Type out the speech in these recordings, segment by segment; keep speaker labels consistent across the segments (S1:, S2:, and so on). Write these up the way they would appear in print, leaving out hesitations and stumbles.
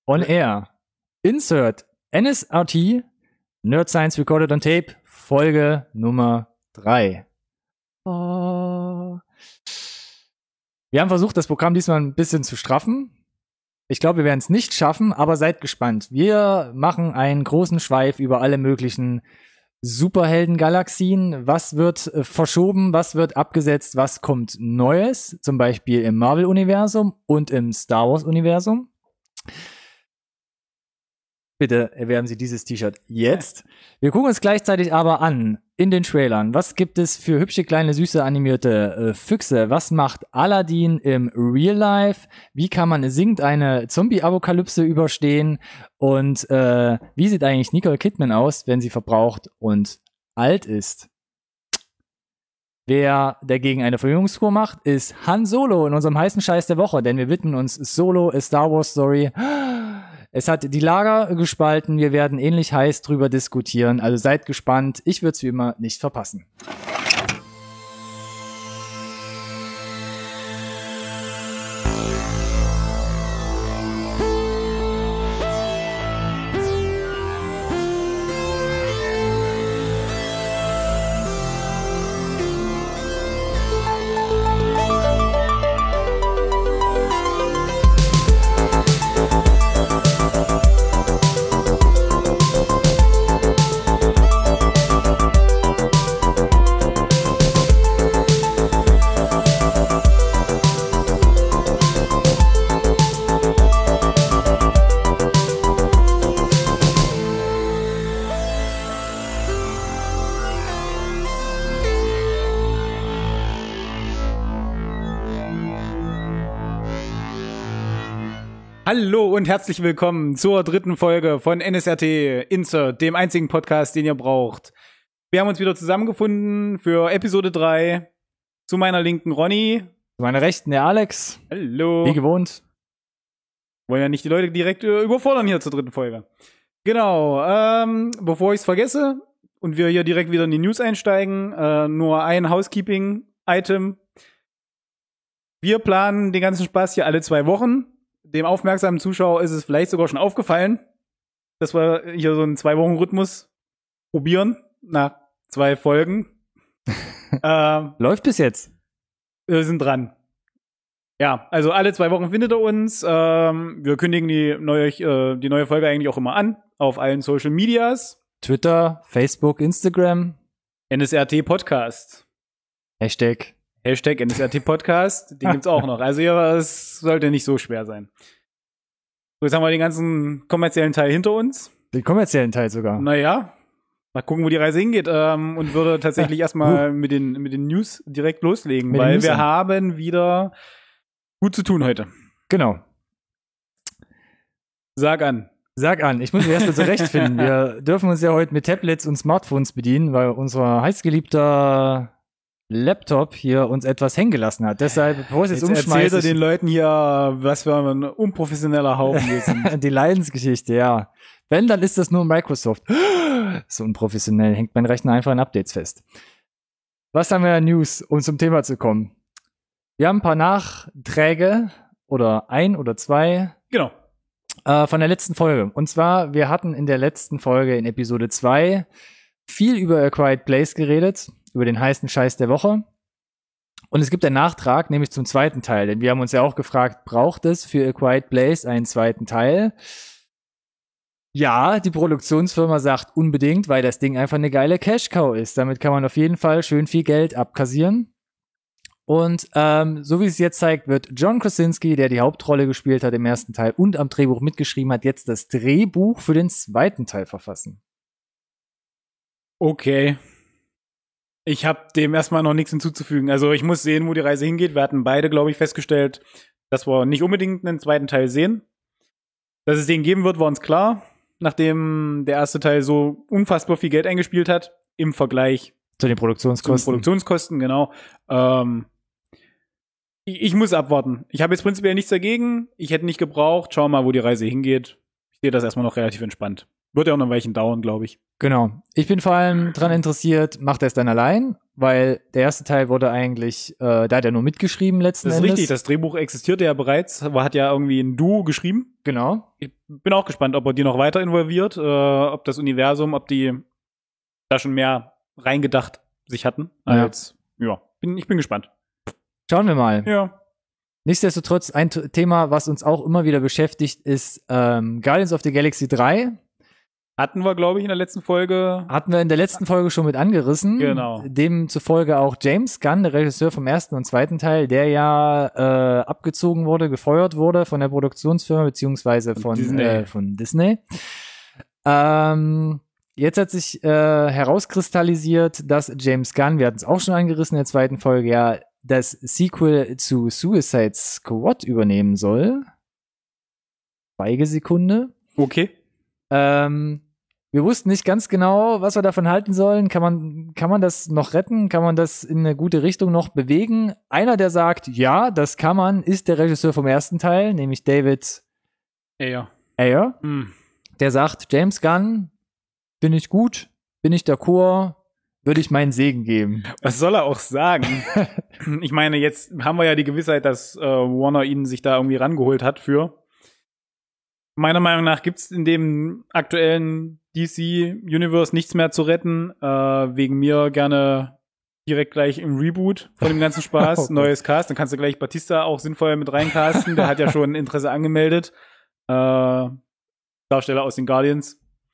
S1: On Air. Insert NSRT, Nerd Science Recorded on Tape, Folge Nummer 3. Oh. Wir haben versucht, das Programm diesmal ein bisschen zu straffen. Ich glaube, wir werden es nicht schaffen, aber seid gespannt. Wir machen einen großen Schweif über alle möglichen Superhelden-Galaxien. Was wird verschoben, was wird abgesetzt, was kommt Neues? Zum Beispiel im Marvel-Universum und im Star Wars-Universum. Bitte erwerben Sie dieses T-Shirt jetzt. Wir gucken uns gleichzeitig aber an, in den Trailern. Was gibt es für hübsche, kleine, süße, animierte Füchse? Was macht Aladdin im Real Life? Wie kann man singend eine Zombie-Apokalypse überstehen? Und wie sieht eigentlich Nicole Kidman aus, wenn sie verbraucht und alt ist? Wer dagegen eine Verjüngungskur macht, ist Han Solo in unserem heißen Scheiß der Woche, denn wir widmen uns Solo, a Star Wars Story. Es hat die Lager gespalten, wir werden ähnlich heiß drüber diskutieren, also seid gespannt, ich würde es wie immer nicht verpassen.
S2: Hallo und herzlich willkommen zur dritten Folge von NSRT Insert, dem einzigen Podcast, den ihr braucht. Wir haben uns wieder zusammengefunden für Episode 3. Zu meiner Linken Ronny.
S1: Zu meiner Rechten der Alex.
S2: Hallo.
S1: Wie gewohnt.
S2: Wollen ja nicht die Leute direkt überfordern hier zur dritten Folge. Genau, bevor ich es vergesse und wir hier direkt wieder in die News einsteigen, nur ein Housekeeping-Item. Wir planen den ganzen Spaß hier alle 2 Wochen. Dem aufmerksamen Zuschauer ist es vielleicht sogar schon aufgefallen, dass wir hier so einen 2-Wochen-Rhythmus probieren, nach 2 Folgen.
S1: Läuft bis jetzt.
S2: Wir sind dran. Ja, also alle 2 Wochen findet ihr uns. Wir kündigen die neue Folge eigentlich auch immer an, auf allen Social Medias.
S1: Twitter, Facebook, Instagram.
S2: NSRT Podcast.
S1: Hashtag
S2: NSRT Podcast, den gibt's auch noch. Also ja, es sollte nicht so schwer sein. So, jetzt haben wir den ganzen kommerziellen Teil hinter uns.
S1: Den kommerziellen Teil sogar.
S2: Naja, mal gucken, wo die Reise hingeht. Und würde tatsächlich erstmal mit den News direkt loslegen, weil wir haben wieder gut zu tun heute.
S1: Genau.
S2: Sag an.
S1: Ich muss mich erst mal zurechtfinden. Wir dürfen uns ja heute mit Tablets und Smartphones bedienen, weil unser heißgeliebter Laptop hier uns etwas hängen gelassen hat. Deshalb, bevor ich es jetzt umschmeiße.
S2: Erzählt er den Leuten hier, was für ein unprofessioneller Haufen wir sind.
S1: Die Leidensgeschichte, ja. Wenn, dann ist das nur Microsoft. So unprofessionell, hängt mein Rechner einfach in Updates fest. Was haben wir in News, um zum Thema zu kommen? Wir haben ein paar Nachträge oder 1 oder 2.
S2: Genau.
S1: Von der letzten Folge. Und zwar, wir hatten in der letzten Folge in Episode 2 viel über A Quiet Place geredet, über den heißen Scheiß der Woche. Und es gibt einen Nachtrag, nämlich zum zweiten Teil. Denn wir haben uns ja auch gefragt, braucht es für A Quiet Place einen zweiten Teil? Ja, die Produktionsfirma sagt unbedingt, weil das Ding einfach eine geile Cash-Cow ist. Damit kann man auf jeden Fall schön viel Geld abkassieren. Und so wie es jetzt zeigt, wird John Krasinski, der die Hauptrolle gespielt hat im ersten Teil und am Drehbuch mitgeschrieben hat, jetzt das Drehbuch für den zweiten Teil verfassen.
S2: Okay. Ich habe dem erstmal noch nichts hinzuzufügen. Also ich muss sehen, wo die Reise hingeht. Wir hatten beide, glaube ich, festgestellt, dass wir nicht unbedingt einen zweiten Teil sehen. Dass es den geben wird, war uns klar, nachdem der erste Teil so unfassbar viel Geld eingespielt hat im Vergleich
S1: zu den Produktionskosten.
S2: Genau. Ich muss abwarten. Ich habe jetzt prinzipiell nichts dagegen. Ich hätte nicht gebraucht. Schau mal, wo die Reise hingeht. Ich sehe das erstmal noch relativ entspannt. Wird ja auch noch ein Weilchen dauern, glaube ich.
S1: Genau. Ich bin vor allem dran interessiert, macht er es dann allein? Weil der erste Teil wurde eigentlich, da hat er nur mitgeschrieben letzten Endes.
S2: Das ist richtig, das Drehbuch existierte ja bereits, aber hat ja irgendwie ein Duo geschrieben.
S1: Genau.
S2: Ich bin auch gespannt, ob er die noch weiter involviert, ob das Universum, ob die da schon mehr reingedacht sich hatten, als, ich bin gespannt.
S1: Schauen wir mal.
S2: Ja.
S1: Nichtsdestotrotz, ein Thema, was uns auch immer wieder beschäftigt, ist Guardians of the Galaxy 3.
S2: Hatten wir, glaube ich, in der letzten Folge.
S1: Hatten wir in der letzten Folge schon mit angerissen.
S2: Genau.
S1: Demzufolge auch James Gunn, der Regisseur vom ersten und zweiten Teil, der ja abgezogen wurde, gefeuert wurde von der Produktionsfirma, beziehungsweise von Disney. Jetzt hat sich herauskristallisiert, dass James Gunn, wir hatten es auch schon angerissen in der zweiten Folge, ja das Sequel zu Suicide Squad übernehmen soll. Schweigesekunde.
S2: Okay.
S1: Wir wussten nicht ganz genau, was wir davon halten sollen. Kann man das noch retten? Kann man das in eine gute Richtung noch bewegen? Einer, der sagt, ja, das kann man, ist der Regisseur vom ersten Teil, nämlich David Ayer. Der sagt, James Gunn, bin ich gut, bin ich d'accord, würde ich meinen Segen geben.
S2: Was soll er auch sagen? Ich meine, jetzt haben wir ja die Gewissheit, dass Warner ihn sich da irgendwie rangeholt hat für. Meiner Meinung nach gibt's in dem aktuellen DC-Universe nichts mehr zu retten. Wegen mir gerne direkt gleich im Reboot von dem ganzen Spaß. Okay. Neues Cast. Dann kannst du gleich Batista auch sinnvoll mit reincasten. Der hat ja schon Interesse angemeldet. Darsteller aus den Guardians.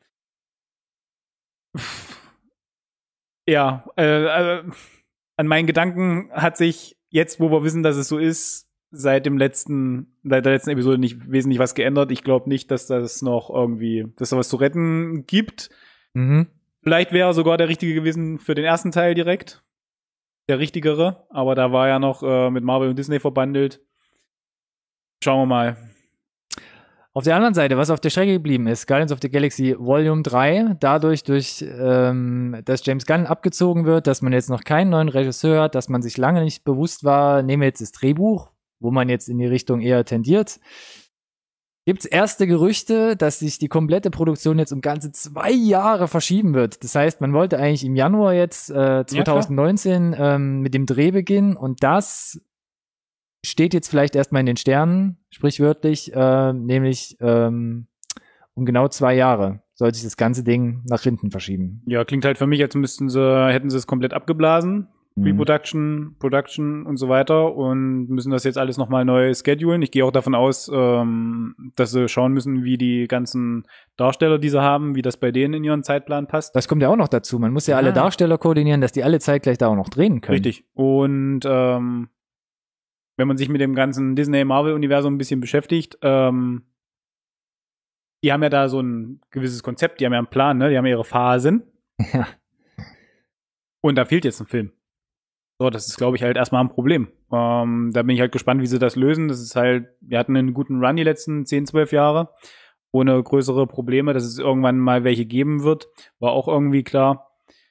S2: Ja, an meinen Gedanken hat sich jetzt, wo wir wissen, dass es so ist, seit der letzten Episode nicht wesentlich was geändert. Ich glaube nicht, dass das noch irgendwie, dass da was zu retten gibt. Vielleicht wäre sogar der Richtige gewesen für den ersten Teil direkt. Der Richtigere. Aber da war ja noch mit Marvel und Disney verbandelt. Schauen wir mal.
S1: Auf der anderen Seite, was auf der Strecke geblieben ist, Guardians of the Galaxy Volume 3, dadurch, dass James Gunn abgezogen wird, dass man jetzt noch keinen neuen Regisseur hat, dass man sich lange nicht bewusst war, nehmen wir jetzt das Drehbuch, wo man jetzt in die Richtung eher tendiert. Gibt es erste Gerüchte, dass sich die komplette Produktion jetzt um ganze 2 Jahre verschieben wird. Das heißt, man wollte eigentlich im Januar jetzt 2019 mit dem Dreh beginnen und das steht jetzt vielleicht erstmal in den Sternen, sprichwörtlich, nämlich um genau 2 Jahre soll sich das ganze Ding nach hinten verschieben.
S2: Ja, klingt halt für mich, als hätten sie es komplett abgeblasen. Pre-Production, Production und so weiter und müssen das jetzt alles nochmal neu schedulen. Ich gehe auch davon aus, dass sie schauen müssen, wie die ganzen Darsteller, die sie haben, wie das bei denen in ihren Zeitplan passt.
S1: Das kommt ja auch noch dazu. Man muss ja alle Darsteller koordinieren, dass die alle zeitgleich da auch noch drehen können.
S2: Richtig. Und wenn man sich mit dem ganzen Disney-Marvel-Universum ein bisschen beschäftigt, die haben ja da so ein gewisses Konzept, die haben ja einen Plan, ne? Die haben ja ihre Phasen.
S1: Ja.
S2: Und da fehlt jetzt ein Film. So, das ist, glaube ich, halt erstmal ein Problem. Da bin ich halt gespannt, wie sie das lösen. Das ist halt, wir hatten einen guten Run die letzten 10, 12 Jahre, ohne größere Probleme, dass es irgendwann mal welche geben wird, war auch irgendwie klar.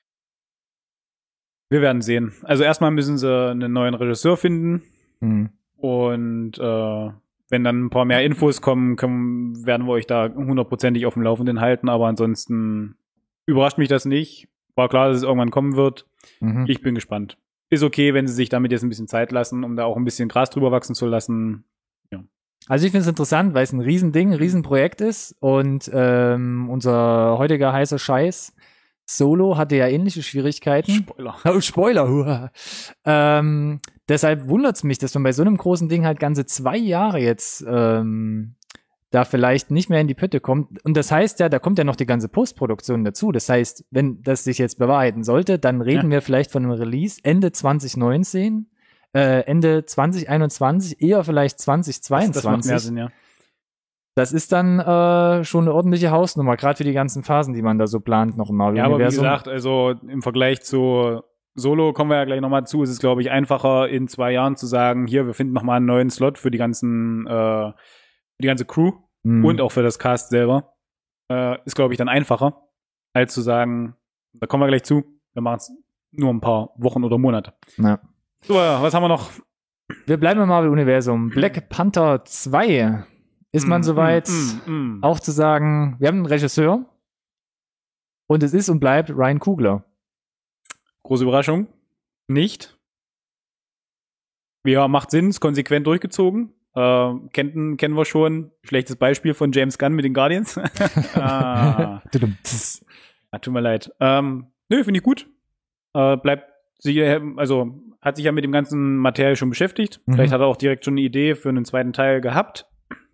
S2: Wir werden sehen. Also erstmal müssen sie einen neuen Regisseur finden. Und wenn dann ein paar mehr Infos kommen, werden wir euch da 100%ig auf dem Laufenden halten. Aber ansonsten überrascht mich das nicht. War klar, dass es irgendwann kommen wird. Ich bin gespannt. Ist okay, wenn sie sich damit jetzt ein bisschen Zeit lassen, um da auch ein bisschen Gras drüber wachsen zu lassen. Ja.
S1: Also ich finde es interessant, weil es ein Riesending, ein Riesenprojekt ist und unser heutiger heißer Scheiß Solo hatte ja ähnliche Schwierigkeiten.
S2: Spoiler.
S1: Oh, Spoiler. Deshalb wundert es mich, dass man bei so einem großen Ding halt ganze 2 Jahre jetzt da vielleicht nicht mehr in die Pötte kommt. Und das heißt ja, da kommt ja noch die ganze Postproduktion dazu. Das heißt, wenn das sich jetzt bewahrheiten sollte, dann reden wir vielleicht von einem Release Ende 2019, Ende 2021, eher vielleicht 2022.
S2: Das macht mehr Sinn, ja.
S1: Das ist dann schon eine ordentliche Hausnummer, gerade für die ganzen Phasen, die man da so plant noch im Marvel-Universum.
S2: Ja, aber wie gesagt, also im Vergleich zu Solo kommen wir ja gleich nochmal zu, ist es, glaube ich, einfacher in 2 Jahren zu sagen, hier, wir finden nochmal einen neuen Slot für die ganze Crew und auch für das Cast selber. Ist, glaube ich, dann einfacher, als zu sagen, da kommen wir gleich zu, wir machen es nur ein paar Wochen oder Monate.
S1: Ja.
S2: So, was haben wir noch?
S1: Wir bleiben im Marvel-Universum. Black Panther 2 ist man soweit, auch zu sagen, wir haben einen Regisseur und es ist und bleibt Ryan Coogler.
S2: Große Überraschung. Nicht. Ja, macht Sinn, ist konsequent durchgezogen. Kennen wir schon. Schlechtes Beispiel von James Gunn mit den Guardians. Ah. Ja, tut mir leid. Nö, finde ich gut. Bleibt sicher, also hat sich ja mit dem ganzen Material schon beschäftigt. Vielleicht hat er auch direkt schon eine Idee für einen zweiten Teil gehabt.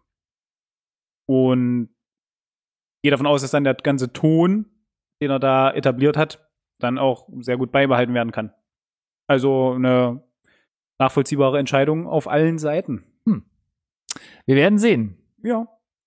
S2: Und gehe davon aus, dass dann der ganze Ton, den er da etabliert hat, dann auch sehr gut beibehalten werden kann. Also eine nachvollziehbare Entscheidung auf allen Seiten.
S1: Wir werden sehen.
S2: Ja.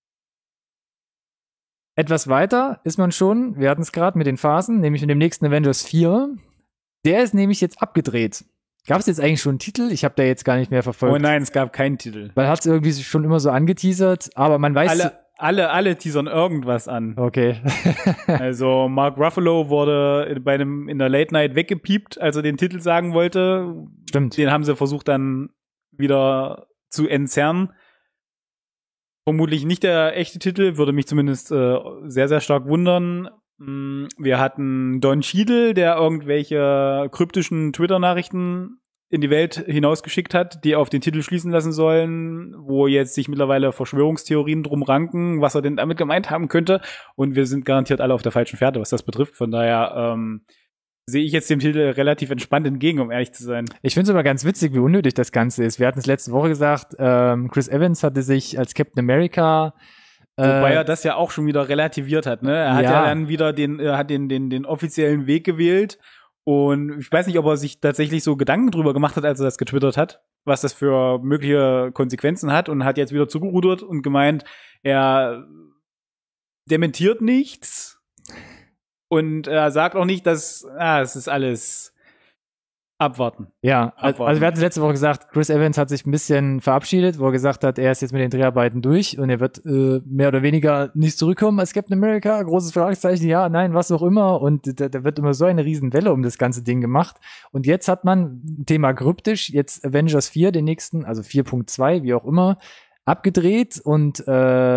S1: Etwas weiter ist man schon, wir hatten es gerade mit den Phasen, nämlich mit dem nächsten Avengers 4. Der ist nämlich jetzt abgedreht. Gab es jetzt eigentlich schon einen Titel? Ich habe da jetzt gar nicht mehr verfolgt.
S2: Oh nein, es gab keinen Titel.
S1: Weil hat es irgendwie schon immer so angeteasert, aber man weiß...
S2: Alle teasern irgendwas an.
S1: Okay.
S2: Also Mark Ruffalo wurde in der Late Night weggepiept, als er den Titel sagen wollte.
S1: Stimmt.
S2: Den haben sie versucht dann wieder zu entzerren. Vermutlich nicht der echte Titel, würde mich zumindest sehr, sehr stark wundern. Wir hatten Don Cheadle, der irgendwelche kryptischen Twitter-Nachrichten in die Welt hinausgeschickt hat, die auf den Titel schließen lassen sollen, wo jetzt sich mittlerweile Verschwörungstheorien drum ranken, was er denn damit gemeint haben könnte. Und wir sind garantiert alle auf der falschen Fährte, was das betrifft. Von daher sehe ich jetzt dem Titel relativ entspannt entgegen, um ehrlich zu sein.
S1: Ich finde es aber ganz witzig, wie unnötig das Ganze ist. Wir hatten es letzte Woche gesagt, Chris Evans hatte sich als Captain America
S2: wobei er das ja auch schon wieder relativiert hat, ne? Er hat ja dann wieder den offiziellen Weg gewählt. Und ich weiß nicht, ob er sich tatsächlich so Gedanken drüber gemacht hat, als er das getwittert hat, was das für mögliche Konsequenzen hat, und hat jetzt wieder zugerudert und gemeint, er dementiert nichts und er sagt auch nicht, dass es ist alles abwarten.
S1: Ja, also wir hatten letzte Woche gesagt, Chris Evans hat sich ein bisschen verabschiedet, wo er gesagt hat, er ist jetzt mit den Dreharbeiten durch und er wird mehr oder weniger nicht zurückkommen als Captain America. Großes Fragezeichen, ja, nein, was auch immer. Und da wird immer so eine Riesenwelle um das ganze Ding gemacht. Und jetzt hat man, Thema kryptisch, jetzt Avengers 4, den nächsten, also 4.2, wie auch immer, abgedreht und die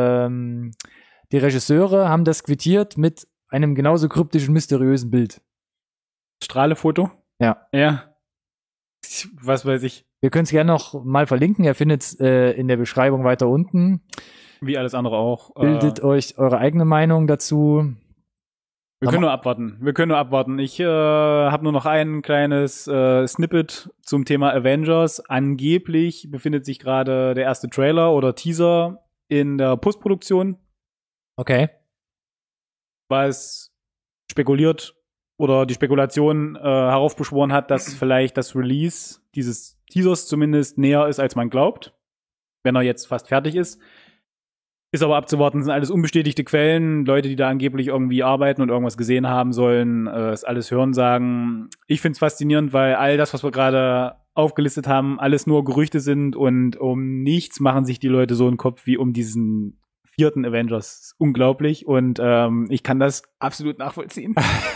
S1: Regisseure haben das quittiert mit einem genauso kryptischen, mysteriösen Bild.
S2: Strahlefoto?
S1: Ja.
S2: Ja. Was weiß ich.
S1: Wir können es gerne noch mal verlinken. Ihr findet es in der Beschreibung weiter unten.
S2: Wie alles andere auch.
S1: Bildet euch eure eigene Meinung dazu.
S2: Wir können nur abwarten. Ich habe nur noch ein kleines Snippet zum Thema Avengers. Angeblich befindet sich gerade der erste Trailer oder Teaser in der Postproduktion.
S1: Okay.
S2: Was spekuliert oder die Spekulation heraufbeschworen hat, dass vielleicht das Release dieses Teasers zumindest näher ist, als man glaubt, wenn er jetzt fast fertig ist. Ist aber abzuwarten, sind alles unbestätigte Quellen, Leute, die da angeblich irgendwie arbeiten und irgendwas gesehen haben sollen, ist alles Hörensagen. Ich find's faszinierend, weil all das, was wir gerade aufgelistet haben, alles nur Gerüchte sind und um nichts machen sich die Leute so einen Kopf wie um diesen 4. Avengers. Unglaublich und ich kann das absolut nachvollziehen.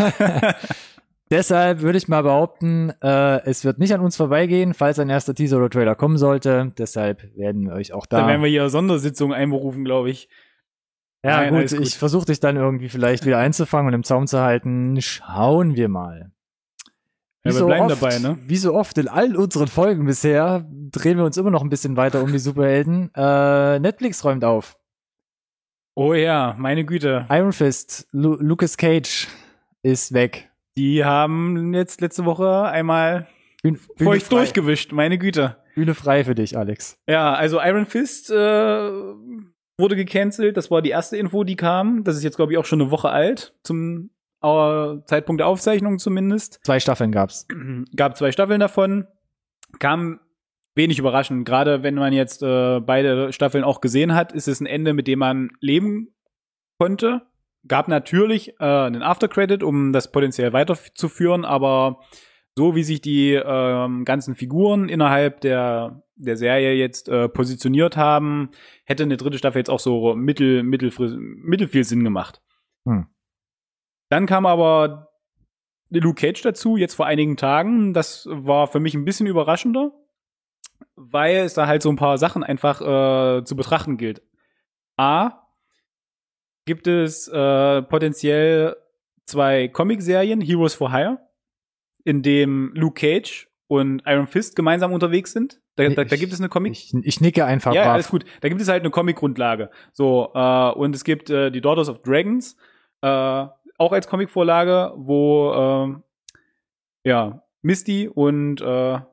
S1: Deshalb würde ich mal behaupten, es wird nicht an uns vorbeigehen, falls ein erster Teaser oder Trailer kommen sollte. Deshalb werden wir euch auch da...
S2: Dann werden wir hier Sondersitzungen einberufen, glaube ich.
S1: Ja, nein, gut, ich versuche dich dann irgendwie vielleicht wieder einzufangen und im Zaum zu halten. Schauen wir mal.
S2: Ja, wir bleiben dabei, ne?
S1: Wie so oft in allen unseren Folgen bisher drehen wir uns immer noch ein bisschen weiter um die Superhelden. Netflix räumt auf.
S2: Oh ja, meine Güte.
S1: Iron Fist, Lucas Cage ist weg.
S2: Die haben jetzt letzte Woche einmal feucht durchgewischt, meine Güte.
S1: Bühne frei für dich, Alex.
S2: Ja, also Iron Fist wurde gecancelt. Das war die erste Info, die kam. Das ist jetzt, glaube ich, auch schon eine Woche alt, zum Zeitpunkt der Aufzeichnung zumindest.
S1: 2 Staffeln gab's.
S2: Gab 2 Staffeln davon. Kam wenig überraschend. Gerade wenn man jetzt beide Staffeln auch gesehen hat, ist es ein Ende, mit dem man leben konnte. Gab natürlich einen Aftercredit, um das potenziell weiterzuführen, aber so wie sich die ganzen Figuren innerhalb der Serie jetzt positioniert haben, hätte eine 3. Staffel jetzt auch so mittel viel Sinn gemacht. Dann kam aber Luke Cage dazu, jetzt vor einigen Tagen. Das war für mich ein bisschen überraschender, weil es da halt so ein paar Sachen einfach zu betrachten gilt. A, gibt es potenziell 2 Comicserien, Heroes for Hire, in dem Luke Cage und Iron Fist gemeinsam unterwegs sind. Da gibt es eine Comic.
S1: Ich nicke einfach.
S2: Ja, alles gut. Da gibt es halt eine Comic-Grundlage. So, und es gibt die Daughters of Dragons, auch als Comic-Vorlage, wo Misty und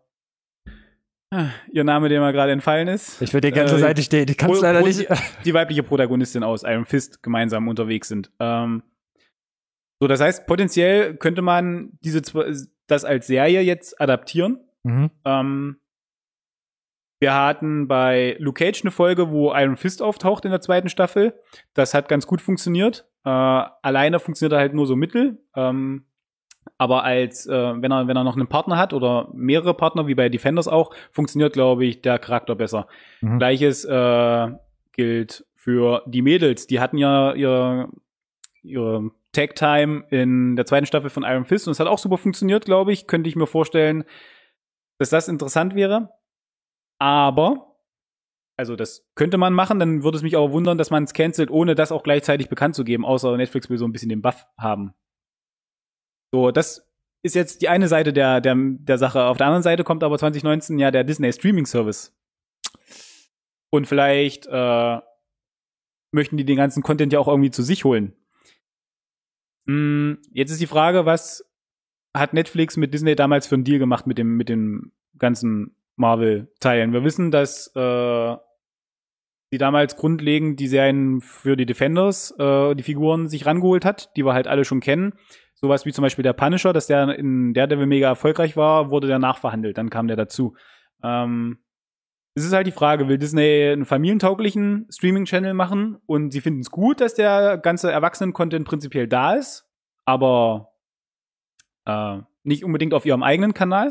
S2: ihr Name, der mir gerade entfallen ist.
S1: Ich würde dir gerne zur Seite stehen. Ich kann es leider nicht.
S2: Die weibliche Protagonistin aus Iron Fist gemeinsam unterwegs sind. So, das heißt, potenziell könnte man das als Serie jetzt adaptieren.
S1: Mhm.
S2: Wir hatten bei Luke Cage eine Folge, wo Iron Fist auftaucht in der 2. Staffel. Das hat ganz gut funktioniert. Alleine funktioniert er halt nur so mittel. Aber als wenn er noch einen Partner hat oder mehrere Partner, wie bei Defenders auch, funktioniert, glaube ich, der Charakter besser.
S1: Mhm.
S2: Gleiches gilt für die Mädels. Die hatten ja ihre Tag-Time in der 2. Staffel von Iron Fist und es hat auch super funktioniert, glaube ich. Könnte ich mir vorstellen, dass das interessant wäre. Aber, also das könnte man machen, dann würde es mich aber wundern, dass man es cancelt, ohne das auch gleichzeitig bekannt zu geben, außer Netflix will so ein bisschen den Buff haben. So, das ist jetzt die eine Seite der Sache. Auf der anderen Seite kommt aber 2019 ja der Disney Streaming Service. Und vielleicht möchten die den ganzen Content ja auch irgendwie zu sich holen. Jetzt ist die Frage, was hat Netflix mit Disney damals für einen Deal gemacht mit dem ganzen Marvel-Teilen? Wir wissen, dass sie damals grundlegend die Serien für die Defenders, die Figuren sich rangeholt hat, die wir halt alle schon kennen. Sowas wie zum Beispiel der Punisher, dass der in Daredevil mega erfolgreich war, wurde der nachverhandelt, dann kam der dazu. Es ist halt die Frage, will Disney einen familientauglichen Streaming-Channel machen und sie finden es gut, dass der ganze Erwachsenen-Content prinzipiell da ist, aber nicht unbedingt auf ihrem eigenen Kanal?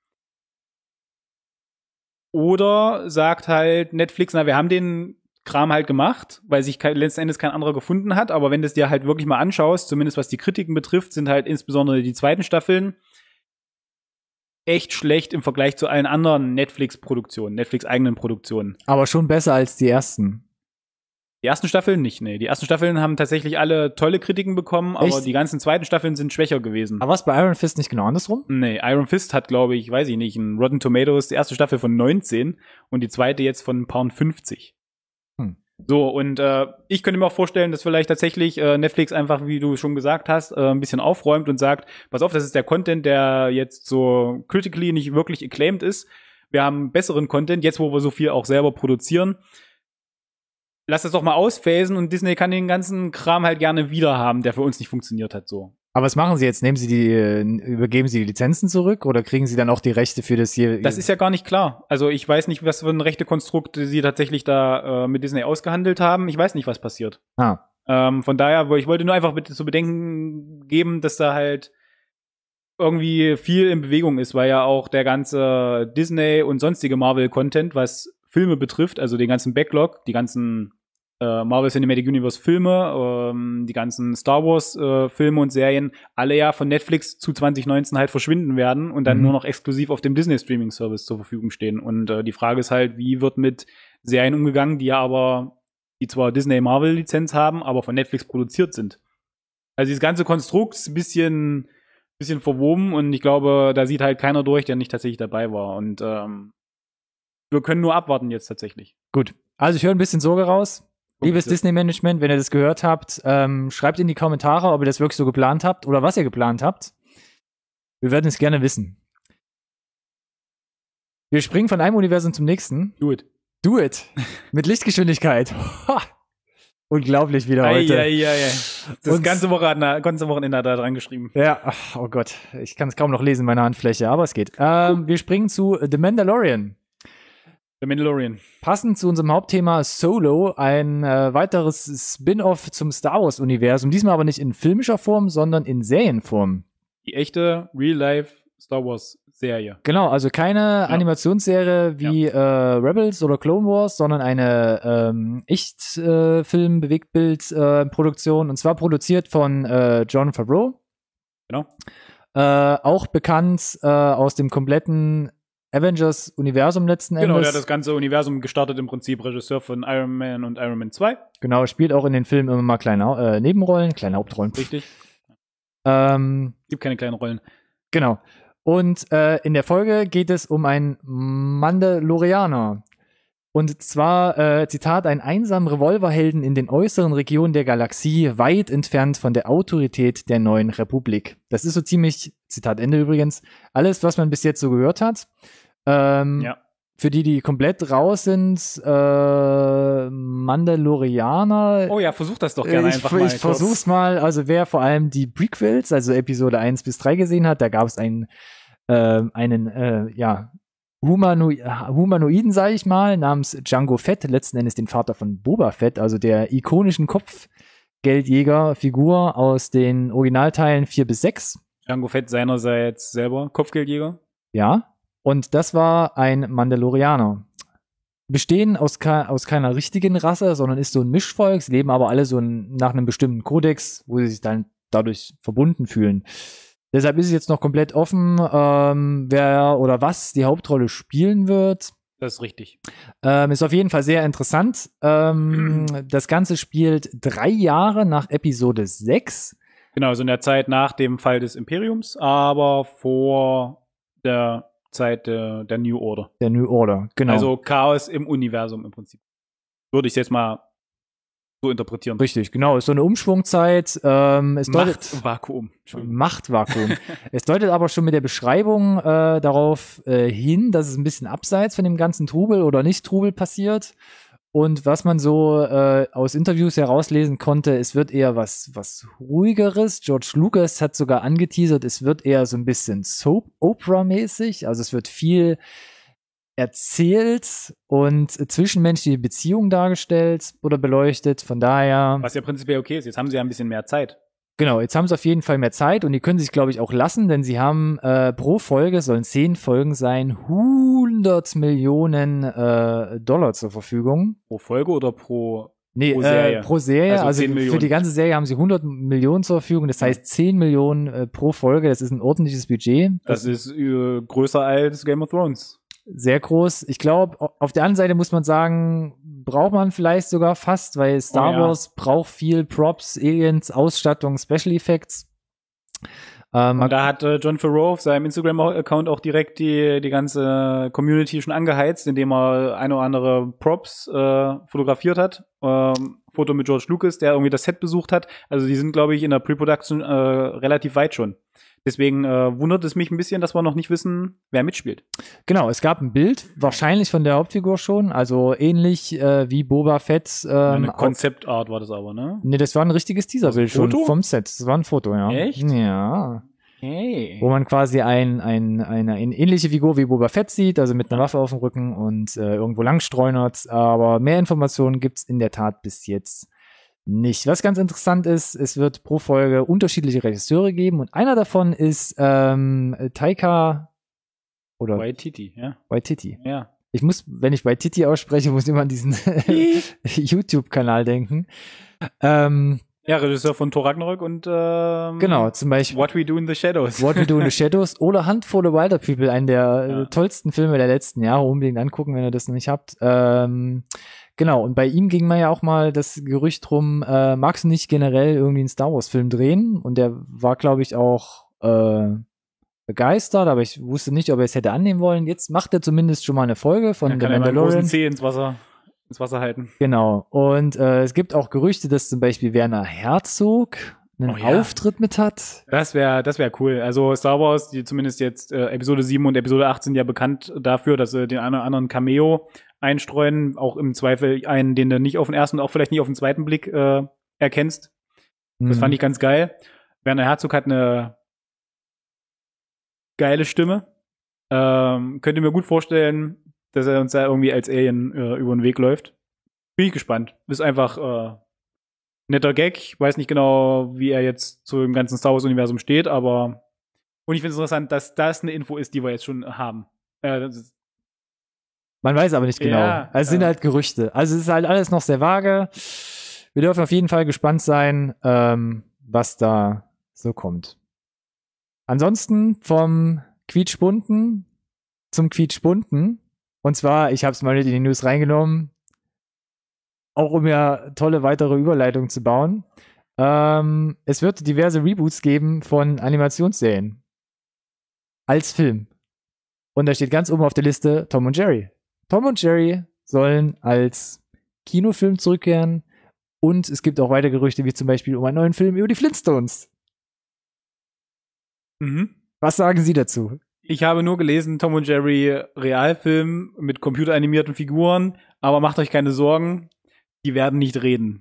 S2: Oder sagt halt Netflix, na, wir haben den Kram halt gemacht, weil sich letzten Endes kein anderer gefunden hat, aber wenn du es dir halt wirklich mal anschaust, zumindest was die Kritiken betrifft, sind halt insbesondere die 2. Staffeln echt schlecht im Vergleich zu allen anderen Netflix-Produktionen, Netflix-eigenen Produktionen.
S1: Aber schon besser als die ersten.
S2: Die ersten Staffeln nicht, nee. Die ersten Staffeln haben tatsächlich alle tolle Kritiken bekommen, aber die ganzen 2. Staffeln sind schwächer gewesen.
S1: Aber was bei Iron Fist nicht genau andersrum?
S2: Nee, Iron Fist hat, glaube ich, weiß ich nicht, ein Rotten Tomatoes, die erste Staffel von 19 und die 2. jetzt von ein paar 50. So, und ich könnte mir auch vorstellen, dass vielleicht tatsächlich Netflix einfach, wie du schon gesagt hast, ein bisschen aufräumt und sagt, pass auf, das ist der Content, der jetzt so critically nicht wirklich acclaimed ist. Wir haben besseren Content, jetzt wo wir so viel auch selber produzieren. Lass das doch mal ausphasen und Disney kann den ganzen Kram halt gerne wieder haben, der für uns nicht funktioniert hat, so.
S1: Aber was machen sie jetzt? Übergeben sie die Lizenzen zurück oder kriegen sie dann auch die Rechte für das hier?
S2: Das ist ja gar nicht klar. Also ich weiß nicht, was für ein Rechtekonstrukt sie tatsächlich da mit Disney ausgehandelt haben. Ich weiß nicht, was passiert. Von daher, ich wollte nur einfach bitte zu bedenken geben, dass da halt irgendwie viel in Bewegung ist, weil ja auch der ganze Disney und sonstige Marvel-Content, was Filme betrifft, also den ganzen Backlog, die ganzen Marvel Cinematic Universe Filme, die ganzen Star Wars Filme und Serien, alle ja von Netflix zu 2019 halt verschwinden werden und dann nur noch exklusiv auf dem Disney Streaming Service zur Verfügung stehen. Und die Frage ist halt, wie wird mit Serien umgegangen, die zwar Disney Marvel Lizenz haben, aber von Netflix produziert sind. Also dieses ganze Konstrukt ist ein bisschen verwoben und ich glaube, da sieht halt keiner durch, der nicht tatsächlich dabei war. Und wir können nur abwarten jetzt tatsächlich.
S1: Gut. Also ich höre ein bisschen Sorge raus. Liebes Disney-Management, wenn ihr das gehört habt, schreibt in die Kommentare, ob ihr das wirklich so geplant habt oder was ihr geplant habt. Wir werden es gerne wissen. Wir springen von einem Universum zum nächsten.
S2: Do it.
S1: Do it. Mit Lichtgeschwindigkeit. Unglaublich wieder heute.
S2: Das ganze Wochenende hat er dran geschrieben.
S1: Ja, oh Gott. Ich kann es kaum noch lesen in meiner Handfläche, aber es geht. Wir springen zu The Mandalorian.
S2: The Mandalorian.
S1: Passend zu unserem Hauptthema Solo, ein weiteres Spin-off zum Star Wars-Universum. Diesmal aber nicht in filmischer Form, sondern in Serienform.
S2: Die echte Real-Life Star Wars-Serie.
S1: Genau, also keine Animationsserie wie Rebels oder Clone Wars, sondern eine Echtfilm-Bewegtbild-Produktion. Und zwar produziert von Jon Favreau.
S2: Genau.
S1: Auch bekannt aus dem kompletten Avengers-Universum letzten Endes.
S2: Genau, der hat das ganze Universum gestartet, im Prinzip Regisseur von Iron Man und Iron Man 2.
S1: Genau, spielt auch in den Filmen immer mal kleine Nebenrollen, kleine Hauptrollen.
S2: Richtig.
S1: Gibt
S2: keine kleinen Rollen.
S1: Genau. Und in der Folge geht es um einen Mandalorianer. Und zwar, Zitat, einen einsamen Revolverhelden in den äußeren Regionen der Galaxie, weit entfernt von der Autorität der neuen Republik. Das ist so ziemlich, Zitat Ende übrigens, alles, was man bis jetzt so gehört hat.
S2: Ja.
S1: Für die komplett raus sind, Mandalorianer.
S2: Oh ja, versuch das doch gerne einfach mal.
S1: Ich versuch's mal. Also wer vor allem die Prequels, also Episode 1 bis 3 gesehen hat, da gab es einen Humanoiden, sage ich mal, namens Jango Fett, letzten Endes den Vater von Boba Fett, also der ikonischen Kopfgeldjäger-Figur aus den Originalteilen 4 bis 6.
S2: Jango Fett seinerseits selber Kopfgeldjäger.
S1: Ja, und das war ein Mandalorianer. Bestehen aus keiner richtigen Rasse, sondern ist so ein Mischvolk. Sie leben aber alle so nach einem bestimmten Kodex, wo sie sich dann dadurch verbunden fühlen. Deshalb ist es jetzt noch komplett offen, wer oder was die Hauptrolle spielen wird.
S2: Das ist richtig.
S1: Ist auf jeden Fall sehr interessant. Das Ganze spielt 3 Jahre nach Episode 6.
S2: Genau, also in der Zeit nach dem Fall des Imperiums, aber vor der Zeit der New Order.
S1: Der New Order, genau.
S2: Also Chaos im Universum im Prinzip. Würde ich jetzt mal so interpretieren.
S1: Richtig, genau. Ist so eine Umschwungzeit.
S2: Machtvakuum.
S1: Machtvakuum. Es deutet aber schon mit der Beschreibung darauf hin, dass es ein bisschen abseits von dem ganzen Trubel oder Nicht-Trubel passiert. Und was man so aus Interviews herauslesen konnte, es wird eher was Ruhigeres. George Lucas hat sogar angeteasert, es wird eher so ein bisschen Soap-Opera-mäßig. Also es wird viel erzählt und zwischenmenschliche Beziehungen dargestellt oder beleuchtet. Von daher.
S2: Was ja prinzipiell okay ist. Jetzt haben sie ja ein bisschen mehr Zeit.
S1: Genau, jetzt haben sie auf jeden Fall mehr Zeit und die können sich, glaube ich, auch lassen, denn sie haben pro Folge, sollen 10 Folgen sein, 100 Millionen Dollar zur Verfügung.
S2: Pro Folge oder pro
S1: Serie? Pro Serie. Also für
S2: Millionen.
S1: die ganze Serie haben sie 100 Millionen zur Verfügung. Das heißt 10 Millionen pro Folge. Das ist ein ordentliches Budget.
S2: Das ist größer als Game of Thrones.
S1: Sehr groß. Ich glaube, auf der anderen Seite muss man sagen, braucht man vielleicht sogar fast, weil Star Wars braucht viel Props, Aliens, Ausstattung, Special Effects.
S2: Und da hat Jon Favreau auf seinem Instagram-Account auch direkt die ganze Community schon angeheizt, indem er eine oder andere Props fotografiert hat. Foto mit George Lucas, der irgendwie das Set besucht hat. Also die sind, glaube ich, in der Pre-Production relativ weit schon. Deswegen wundert es mich ein bisschen, dass wir noch nicht wissen, wer mitspielt.
S1: Genau, es gab ein Bild, wahrscheinlich von der Hauptfigur schon, also ähnlich wie Boba Fett.
S2: Eine Konzeptart war das aber, ne?
S1: Nee, das war ein richtiges Teaserbild schon vom Set. Das war ein Foto, ja.
S2: Echt?
S1: Ja.
S2: Hey.
S1: Wo man quasi eine ähnliche Figur wie Boba Fett sieht, also mit einer Waffe auf dem Rücken und irgendwo langstreunert. Aber mehr Informationen gibt's in der Tat bis jetzt nicht. Was ganz interessant ist, es wird pro Folge unterschiedliche Regisseure geben und einer davon ist Taika oder
S2: Waititi, ja.
S1: Waititi.
S2: Ja.
S1: Ich muss, wenn ich Waititi ausspreche, muss ich immer an diesen YouTube-Kanal denken.
S2: Ja, Regisseur von Thor Ragnarök und
S1: genau, zum Beispiel
S2: What We Do in the Shadows.
S1: What We Do in the Shadows oder Handful of Wilder People, einen der tollsten Filme der letzten Jahre. Unbedingt angucken, wenn ihr das noch nicht habt. Genau, und bei ihm ging man ja auch mal das Gerücht rum, magst du nicht generell irgendwie einen Star Wars-Film drehen? Und der war, glaube ich, auch begeistert, aber ich wusste nicht, ob er es hätte annehmen wollen. Jetzt macht er zumindest schon mal eine Folge von The Mandalorian.
S2: Einen großen Zeh ins Wasser halten.
S1: Genau, und es gibt auch Gerüchte, dass zum Beispiel Werner Herzog einen Auftritt mit hat.
S2: Das wär cool. Also Star Wars, die zumindest jetzt Episode 7 und Episode 8 sind ja bekannt dafür, dass sie den einen oder anderen Cameo einstreuen, auch im Zweifel einen, den du nicht auf den ersten und auch vielleicht nicht auf den zweiten Blick erkennst. Das fand ich ganz geil. Werner Herzog hat eine geile Stimme. Könnt ihr mir gut vorstellen, dass er uns da irgendwie als Alien über den Weg läuft. Bin ich gespannt. Ist einfach netter Gag. Ich weiß nicht genau, wie er jetzt zu dem ganzen Star Wars-Universum steht, aber und ich finde es interessant, dass das eine Info ist, die wir jetzt schon haben.
S1: Man weiß aber nicht genau.
S2: Ja,
S1: es sind halt Gerüchte. Also es ist halt alles noch sehr vage. Wir dürfen auf jeden Fall gespannt sein, was da so kommt. Ansonsten vom Quietschbunten zum Quietschbunten. Und zwar, ich habe es mal in die News reingenommen, auch um ja tolle weitere Überleitungen zu bauen. Es wird diverse Reboots geben von Animationsserien. als Film. Und da steht ganz oben auf der Liste Tom und Jerry. Tom und Jerry sollen als Kinofilm zurückkehren. Und es gibt auch weitere Gerüchte, wie zum Beispiel um einen neuen Film über die Flintstones. Was sagen Sie dazu?
S2: Ich habe nur gelesen, Tom und Jerry Realfilm mit computeranimierten Figuren, aber macht euch keine Sorgen, die werden nicht reden.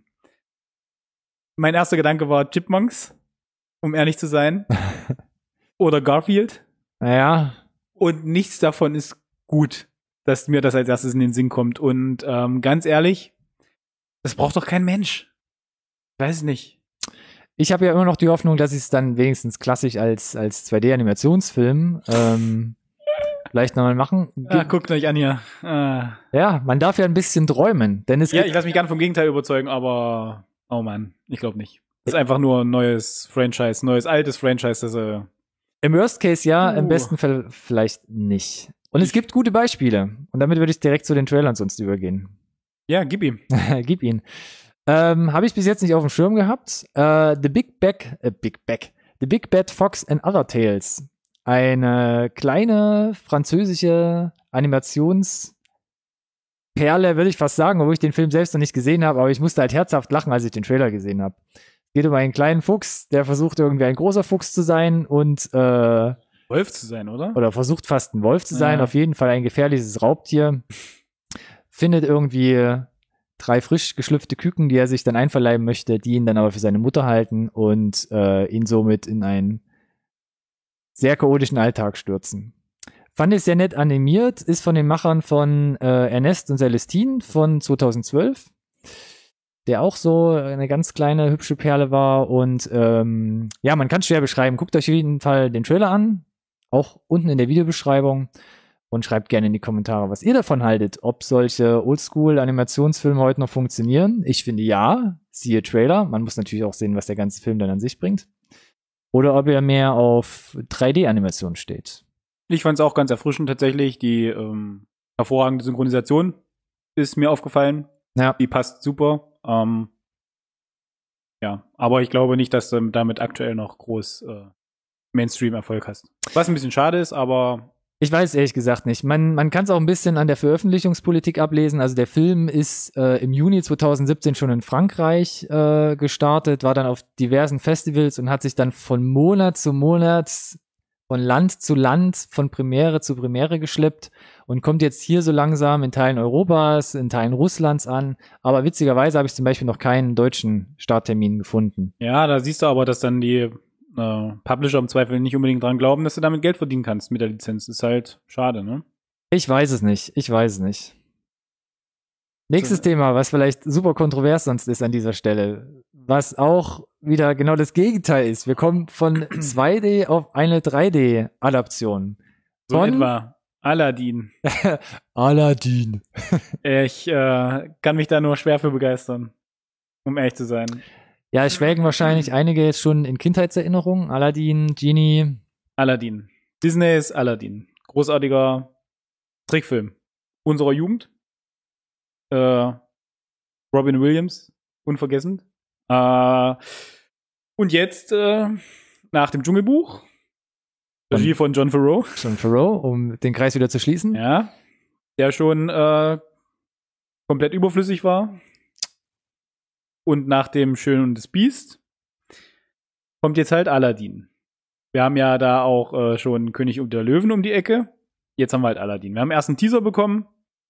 S2: Mein erster Gedanke war Chipmunks, um ehrlich zu sein. Oder Garfield.
S1: Naja.
S2: Und nichts davon ist gut, dass mir das als erstes in den Sinn kommt. Und ganz ehrlich, das braucht doch kein Mensch. Ich weiß nicht.
S1: Ich habe ja immer noch die Hoffnung, dass sie es dann wenigstens klassisch als 2D-Animationsfilm vielleicht nochmal machen.
S2: Guckt euch an hier.
S1: Ja, man darf ja ein bisschen träumen. Denn es
S2: ich lasse mich gerne vom Gegenteil überzeugen, aber oh Mann, ich glaube nicht. Das ist einfach nur ein neues Franchise, altes Franchise, das
S1: im Worst Case ja, im besten Fall vielleicht nicht. Und es gibt gute Beispiele. Und damit würde ich direkt zu den Trailern sonst übergehen.
S2: Ja, gib ihm.
S1: Gib ihn. Habe ich bis jetzt nicht auf dem Schirm gehabt. The Big Bad Fox and Other Tales. Eine kleine französische Animationsperle, würde ich fast sagen, obwohl ich den Film selbst noch nicht gesehen habe, aber ich musste halt herzhaft lachen, als ich den Trailer gesehen habe. Es geht um einen kleinen Fuchs, der versucht irgendwie ein großer Fuchs zu sein und
S2: Wolf zu sein, oder?
S1: Oder versucht fast ein Wolf zu sein, auf jeden Fall ein gefährliches Raubtier. Findet irgendwie 3 frisch geschlüpfte Küken, die er sich dann einverleiben möchte, die ihn dann aber für seine Mutter halten und ihn somit in einen sehr chaotischen Alltag stürzen. Fand ich sehr nett animiert, ist von den Machern von Ernest und Celestine von 2012, der auch so eine ganz kleine, hübsche Perle war. Und ja, man kann es schwer beschreiben. Guckt euch auf jeden Fall den Trailer an, auch unten in der Videobeschreibung. Und schreibt gerne in die Kommentare, was ihr davon haltet. Ob solche Oldschool-Animationsfilme heute noch funktionieren. Ich finde ja, siehe Trailer. Man muss natürlich auch sehen, was der ganze Film dann an sich bringt. Oder ob ihr mehr auf 3D-Animation steht.
S2: Ich fand es auch ganz erfrischend tatsächlich. Die hervorragende Synchronisation ist mir aufgefallen.
S1: Ja.
S2: Die passt super. Ja, aber ich glaube nicht, dass du damit aktuell noch groß Mainstream-Erfolg hast. Was ein bisschen schade ist, aber
S1: ich weiß ehrlich gesagt nicht. Man kann es auch ein bisschen an der Veröffentlichungspolitik ablesen. Also der Film ist im Juni 2017 schon in Frankreich gestartet, war dann auf diversen Festivals und hat sich dann von Monat zu Monat, von Land zu Land, von Premiere zu Premiere geschleppt und kommt jetzt hier so langsam in Teilen Europas, in Teilen Russlands an. Aber witzigerweise habe ich zum Beispiel noch keinen deutschen Starttermin gefunden.
S2: Ja, da siehst du aber, dass dann die Publisher im Zweifel nicht unbedingt dran glauben, dass du damit Geld verdienen kannst mit der Lizenz. Ist halt schade, ne?
S1: Ich weiß es nicht. Nächstes Thema, was vielleicht super kontrovers sonst ist an dieser Stelle, was auch wieder genau das Gegenteil ist. Wir kommen von 2D auf eine 3D-Adaption.
S2: So etwa Aladdin.
S1: Aladdin.
S2: Ich kann mich da nur schwer für begeistern, um ehrlich zu sein.
S1: Ja, es schwelgen wahrscheinlich einige jetzt schon in Kindheitserinnerungen. Aladdin, Genie.
S2: Aladdin. Disneys Aladdin. Großartiger Trickfilm unserer Jugend. Robin Williams, unvergessen. Und jetzt nach dem Dschungelbuch. Regie von Jon Favreau.
S1: Jon Favreau, um den Kreis wieder zu schließen.
S2: Ja. Der schon komplett überflüssig war. Und nach dem Schön und das Biest kommt jetzt halt Aladdin. Wir haben ja da auch schon König und der Löwen um die Ecke. Jetzt haben wir halt Aladdin. Wir haben erst einen Teaser bekommen.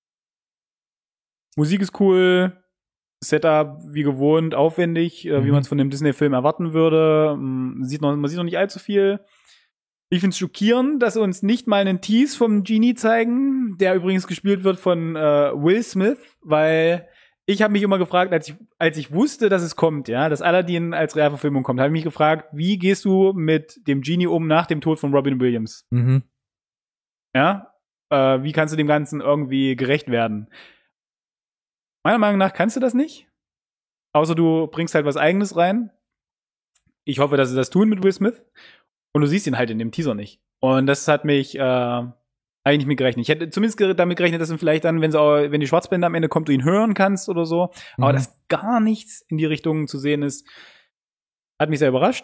S2: Musik ist cool. Setup wie gewohnt, aufwendig, wie man es von dem Disney-Film erwarten würde. Man sieht noch nicht allzu viel. Ich finde es schockierend, dass sie uns nicht mal einen Tease vom Genie zeigen, der übrigens gespielt wird von Will Smith, weil ich habe mich immer gefragt, als ich wusste, dass es kommt, ja, dass Aladdin als Realverfilmung kommt, habe ich mich gefragt, wie gehst du mit dem Genie um nach dem Tod von Robin Williams?
S1: Mhm.
S2: Ja, wie kannst du dem Ganzen irgendwie gerecht werden? Meiner Meinung nach kannst du das nicht. Außer du bringst halt was Eigenes rein. Ich hoffe, dass sie das tun mit Will Smith. Und du siehst ihn halt in dem Teaser nicht. Und das hat mich eigentlich nicht mit gerechnet. Ich hätte zumindest damit gerechnet, dass du vielleicht dann, wenn die Schwarzblende am Ende kommt, du ihn hören kannst oder so. Aber dass gar nichts in die Richtung zu sehen ist, hat mich sehr überrascht.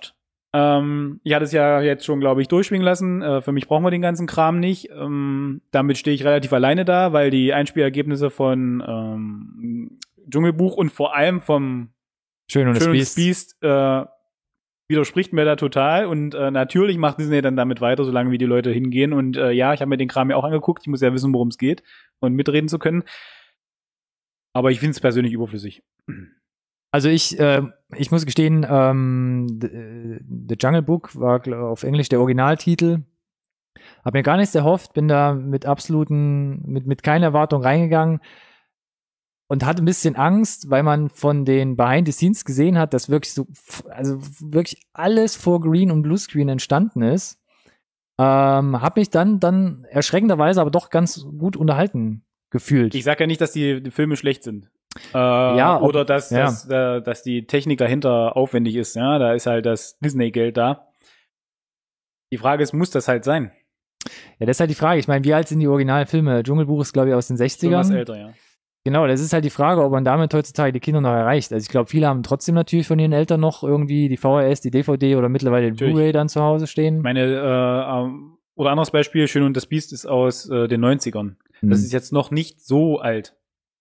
S2: Ich hatte es ja jetzt schon, glaube ich, durchschwingen lassen. Für mich brauchen wir den ganzen Kram nicht. Damit stehe ich relativ alleine da, weil die Einspielergebnisse von Dschungelbuch und vor allem vom
S1: Schön und das
S2: Beast widerspricht mir da total. Und natürlich macht Disney dann damit weiter, solange wie die Leute hingehen. Und ja, ich habe mir den Kram ja auch angeguckt. Ich muss ja wissen, worum es geht und mitreden zu können. Aber ich finde es persönlich überflüssig.
S1: Also ich muss gestehen, The Jungle Book war auf Englisch der Originaltitel. Hab mir gar nichts erhofft, bin da mit keiner Erwartung reingegangen und hatte ein bisschen Angst, weil man von den Behind the Scenes gesehen hat, dass wirklich wirklich alles vor Green und Bluescreen entstanden ist. Hab mich dann erschreckenderweise aber doch ganz gut unterhalten gefühlt.
S2: Ich sag ja nicht, dass die Filme schlecht sind.
S1: Ja,
S2: oder dass die Technik dahinter aufwendig ist. Ja, da ist halt das Disney-Geld da. Die Frage ist, muss das halt sein?
S1: Ja, das ist halt die Frage. Ich meine, wie alt sind die Originalfilme? Dschungelbuch ist, glaube ich, aus den 60ern.
S2: Schon was älter, ja.
S1: Genau, das ist halt die Frage, ob man damit heutzutage die Kinder noch erreicht. Also ich glaube, viele haben trotzdem natürlich von ihren Eltern noch irgendwie die VHS, die DVD oder mittlerweile die Blu-ray dann zu Hause stehen.
S2: Oder anderes Beispiel, Schön und das Biest ist aus den 90ern. Das ist jetzt noch nicht so alt.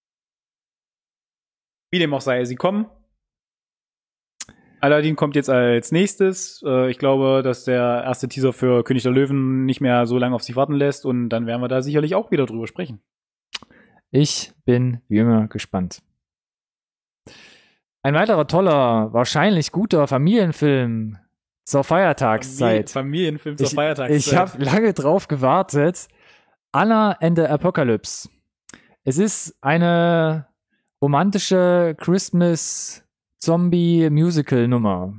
S2: Wie dem auch sei, sie kommen. Aladdin kommt jetzt als nächstes. Ich glaube, dass der erste Teaser für König der Löwen nicht mehr so lange auf sich warten lässt und dann werden wir da sicherlich auch wieder drüber sprechen.
S1: Ich bin wie immer gespannt. Ein weiterer toller, wahrscheinlich guter Familienfilm zur Feiertagszeit.
S2: Familienfilm zur Feiertagszeit.
S1: Ich habe lange drauf gewartet. Anna and the Apocalypse. Es ist eine romantische Christmas-Zombie-Musical-Nummer.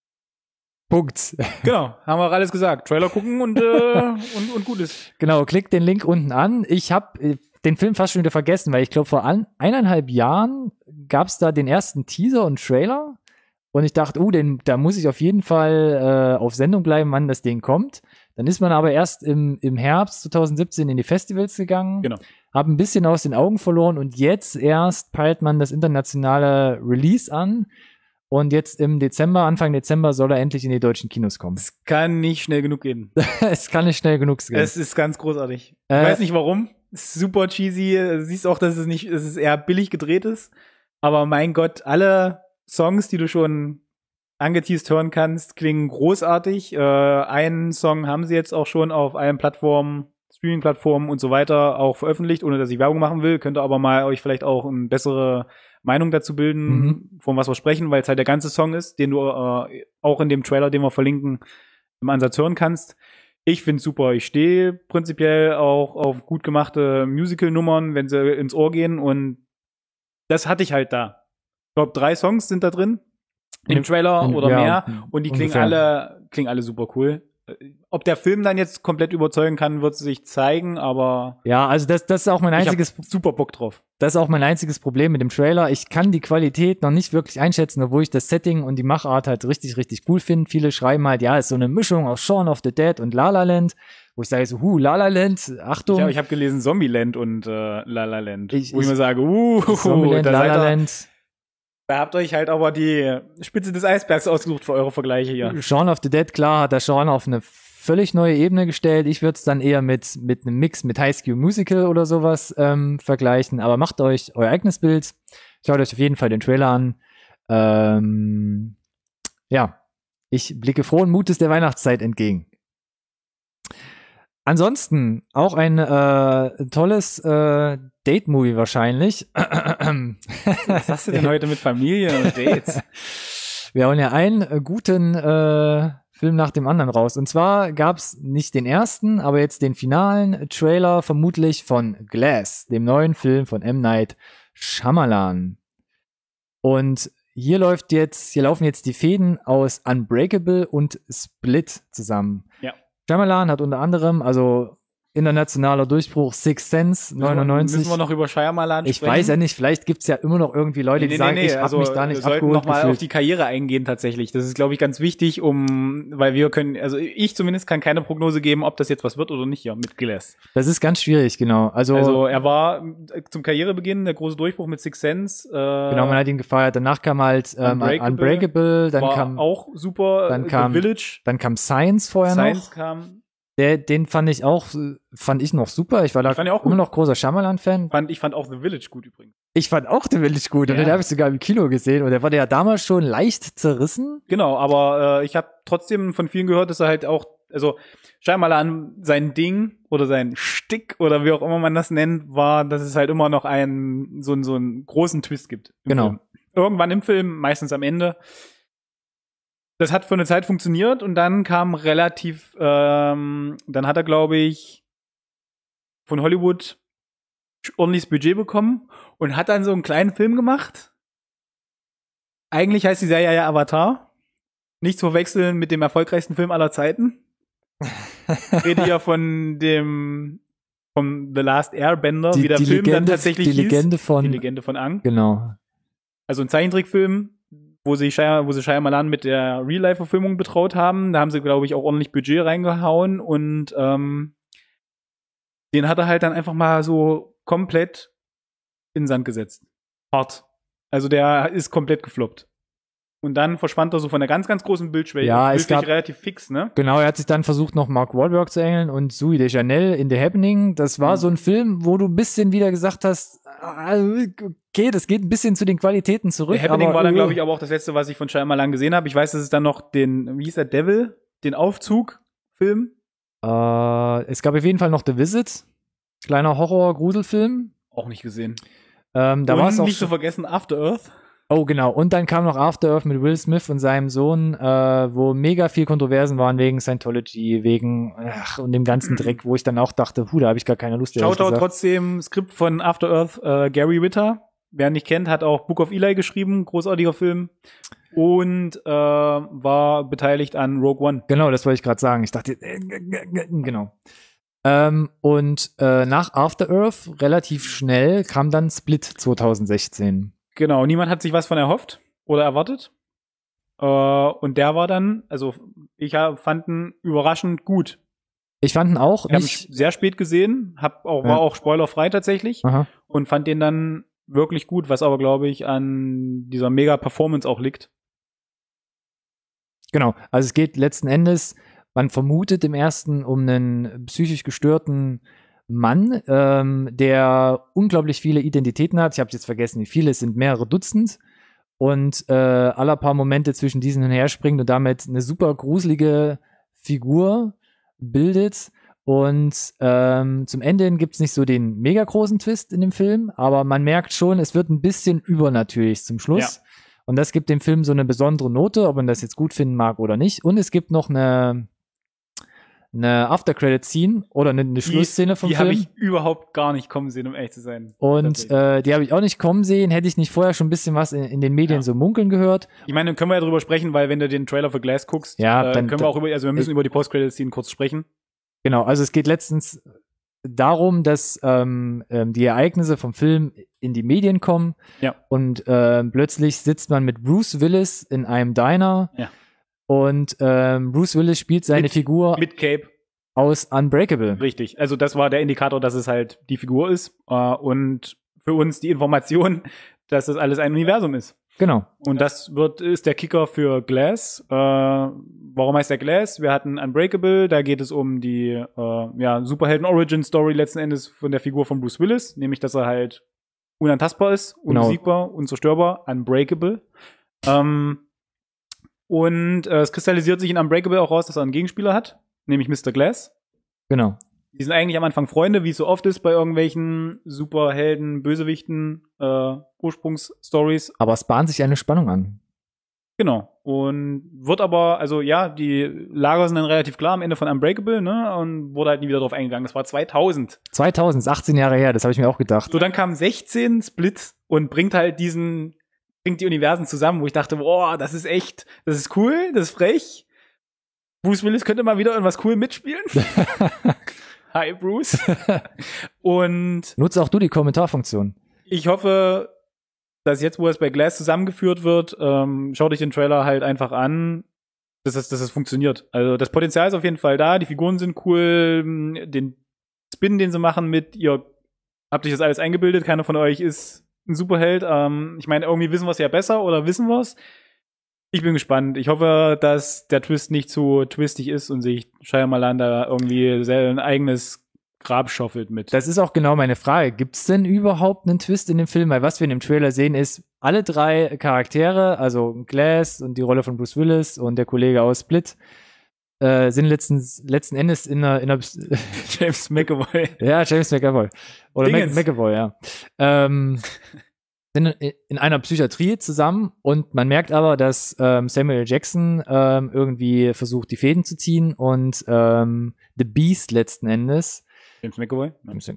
S1: Punkt.
S2: Genau, haben wir alles gesagt. Trailer gucken und gut ist.
S1: Genau, klickt den Link unten an. Ich habe den Film fast schon wieder vergessen, weil ich glaube, vor 1,5 Jahren gab es da den ersten Teaser und Trailer. Und ich dachte, da muss ich auf jeden Fall auf Sendung bleiben, wann das Ding kommt. Dann ist man aber erst im Herbst 2017 in die Festivals gegangen.
S2: Genau.
S1: Hab ein bisschen aus den Augen verloren und jetzt erst peilt man das internationale Release an. Und jetzt Anfang Dezember soll er endlich in die deutschen Kinos kommen.
S2: Es kann nicht schnell genug gehen.
S1: Es kann nicht schnell genug gehen.
S2: Es ist ganz großartig. Ich weiß nicht warum. Es ist super cheesy. Du siehst auch, dass es eher billig gedreht ist. Aber mein Gott, alle Songs, die du schon angeteased hören kannst, klingen großartig. Einen Song haben sie jetzt auch schon auf allen Plattformen, Streaming-Plattformen und so weiter auch veröffentlicht, ohne dass ich Werbung machen will. Könnt ihr aber mal euch vielleicht auch eine bessere Meinung dazu bilden, von was wir sprechen, weil es halt der ganze Song ist, den du auch in dem Trailer, den wir verlinken, im Ansatz hören kannst. Ich find's super. Ich stehe prinzipiell auch auf gut gemachte Musical-Nummern, wenn sie ins Ohr gehen, und das hatte ich halt da. Ich glaube, 3 Songs sind da drin im Trailer oder mehr, und die klingen alle super cool. Ob der Film dann jetzt komplett überzeugen kann, wird sich zeigen, aber
S1: ja, also das ist auch mein einziges,
S2: ich hab super Bock drauf.
S1: Das ist auch mein einziges Problem mit dem Trailer. Ich kann die Qualität noch nicht wirklich einschätzen, obwohl ich das Setting und die Machart halt richtig, richtig cool finde. Viele schreiben halt, ja, ist so eine Mischung aus Shaun of the Dead und La La Land, wo ich sage so, La La Land, Achtung.
S2: Ich hab gelesen Zombieland und La La Land, wo ich mir sage,
S1: Zombieland, La La Land.
S2: Da habt ihr euch halt aber die Spitze des Eisbergs ausgesucht für eure Vergleiche hier.
S1: Shaun of the Dead, klar, hat der Shaun auf eine völlig neue Ebene gestellt. Ich würde es dann eher mit einem Mix mit High School Musical oder sowas vergleichen. Aber macht euch euer eigenes Bild. Schaut euch auf jeden Fall den Trailer an. Ja, ich blicke frohen Mutes der Weihnachtszeit entgegen. Ansonsten auch ein tolles Date-Movie wahrscheinlich.
S2: Was hast du denn heute mit Familie und Dates?
S1: Wir hauen ja einen guten Film nach dem anderen raus. Und zwar gab's nicht den ersten, aber jetzt den finalen Trailer vermutlich von Glass, dem neuen Film von M. Night Shyamalan. Und hier laufen jetzt die Fäden aus Unbreakable und Split zusammen.
S2: Ja.
S1: Shyamalan hat unter anderem, also internationaler Durchbruch, Sixth Sense, 99.
S2: Müssen wir noch über Shyamalan sprechen?
S1: Ich weiß ja nicht, vielleicht gibt's ja immer noch irgendwie Leute, die sagen, ich habe mich da nicht
S2: wir sollten
S1: abgeholt
S2: noch mal
S1: gefühlt.
S2: auf die Karriere eingehen tatsächlich. Das ist, glaube ich, ganz wichtig, weil wir können, also ich zumindest kann keine Prognose geben, ob das jetzt was wird oder nicht hier mit Glass.
S1: Das ist ganz schwierig, genau. Also
S2: er war zum Karrierebeginn der große Durchbruch mit Sixth Sense.
S1: Genau, man hat ihn gefeiert. Danach kam halt Unbreakable, dann
S2: war
S1: kam
S2: auch super,
S1: dann kam
S2: The Village.
S1: Dann kam Science vorher
S2: Science
S1: noch.
S2: kam.
S1: Den fand ich noch super. Ich war da immer noch großer Shyamalan-Fan.
S2: Ich fand auch The Village gut übrigens.
S1: Ich fand auch The Village gut und den habe ich sogar im Kino gesehen und der wurde ja damals schon leicht zerrissen.
S2: Genau, aber ich habe trotzdem von vielen gehört, dass er halt auch, also Shyamalan sein Ding oder sein Stick oder wie auch immer man das nennt, war, dass es halt immer noch so einen großen Twist gibt.
S1: Genau.
S2: Film. Irgendwann im Film, meistens am Ende. Das hat für eine Zeit funktioniert und dann kam dann hat er, glaube ich, von Hollywood ordentliches Budget bekommen und hat dann so einen kleinen Film gemacht. Eigentlich heißt die Serie ja Avatar. Nicht zu verwechseln mit dem erfolgreichsten Film aller Zeiten. Ich rede ja von The Last Airbender, wie der Film dann tatsächlich hieß.
S1: Die Legende von
S2: Aang.
S1: Genau.
S2: Also ein Zeichentrickfilm, wo sie Shyamalan mit der Real-Life-Verfilmung betraut haben. Da haben sie, glaube ich, auch ordentlich Budget reingehauen und den hat er halt dann einfach mal so komplett in den Sand gesetzt. Hart. Also der ist komplett gefloppt. Und dann verschwand er so von der ganz, ganz großen Bildschwelle.
S1: Ja, es gab
S2: relativ fix, ne?
S1: Genau, er hat sich dann versucht, noch Mark Wahlberg zu engeln und Zooey Deschanel in The Happening. Das war so ein Film, wo du ein bisschen wieder gesagt hast, okay, das geht ein bisschen zu den Qualitäten zurück.
S2: The Happening war dann, glaube ich, aber auch das letzte, was ich von Shyamalan gesehen habe. Ich weiß, dass es dann noch wie hieß der, Devil? Den Aufzug-Film?
S1: Es gab auf jeden Fall noch The Visit. Kleiner Horror-Gruselfilm.
S2: Auch nicht gesehen.
S1: Da war es auch
S2: nicht zu vergessen After Earth.
S1: Oh, genau. Und dann kam noch After Earth mit Will Smith und seinem Sohn, wo mega viel Kontroversen waren wegen Scientology, und dem ganzen Dreck, wo ich dann auch dachte, da habe ich gar keine Lust.
S2: Shoutout trotzdem, Skript von After Earth, Gary Whitta. Wer ihn nicht kennt, hat auch Book of Eli geschrieben, großartiger Film. Und war beteiligt an Rogue One.
S1: Genau, das wollte ich gerade sagen. Ich dachte, genau. Und nach After Earth, relativ schnell, kam dann Split 2016.
S2: Genau, niemand hat sich was von erhofft oder erwartet. Und der war dann, also ich fand ihn überraschend gut.
S1: Ich fand ihn auch.
S2: Ich habe ihn sehr spät gesehen, war auch spoilerfrei tatsächlich.
S1: Aha.
S2: Und fand den dann wirklich gut, was aber, glaube ich, an dieser Mega-Performance auch liegt.
S1: Genau, also es geht letzten Endes, man vermutet im ersten um einen psychisch gestörten Mann, der unglaublich viele Identitäten hat. Ich habe jetzt vergessen, wie viele. Es sind mehrere Dutzend. Und alle paar Momente zwischen diesen hin und her springt und damit eine super gruselige Figur bildet. Und zum Ende hin gibt es nicht so den mega großen Twist in dem Film, aber man merkt schon, es wird ein bisschen übernatürlich zum Schluss. Ja. Und das gibt dem Film so eine besondere Note, ob man das jetzt gut finden mag oder nicht. Und es gibt noch eine After-Credit-Scene oder eine Schlussszene vom Film.
S2: Die habe ich überhaupt gar nicht kommen sehen, um ehrlich zu sein.
S1: Und die habe ich auch nicht kommen sehen. Hätte ich nicht vorher schon ein bisschen was in den Medien so munkeln gehört.
S2: Ich meine, dann können wir ja drüber sprechen, weil wenn du den Trailer für Glass guckst, dann können wir auch wir müssen über die Post-Credit-Scene kurz sprechen.
S1: Genau, also es geht letztens darum, dass die Ereignisse vom Film in die Medien kommen.
S2: Ja.
S1: Und plötzlich sitzt man mit Bruce Willis in einem Diner.
S2: Ja.
S1: Und Bruce Willis spielt seine Figur
S2: mit Cape
S1: aus Unbreakable.
S2: Richtig. Also das war der Indikator, dass es halt die Figur ist und für uns die Information, dass das alles ein Universum ist.
S1: Genau.
S2: Und das ist der Kicker für Glass. Warum heißt der Glass? Wir hatten Unbreakable, da geht es um die Superhelden-Origin-Story letzten Endes von der Figur von Bruce Willis, nämlich dass er halt unantastbar ist, unbesiegbar, unzerstörbar, unbreakable. Und es kristallisiert sich in Unbreakable auch raus, dass er einen Gegenspieler hat, nämlich Mr. Glass.
S1: Genau.
S2: Die sind eigentlich am Anfang Freunde, wie es so oft ist bei irgendwelchen Superhelden, Bösewichten, Ursprungsstories.
S1: Aber es bahnt sich eine Spannung an.
S2: Genau. Und wird aber, also ja, die Lager sind dann relativ klar am Ende von Unbreakable, ne? Und wurde halt nie wieder drauf eingegangen. Das war 2000.
S1: 2000, ist 18 Jahre her, das habe ich mir auch gedacht.
S2: So, dann kam 16 Split und bringt die Universen zusammen, wo ich dachte, boah, das ist cool, das ist frech. Bruce Willis könnte mal wieder irgendwas cool mitspielen. Hi, Bruce. Und
S1: Nutze auch du die Kommentarfunktion.
S2: ich hoffe, dass jetzt, wo es bei Glass zusammengeführt wird, schaut euch den Trailer halt einfach an, dass es funktioniert. Also das Potenzial ist auf jeden Fall da, die Figuren sind cool, den Spin, den sie machen mit, ihr habt euch das alles eingebildet, keiner von euch ist ein Superheld. Ich meine, irgendwie wissen wir es ja besser oder wissen wir es. Ich bin gespannt. Ich hoffe, dass der Twist nicht zu twistig ist und sich Shyamalan da irgendwie ein eigenes Grab schaufelt mit.
S1: Das ist auch genau meine Frage. Gibt es denn überhaupt einen Twist in dem Film? Weil was wir in dem Trailer sehen, ist, alle drei Charaktere, also Glass und die Rolle von Bruce Willis und der Kollege aus Split, sind letzten Endes in einer
S2: James McAvoy.
S1: Ja, James McAvoy. Oder McAvoy, ja. Sind in einer Psychiatrie zusammen und man merkt aber, dass Samuel Jackson irgendwie versucht, die Fäden zu ziehen und The Beast letzten Endes
S2: James McAvoy.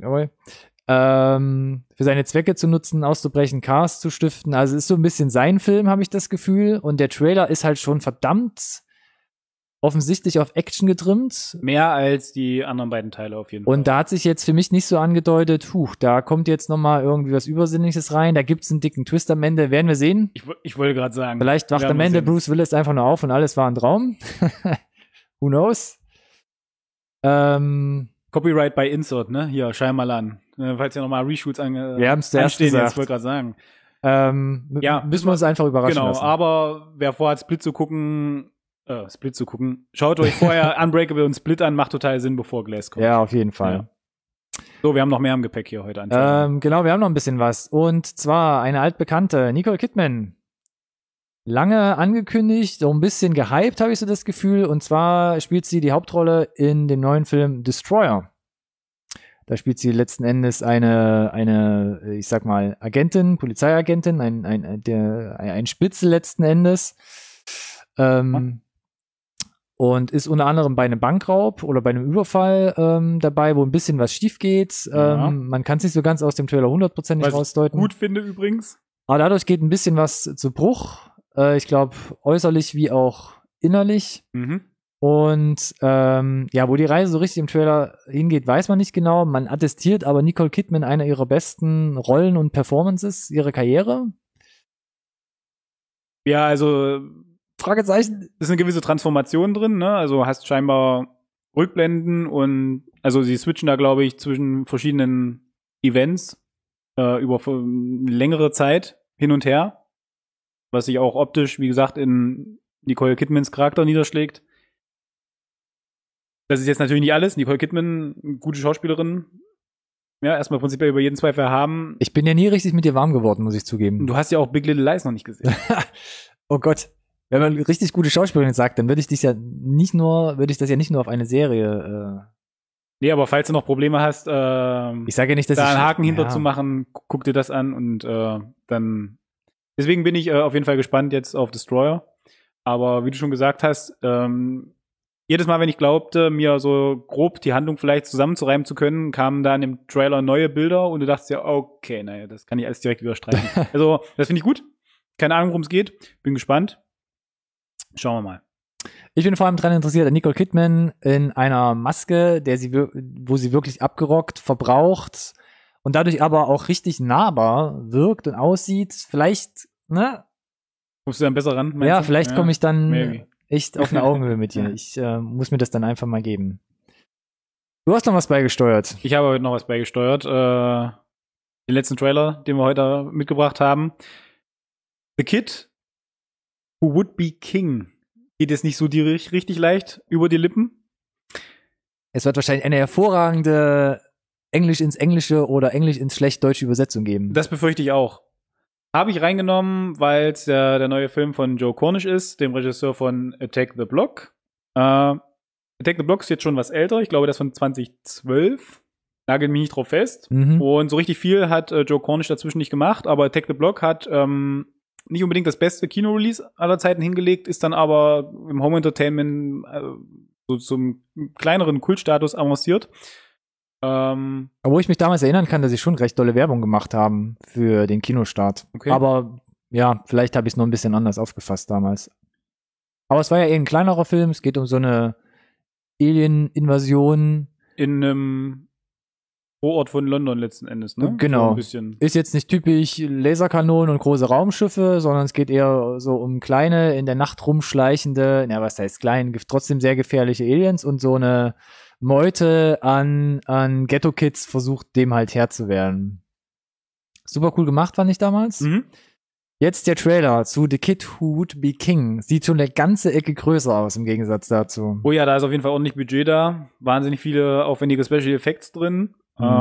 S1: Für seine Zwecke zu nutzen, auszubrechen, Chaos zu stiften. Also ist so ein bisschen sein Film, habe ich das Gefühl. Und der Trailer ist halt schon verdammt offensichtlich auf Action getrimmt.
S2: Mehr als die anderen beiden Teile auf jeden Fall.
S1: Und da hat sich jetzt für mich nicht so angedeutet, da kommt jetzt noch mal irgendwie was Übersinnliches rein, da gibt's einen dicken Twist am Ende, werden wir sehen.
S2: Ich wollte gerade sagen.
S1: Vielleicht wacht am Ende Bruce Willis einfach nur auf und alles war ein Traum. Who knows?
S2: Copyright by Insert, ne? Hier, Shyamalan. Falls ja noch mal Reshoots
S1: wir haben's zuerst gesagt.
S2: Jetzt wollte gerade sagen.
S1: Ja, müssen wir uns einfach überraschen lassen.
S2: Genau, aber wer vorhat, Split zu gucken, schaut euch vorher Unbreakable und Split an, macht total Sinn, bevor Glass kommt.
S1: Ja, auf jeden Fall.
S2: Ja. So, wir haben noch mehr im Gepäck hier heute.
S1: Genau, wir haben noch ein bisschen was. Und zwar eine altbekannte, Nicole Kidman. Lange angekündigt, so ein bisschen gehypt, habe ich so das Gefühl. Und zwar spielt sie die Hauptrolle in dem neuen Film Destroyer. Da spielt sie letzten Endes eine, ich sag mal, Agentin, Polizeiagentin, ein Spitzel letzten Endes. Und ist unter anderem bei einem Bankraub oder bei einem Überfall dabei, wo ein bisschen was schief geht.
S2: Ja.
S1: Man kann es nicht so ganz aus dem Trailer 100%ig rausdeuten.
S2: Was ich gut finde übrigens.
S1: Aber dadurch geht ein bisschen was zu Bruch. Ich glaube, äußerlich wie auch innerlich.
S2: Mhm.
S1: Und wo die Reise so richtig im Trailer hingeht, weiß man nicht genau. Man attestiert aber Nicole Kidman einer ihrer besten Rollen und Performances ihrer Karriere.
S2: Ja, also
S1: Fragezeichen.
S2: Ist eine gewisse Transformation drin, ne? Also hast scheinbar Rückblenden und also sie switchen da, glaube ich, zwischen verschiedenen Events über längere Zeit hin und her, was sich auch optisch, wie gesagt, in Nicole Kidmans Charakter niederschlägt. Das ist jetzt natürlich nicht alles. Nicole Kidman, gute Schauspielerin. Ja, erstmal prinzipiell über jeden Zweifel haben.
S1: Ich bin ja nie richtig mit dir warm geworden, muss ich zugeben.
S2: Du hast ja auch Big Little Lies noch nicht gesehen.
S1: Oh Gott. Wenn man richtig gute Schauspielerin sagt, dann würde ich das ja nicht nur auf eine Serie.
S2: Nee, aber falls du noch Probleme hast,
S1: ich sage ja nicht, dass
S2: da einen Haken hinter zu machen, guck dir das an und dann. Deswegen bin ich auf jeden Fall gespannt jetzt auf Destroyer. Aber wie du schon gesagt hast, jedes Mal, wenn ich glaubte, mir so grob die Handlung vielleicht zusammenzureimen zu können, kamen dann im Trailer neue Bilder und du dachtest ja, okay, naja, das kann ich alles direkt wieder streichen. Also, das finde ich gut. Keine Ahnung, worum es geht. Bin gespannt. Schauen wir mal.
S1: Ich bin vor allem daran interessiert an Nicole Kidman in einer Maske, wo sie wirklich abgerockt, verbraucht und dadurch aber auch richtig nahbar wirkt und aussieht. Vielleicht, ne?
S2: Kommst du dann besser ran?
S1: Ja, vielleicht komme ich dann
S2: maybe.
S1: Echt auf eine Augenhöhe mit dir. Ich muss mir das dann einfach mal geben. Du hast noch was beigesteuert.
S2: Ich habe heute noch was beigesteuert. Den letzten Trailer, den wir heute mitgebracht haben. The Kid Who Would Be King. Geht jetzt nicht so richtig leicht über die Lippen.
S1: Es wird wahrscheinlich eine hervorragende Englisch ins Englische oder Englisch ins schlecht-deutsche Übersetzung geben.
S2: Das befürchte ich auch. Habe ich reingenommen, weil es der neue Film von Joe Cornish ist, dem Regisseur von Attack the Block. Attack the Block ist jetzt schon was älter. Ich glaube, das von 2012. Nagelt mich nicht drauf fest.
S1: Mhm.
S2: Und so richtig viel hat Joe Cornish dazwischen nicht gemacht. Aber Attack the Block hat nicht unbedingt das beste Kino-Release aller Zeiten hingelegt, ist dann aber im Home-Entertainment so zum kleineren Kultstatus avanciert.
S1: Wo ich mich damals erinnern kann, dass sie schon recht dolle Werbung gemacht haben für den Kinostart.
S2: Okay.
S1: Aber ja, vielleicht habe ich es noch ein bisschen anders aufgefasst damals. Aber es war ja eher ein kleinerer Film. Es geht um so eine Alien-Invasion.
S2: in einem Vorort von London letzten Endes, ne?
S1: Genau.
S2: So ein bisschen.
S1: Ist jetzt nicht typisch Laserkanonen und große Raumschiffe, sondern es geht eher so um kleine, in der Nacht rumschleichende, was heißt klein, trotzdem sehr gefährliche Aliens und so eine Meute an Ghetto-Kids versucht, dem halt Herr zu werden. Super cool gemacht, fand ich damals.
S2: Mhm.
S1: Jetzt der Trailer zu The Kid Who Would Be King. Sieht schon eine ganze Ecke größer aus im Gegensatz dazu.
S2: Oh ja, da ist auf jeden Fall ordentlich Budget da. Wahnsinnig viele aufwendige Special Effects drin.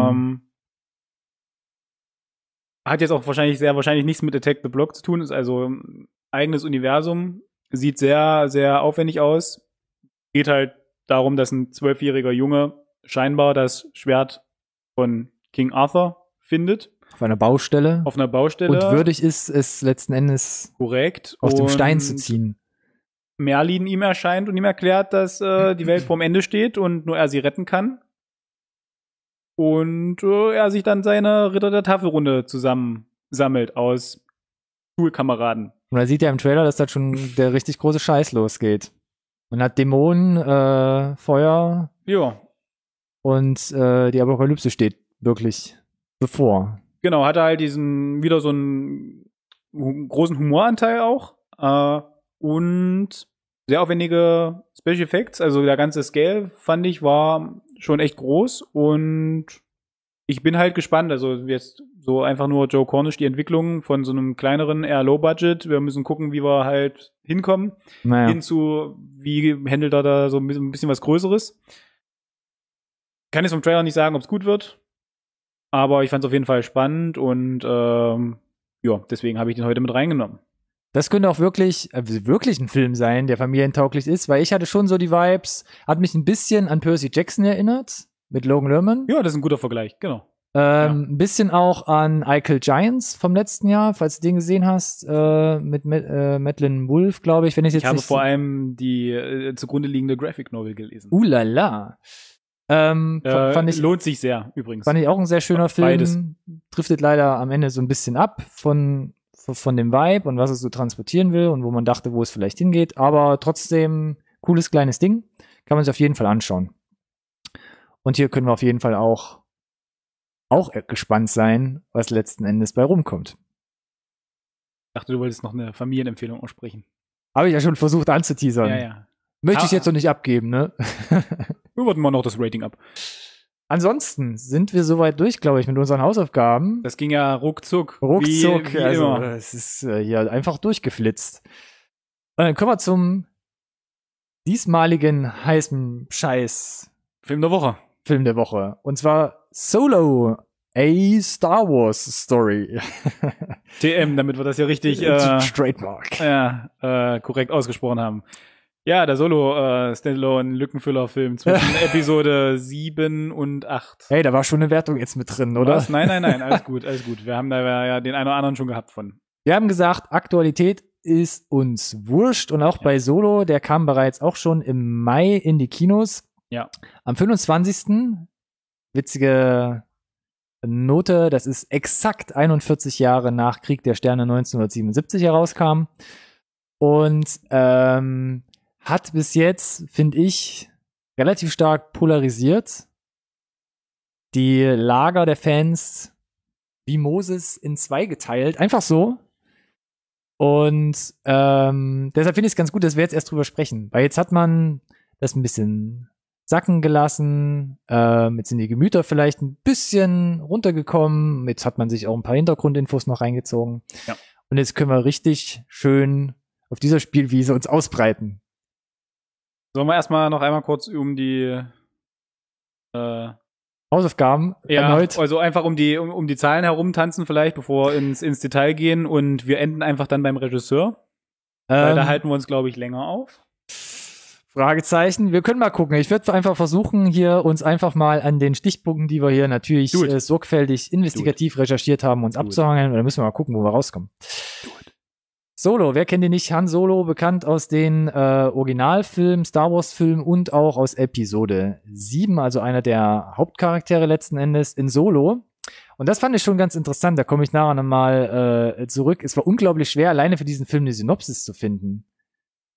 S2: Hat jetzt auch sehr wahrscheinlich nichts mit Attack the Block zu tun. Ist also ein eigenes Universum. Sieht sehr, sehr aufwendig aus. Geht halt darum, dass ein 12-jähriger Junge scheinbar das Schwert von King Arthur findet.
S1: Auf einer Baustelle.
S2: Auf einer Baustelle.
S1: Und würdig ist es letzten Endes
S2: korrekt
S1: aus dem Stein zu ziehen.
S2: Merlin ihm erscheint und ihm erklärt, dass die Welt vorm Ende steht und nur er sie retten kann. Und er sich dann seine Ritter der Tafelrunde zusammensammelt aus Schulkameraden.
S1: Und da sieht er im Trailer, dass da schon der richtig große Scheiß losgeht. Man hat Dämonen, Feuer.
S2: Ja.
S1: Und die Apokalypse steht wirklich bevor.
S2: Genau, hat er halt wieder so einen großen Humoranteil auch. Und sehr aufwendige Special Effects. Also der ganze Scale, fand ich, war schon echt groß. Und ich bin halt gespannt. Also jetzt so einfach nur Joe Cornish, die Entwicklung von so einem kleineren, eher Low-Budget. Wir müssen gucken, wie wir halt hinkommen.
S1: Naja.
S2: Hinzu, wie handelt er da so ein bisschen was Größeres. Kann jetzt vom Trailer nicht sagen, ob es gut wird. Aber ich fand es auf jeden Fall spannend und deswegen habe ich den heute mit reingenommen.
S1: Das könnte auch wirklich ein Film sein, der familientauglich ist, weil ich hatte schon so die Vibes, hat mich ein bisschen an Percy Jackson erinnert, mit Logan Lerman.
S2: Ja, das ist ein guter Vergleich, genau.
S1: Ein bisschen auch an I Kill Giants vom letzten Jahr, falls du den gesehen hast, mit Madeleine Wolf, glaube ich, wenn ich jetzt
S2: Ich habe
S1: nicht
S2: vor allem die zugrunde liegende Graphic Novel gelesen.
S1: Lala. Fand ich,
S2: lohnt sich sehr, übrigens.
S1: Fand ich auch ein sehr schöner Film.
S2: Beides.
S1: Driftet leider am Ende so ein bisschen ab von dem Vibe und was es so transportieren will und wo man dachte, wo es vielleicht hingeht. Aber trotzdem cooles kleines Ding. Kann man sich auf jeden Fall anschauen. Und hier können wir auf jeden Fall auch gespannt sein, was letzten Endes bei rumkommt.
S2: Ich dachte, du wolltest noch eine Familienempfehlung aussprechen.
S1: Habe ich ja schon versucht anzuteasern.
S2: Ja.
S1: Möchte ich jetzt noch nicht abgeben, ne?
S2: Wir warten mal noch das Rating ab.
S1: Ansonsten sind wir soweit durch, glaube ich, mit unseren Hausaufgaben.
S2: Das ging ja ruckzuck.
S1: Ruckzuck,
S2: wie
S1: also
S2: immer.
S1: es ist hier einfach durchgeflitzt. Und dann kommen wir zum diesmaligen heißen Scheiß
S2: Film der Woche.
S1: Und zwar Solo, a Star Wars Story.
S2: TM, damit wir das ja richtig
S1: Trademark.
S2: Korrekt ausgesprochen haben. Ja, der Solo-Standalone-Lückenfüller-Film zwischen Episode 7 und 8.
S1: Hey, da war schon eine Wertung jetzt mit drin, oder?
S2: Was? Nein, alles gut. Wir haben da ja den einen oder anderen schon gehabt von.
S1: Wir haben gesagt, Aktualität ist uns wurscht und auch bei Solo, der kam bereits auch schon im Mai in die Kinos.
S2: Ja.
S1: Am 25. Witzige Note, das ist exakt 41 Jahre nach Krieg der Sterne 1977 herauskam. Und hat bis jetzt, finde ich, relativ stark polarisiert. Die Lager der Fans wie Moses in zwei geteilt. Einfach so. Und deshalb finde ich es ganz gut, dass wir jetzt erst drüber sprechen. Weil jetzt hat man das ein bisschen sacken gelassen. Jetzt sind die Gemüter vielleicht ein bisschen runtergekommen. Jetzt hat man sich auch ein paar Hintergrundinfos noch reingezogen.
S2: Ja.
S1: Und jetzt können wir richtig schön auf dieser Spielwiese uns ausbreiten.
S2: Sollen wir erstmal noch einmal kurz um die
S1: Hausaufgaben erneut?
S2: Also einfach um die Zahlen herumtanzen vielleicht, bevor wir ins Detail gehen und wir enden einfach dann beim Regisseur. Weil da halten wir uns, glaube ich, länger auf.
S1: Fragezeichen. Wir können mal gucken. Ich würde einfach versuchen, hier uns einfach mal an den Stichpunkten, die wir hier natürlich sorgfältig investigativ recherchiert haben, uns abzuhangeln. Und dann müssen wir mal gucken, wo wir rauskommen. Solo, wer kennt ihn nicht? Han Solo, bekannt aus den Originalfilmen, Star Wars Filmen und auch aus Episode 7, also einer der Hauptcharaktere letzten Endes in Solo. Und das fand ich schon ganz interessant, da komme ich nachher nochmal zurück. Es war unglaublich schwer, alleine für diesen Film eine Synopsis zu finden.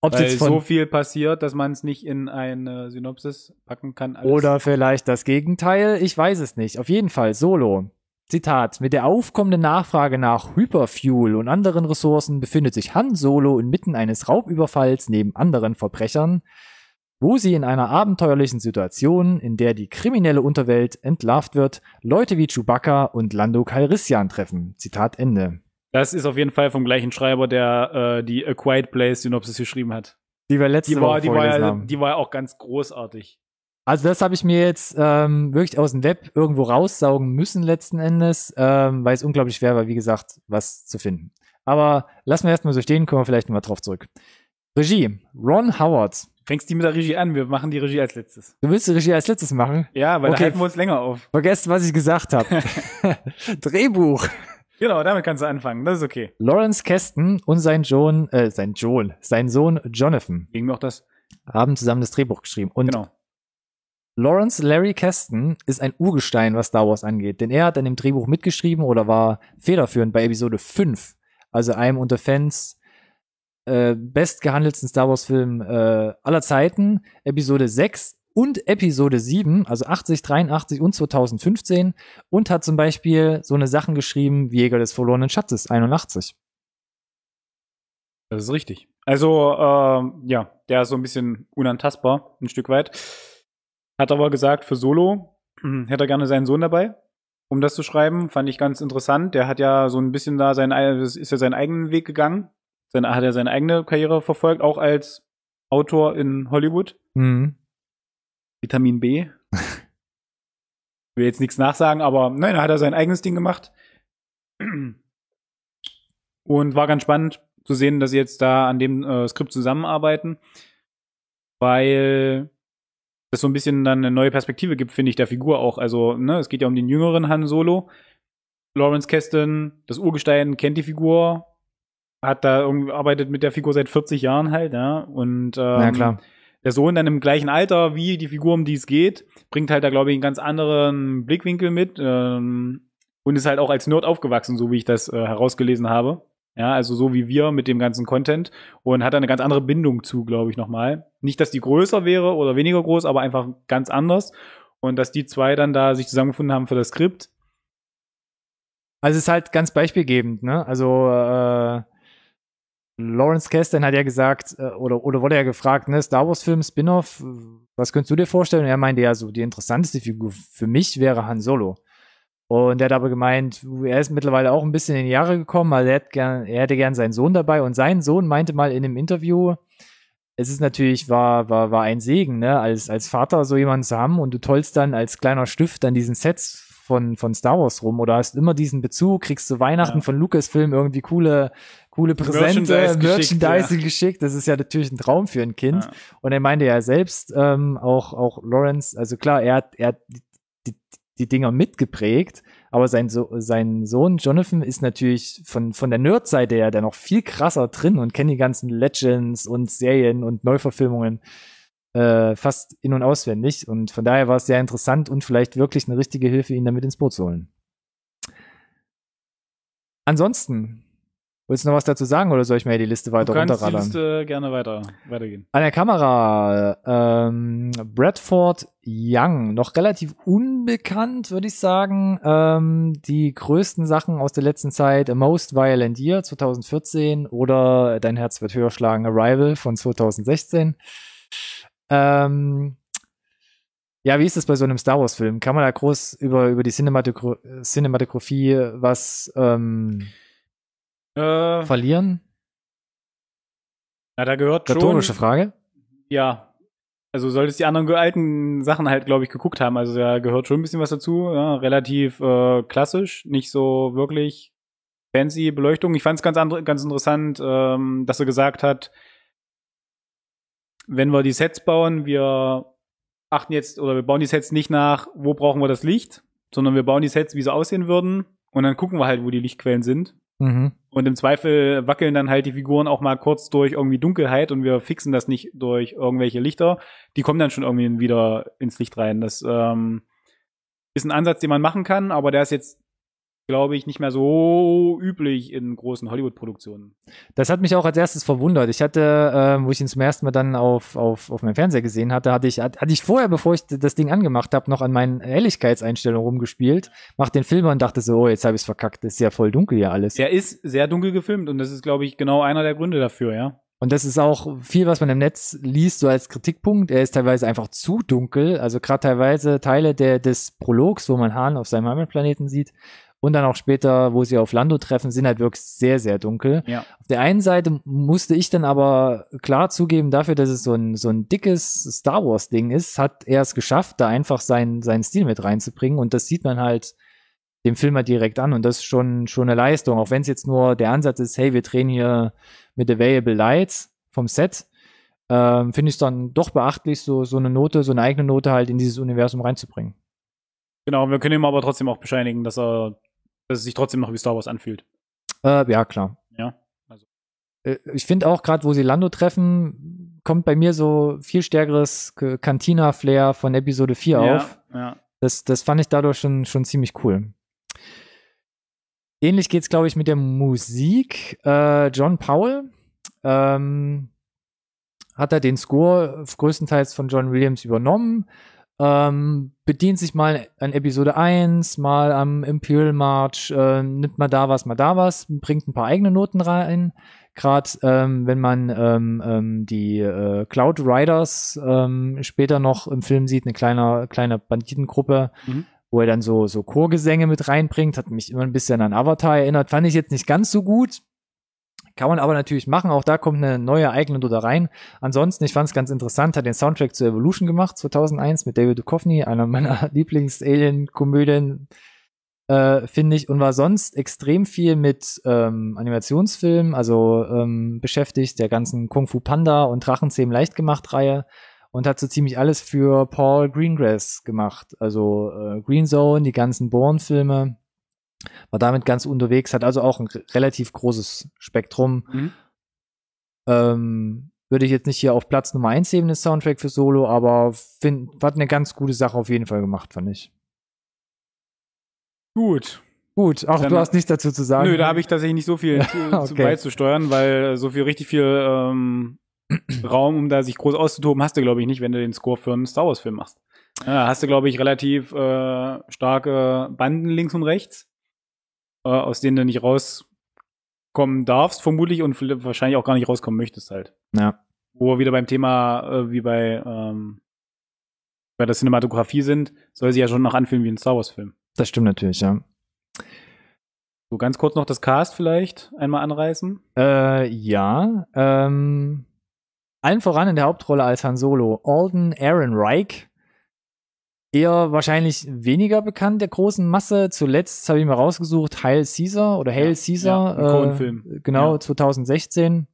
S1: Ob's
S2: Weil
S1: jetzt von
S2: so viel passiert, dass man es nicht in eine Synopsis packen kann. Alles.
S1: oder vielleicht das Gegenteil, ich weiß es nicht. Auf jeden Fall, Solo. Zitat, mit der aufkommenden Nachfrage nach Hyperfuel und anderen Ressourcen befindet sich Han Solo inmitten eines Raubüberfalls neben anderen Verbrechern, wo sie in einer abenteuerlichen Situation, in der die kriminelle Unterwelt entlarvt wird, Leute wie Chewbacca und Lando Calrissian treffen. Zitat Ende.
S2: Das ist auf jeden Fall vom gleichen Schreiber, der die A Quiet Place Synopsis geschrieben hat.
S1: Die wir letzte Woche vorgelesen haben.
S2: Die war ja auch ganz großartig.
S1: Also das habe ich mir jetzt wirklich aus dem Web irgendwo raussaugen müssen letzten Endes, weil es unglaublich schwer war, wie gesagt, was zu finden. Aber lassen wir erstmal so stehen, kommen wir vielleicht nochmal drauf zurück. Regie, Ron Howard.
S2: Fängst die mit der Regie an, wir machen die Regie als letztes.
S1: Du willst die Regie als letztes machen?
S2: Ja, weil
S1: Okay.
S2: da halten wir uns länger auf.
S1: Vergesst, was ich gesagt habe. Drehbuch.
S2: Genau, damit kannst du anfangen, das ist okay.
S1: Lawrence Kasdan und sein Sohn Jonathan
S2: Ging mir auch das.
S1: haben zusammen das Drehbuch geschrieben. Und
S2: Genau.
S1: Lawrence Larry Kasdan ist ein Urgestein, was Star Wars angeht. Denn er hat an dem Drehbuch mitgeschrieben oder war federführend bei Episode 5. Also einem unter Fans bestgehandelten Star Wars Film aller Zeiten. Episode 6 und Episode 7, also 80, 83 und 2015. Und hat zum Beispiel so eine Sachen geschrieben wie Jäger des verlorenen Schatzes, 81.
S2: Das ist richtig. Also, ja, der ist so ein bisschen unantastbar, ein Stück weit. Hat aber gesagt, für Solo hätte er gerne seinen Sohn dabei, um das zu schreiben. Fand ich ganz interessant. Der hat ja so ein bisschen da ist ja seinen eigenen Weg gegangen. Hat er seine eigene Karriere verfolgt, auch als Autor in Hollywood.
S1: Mhm.
S2: Vitamin B. Will jetzt nichts nachsagen, aber nein, da hat er sein eigenes Ding gemacht. Und war ganz spannend zu sehen, dass sie jetzt da an dem Skript zusammenarbeiten, weil das so ein bisschen dann eine neue Perspektive gibt, finde ich, der Figur auch. Also, ne, es geht ja um den jüngeren Han Solo. Lawrence Kasdan, das Urgestein, kennt die Figur, hat da irgendwie arbeitet mit der Figur seit 40 Jahren halt, ja. Und
S1: Ja, klar.
S2: der Sohn dann im gleichen Alter wie die Figur, um die es geht, bringt halt da, glaube ich, einen ganz anderen Blickwinkel mit und ist halt auch als Nerd aufgewachsen, so wie ich das herausgelesen habe. Ja, also so wie wir mit dem ganzen Content und hat da eine ganz andere Bindung zu, glaube ich, nochmal. Nicht, dass die größer wäre oder weniger groß, aber einfach ganz anders. Und dass die zwei dann da sich zusammengefunden haben für das Skript.
S1: Also es ist halt ganz beispielgebend, ne? Also Lawrence Kasdan hat ja gesagt, oder wurde ja gefragt, ne, Star Wars Film, Spin-off, was könntest du dir vorstellen? Und er meinte ja so, die interessanteste Figur für mich wäre Han Solo. Und er hat aber gemeint, er ist mittlerweile auch ein bisschen in die Jahre gekommen, also er hätte gern seinen Sohn dabei. Und sein Sohn meinte mal in einem Interview, es ist natürlich, war ein Segen, ne, als Vater so jemanden zu haben und du tollst dann als kleiner Stift an diesen Sets von Star Wars rum oder hast immer diesen Bezug, kriegst zu Weihnachten von Lucasfilm irgendwie coole Präsente, Merchandise geschickt. Das ist ja natürlich ein Traum für ein Kind. Ja. Und er meinte ja selbst, auch Lawrence, also klar, er hat die Dinger mitgeprägt, aber sein Sohn Jonathan ist natürlich von der Nerd-Seite her da noch viel krasser drin und kennt die ganzen Legends und Serien und Neuverfilmungen fast in- und auswendig. Und von daher war es sehr interessant und vielleicht wirklich eine richtige Hilfe, ihn damit ins Boot zu holen. Ansonsten, willst du noch was dazu sagen oder soll ich mir die Liste weiter runterradern?
S2: Du kannst die Liste gerne weitergehen.
S1: An der Kamera Bradford Young, noch relativ unbekannt, würde ich sagen. Die größten Sachen aus der letzten Zeit, A Most Violent Year 2014 oder Dein Herz wird höher schlagen, Arrival von 2016. Ja, wie ist das bei so einem Star Wars Film? Kann man da groß über die Cinematografie was verlieren?
S2: Na, da gehört schon.
S1: Rhetorische Frage?
S2: Ja. Also solltest die anderen alten Sachen halt, glaube ich, geguckt haben. Also da gehört schon ein bisschen was dazu. Ja, relativ klassisch, nicht so wirklich fancy Beleuchtung. Ich fand es ganz interessant, dass er gesagt hat, wenn wir die Sets bauen, wir bauen die Sets nicht nach, wo brauchen wir das Licht, sondern wir bauen die Sets, wie sie aussehen würden und dann gucken wir halt, wo die Lichtquellen sind.
S1: Mhm.
S2: Und im Zweifel wackeln dann halt die Figuren auch mal kurz durch irgendwie Dunkelheit und wir fixen das nicht durch irgendwelche Lichter. Die kommen dann schon irgendwie wieder ins Licht rein. Das ist ein Ansatz, den man machen kann, aber der ist jetzt glaube ich, nicht mehr so üblich in großen Hollywood-Produktionen.
S1: Das hat mich auch als erstes verwundert. Ich hatte, wo ich ihn zum ersten Mal dann auf meinem Fernseher gesehen hatte, hatte ich vorher, bevor ich das Ding angemacht habe, noch an meinen Helligkeitseinstellungen rumgespielt, mach den Filmer und dachte so, oh, jetzt habe ich es verkackt, das ist ja voll dunkel hier alles.
S2: Der ist sehr dunkel gefilmt und das ist, glaube ich, genau einer der Gründe dafür, ja.
S1: Und das ist auch viel, was man im Netz liest, so als Kritikpunkt. Er ist teilweise einfach zu dunkel, also gerade teilweise Teile des Prologs, wo man Han auf seinem Heimatplaneten sieht, und dann auch später, wo sie auf Lando treffen, sind halt wirklich sehr, sehr dunkel.
S2: Ja.
S1: Auf der einen Seite musste ich dann aber klar zugeben, dafür, dass es so ein dickes Star Wars-Ding ist, hat er es geschafft, da einfach seinen Stil mit reinzubringen. Und das sieht man halt dem Film halt direkt an. Und das ist schon eine Leistung. Auch wenn es jetzt nur der Ansatz ist, hey, wir drehen hier mit Available Lights vom Set, finde ich es dann doch beachtlich, so eine Note, so eine eigene Note halt in dieses Universum reinzubringen.
S2: Genau, wir können ihm aber trotzdem auch bescheinigen, dass es sich trotzdem noch wie Star Wars anfühlt.
S1: Ja, klar.
S2: Ja. Also.
S1: Ich finde auch, gerade wo sie Lando treffen, kommt bei mir so viel stärkeres Cantina-Flair von Episode 4 auf.
S2: Ja.
S1: Das fand ich dadurch schon ziemlich cool. Ähnlich geht's, glaube ich, mit der Musik. John Powell hat er den Score größtenteils von John Williams übernommen. Bedient sich mal an Episode 1, mal am Imperial March, nimmt mal da was, bringt ein paar eigene Noten rein. Gerade wenn man die Cloud Riders später noch im Film sieht, eine kleine Banditengruppe, wo er dann so Chorgesänge mit reinbringt, hat mich immer ein bisschen an Avatar erinnert. Fand ich jetzt nicht ganz so gut. Kann man aber natürlich machen. Auch da kommt eine neue eigene Note rein. Ansonsten, ich fand es ganz interessant, hat den Soundtrack zu Evolution gemacht, 2001 mit David Duchovny, einer meiner Lieblings-Alien-Komödien, finde ich. Und war sonst extrem viel mit Animationsfilmen, also beschäftigt, der ganzen Kung Fu Panda und Drachenzähmen leicht gemacht Reihe. Und hat so ziemlich alles für Paul Greengrass gemacht. Also Green Zone, die ganzen Bourne-Filme. War damit ganz unterwegs, hat also auch ein relativ großes Spektrum. Würde ich jetzt nicht hier auf Platz Nummer 1 heben, das Soundtrack für Solo, aber hat eine ganz gute Sache auf jeden Fall gemacht, fand ich.
S2: Gut,
S1: auch dann, du hast nichts dazu zu sagen.
S2: Nö, da habe ich tatsächlich nicht so viel zu beizusteuern, weil so viel richtig viel Raum, um da sich groß auszutoben, hast du, glaube ich, nicht, wenn du den Score für einen Star Wars-Film machst. Ja, hast du, glaube ich, relativ starke Banden links und rechts, aus denen du nicht rauskommen darfst, vermutlich, und wahrscheinlich auch gar nicht rauskommen möchtest halt.
S1: Ja.
S2: Wo wir wieder beim Thema, wie bei der Cinematografie sind, soll sie ja schon noch anfühlen wie ein Star Wars-Film.
S1: Das stimmt natürlich, ja.
S2: So, ganz kurz noch das Cast vielleicht einmal anreißen.
S1: Ja. Allen voran in der Hauptrolle als Han Solo Alden Ehrenreich. Eher wahrscheinlich weniger bekannt der großen Masse. Zuletzt habe ich mal rausgesucht, Hail Caesar.
S2: Ja, Coen-Film.
S1: Genau, ja. 2016.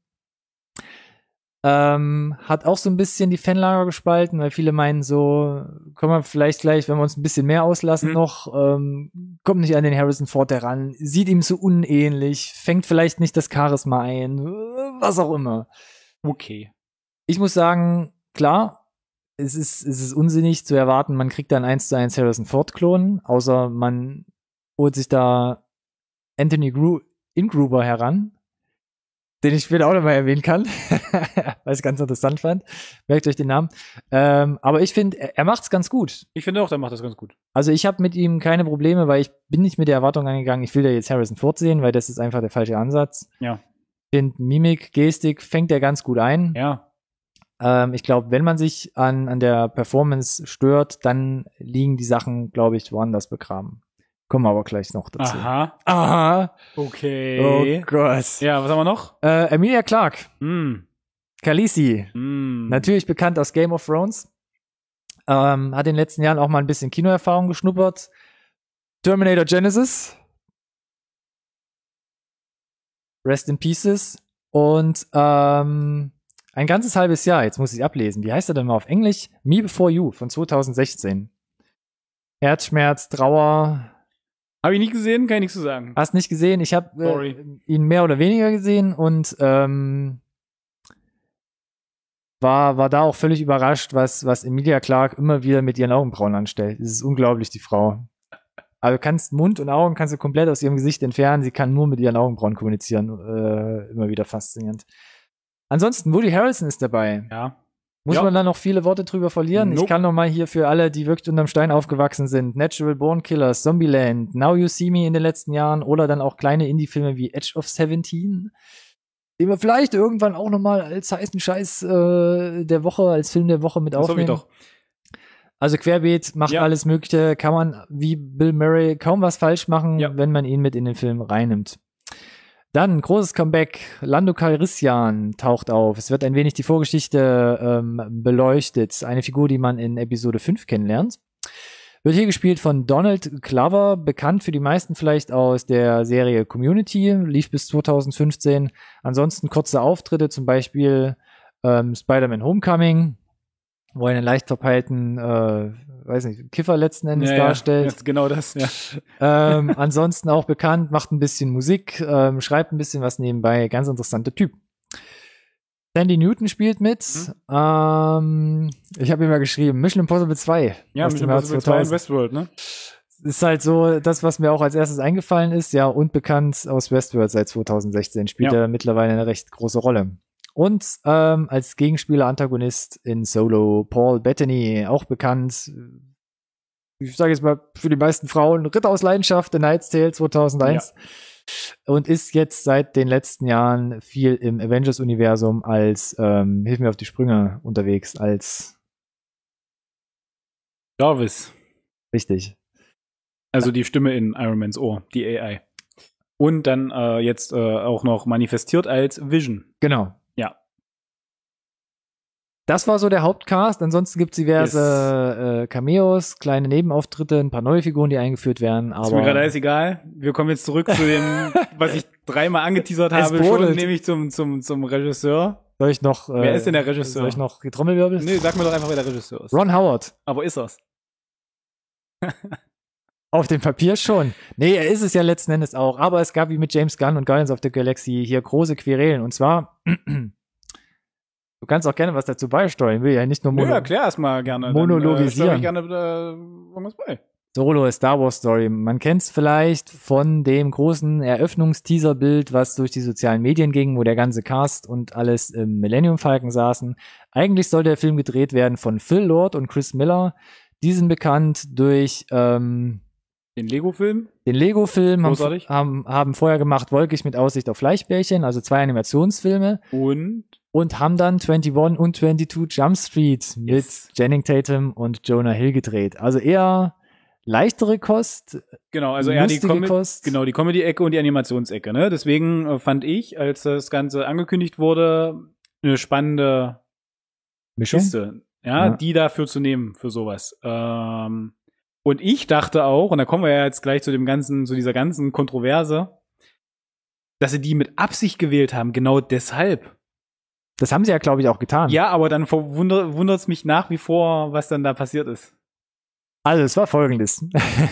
S1: Hat auch so ein bisschen die Fanlager gespalten, weil viele meinen so, können wir vielleicht gleich, wenn wir uns ein bisschen mehr auslassen noch, kommt nicht an den Harrison Ford heran, sieht ihm zu unähnlich, fängt vielleicht nicht das Charisma ein, was auch immer.
S2: Okay.
S1: Ich muss sagen, klar, es ist unsinnig zu erwarten, man kriegt dann 1:1 Harrison Ford-Klon, außer man holt sich da Anthony Ingruber heran, den ich später auch noch mal erwähnen kann, weil ich es ganz interessant fand. Merkt euch den Namen. Aber ich finde, er macht's ganz gut.
S2: Ich finde auch, der macht das ganz gut.
S1: Also ich habe mit ihm keine Probleme, weil ich bin nicht mit der Erwartung angegangen, ich will da jetzt Harrison Ford sehen, weil das ist einfach der falsche Ansatz.
S2: Ja.
S1: Ich finde, Mimik, Gestik fängt er ganz gut ein.
S2: Ja.
S1: Ich glaube, wenn man sich an der Performance stört, dann liegen die Sachen, glaube ich, woanders begraben. Kommen wir aber gleich noch dazu.
S2: Aha. Okay.
S1: Oh Gott.
S2: Ja, was haben wir noch?
S1: Emilia Clarke. Khaleesi.
S2: Mm.
S1: Natürlich bekannt aus Game of Thrones. Hat in den letzten Jahren auch mal ein bisschen Kinoerfahrung geschnuppert. Terminator Genesis. Rest in Pieces. Und ein ganzes halbes Jahr, jetzt muss ich ablesen. Wie heißt er denn mal auf Englisch? Me Before You von 2016. Herzschmerz, Trauer.
S2: Habe ich nicht gesehen, kann ich nichts zu sagen.
S1: Hast nicht gesehen? Ich habe ihn mehr oder weniger gesehen und war da auch völlig überrascht, was Emilia Clarke immer wieder mit ihren Augenbrauen anstellt. Es ist unglaublich, die Frau. Also kannst Mund und Augen kannst du komplett aus ihrem Gesicht entfernen. Sie kann nur mit ihren Augenbrauen kommunizieren. Immer wieder faszinierend. Ansonsten, Woody Harrelson ist dabei.
S2: Ja.
S1: Muss man da noch viele Worte drüber verlieren?
S2: Nope.
S1: Ich kann noch mal hier für alle, die wirklich unterm Stein aufgewachsen sind, Natural Born Killers, Zombieland, Now You See Me in den letzten Jahren oder dann auch kleine Indie-Filme wie Edge of 17, die wir vielleicht irgendwann auch noch mal als heißen Scheiß der Woche, als Film der Woche mit aufnehmen.
S2: Das hoffe ich doch.
S1: Also Querbeet macht alles Mögliche, kann man wie Bill Murray kaum was falsch machen, wenn man ihn mit in den Film reinnimmt. Dann, großes Comeback, Lando Calrissian taucht auf. Es wird ein wenig die Vorgeschichte beleuchtet. Eine Figur, die man in Episode 5 kennenlernt. Wird hier gespielt von Donald Glover, bekannt für die meisten vielleicht aus der Serie Community, lief bis 2015. Ansonsten kurze Auftritte, zum Beispiel Spider-Man Homecoming, wo er einen leicht verpeilten, weiß nicht, Kiffer letzten Endes darstellt.
S2: Ja, genau das, ja.
S1: Ansonsten auch bekannt, macht ein bisschen Musik, schreibt ein bisschen was nebenbei, ganz interessanter Typ. Sandy Newton spielt mit. Ich habe ihm mal geschrieben, Mission Impossible 2.
S2: Ja, Mission Impossible 2 in Westworld, ne?
S1: Ist halt so das, was mir auch als erstes eingefallen ist, ja, und bekannt aus Westworld seit 2016, spielt er mittlerweile eine recht große Rolle. Und als Gegenspieler, Antagonist in Solo, Paul Bettany, auch bekannt, ich sage jetzt mal für die meisten Frauen, Ritter aus Leidenschaft, The Knight's Tale 2001. Ja. Und ist jetzt seit den letzten Jahren viel im Avengers-Universum als, hilf mir auf die Sprünge, unterwegs, als
S2: Jarvis.
S1: Richtig.
S2: Also die Stimme in Iron Mans Ohr, die AI. Und dann jetzt auch noch manifestiert als Vision.
S1: Genau.
S2: Ja.
S1: Das war so der Hauptcast. Ansonsten gibt es diverse Cameos, kleine Nebenauftritte, ein paar neue Figuren, die eingeführt werden. Aber
S2: ist mir gerade alles egal. Wir kommen jetzt zurück zu dem, was ich dreimal angeteasert habe, schon, nämlich zum Regisseur.
S1: Soll ich noch?
S2: Wer ist denn der Regisseur?
S1: Soll ich noch die Trommelwirbel?
S2: Nee, sag mir doch einfach, wer der Regisseur ist.
S1: Ron Howard.
S2: Aber ist er's?
S1: Auf dem Papier schon. Nee, er ist es ja letzten Endes auch. Aber es gab wie mit James Gunn und Guardians of the Galaxy hier große Querelen. Und zwar du kannst auch gerne was dazu beisteuern. Will ja nicht nur
S2: erklär erstmal gerne.
S1: Monologisieren.
S2: Dann, ich gerne irgendwas bei.
S1: Solo Star Wars Story. Man kennt es vielleicht von dem großen Eröffnungsteaserbild, was durch die sozialen Medien ging, wo der ganze Cast und alles im Millennium Falcon saßen. Eigentlich soll der Film gedreht werden von Phil Lord und Chris Miller. Die sind bekannt durch
S2: den Lego-Film?
S1: Den Lego-Film haben vorher gemacht Wolkig mit Aussicht auf Fleischbällchen, also 2 Animationsfilme. Und haben dann 21 und 22 Jump Street mit Channing Tatum und Jonah Hill gedreht. Also eher leichtere Kost.
S2: Genau, also eher die Comedy-Ecke und die Animationsecke. Ne? Deswegen fand ich, als das Ganze angekündigt wurde, eine spannende
S1: Mischung,
S2: Kiste, die dafür zu nehmen, für sowas. Und ich dachte auch, und da kommen wir ja jetzt gleich zu dieser ganzen Kontroverse, dass sie die mit Absicht gewählt haben, genau deshalb.
S1: Das haben sie ja, glaube ich, auch getan.
S2: Ja, aber dann wundert es mich nach wie vor, was dann da passiert ist.
S1: Also, es war Folgendes.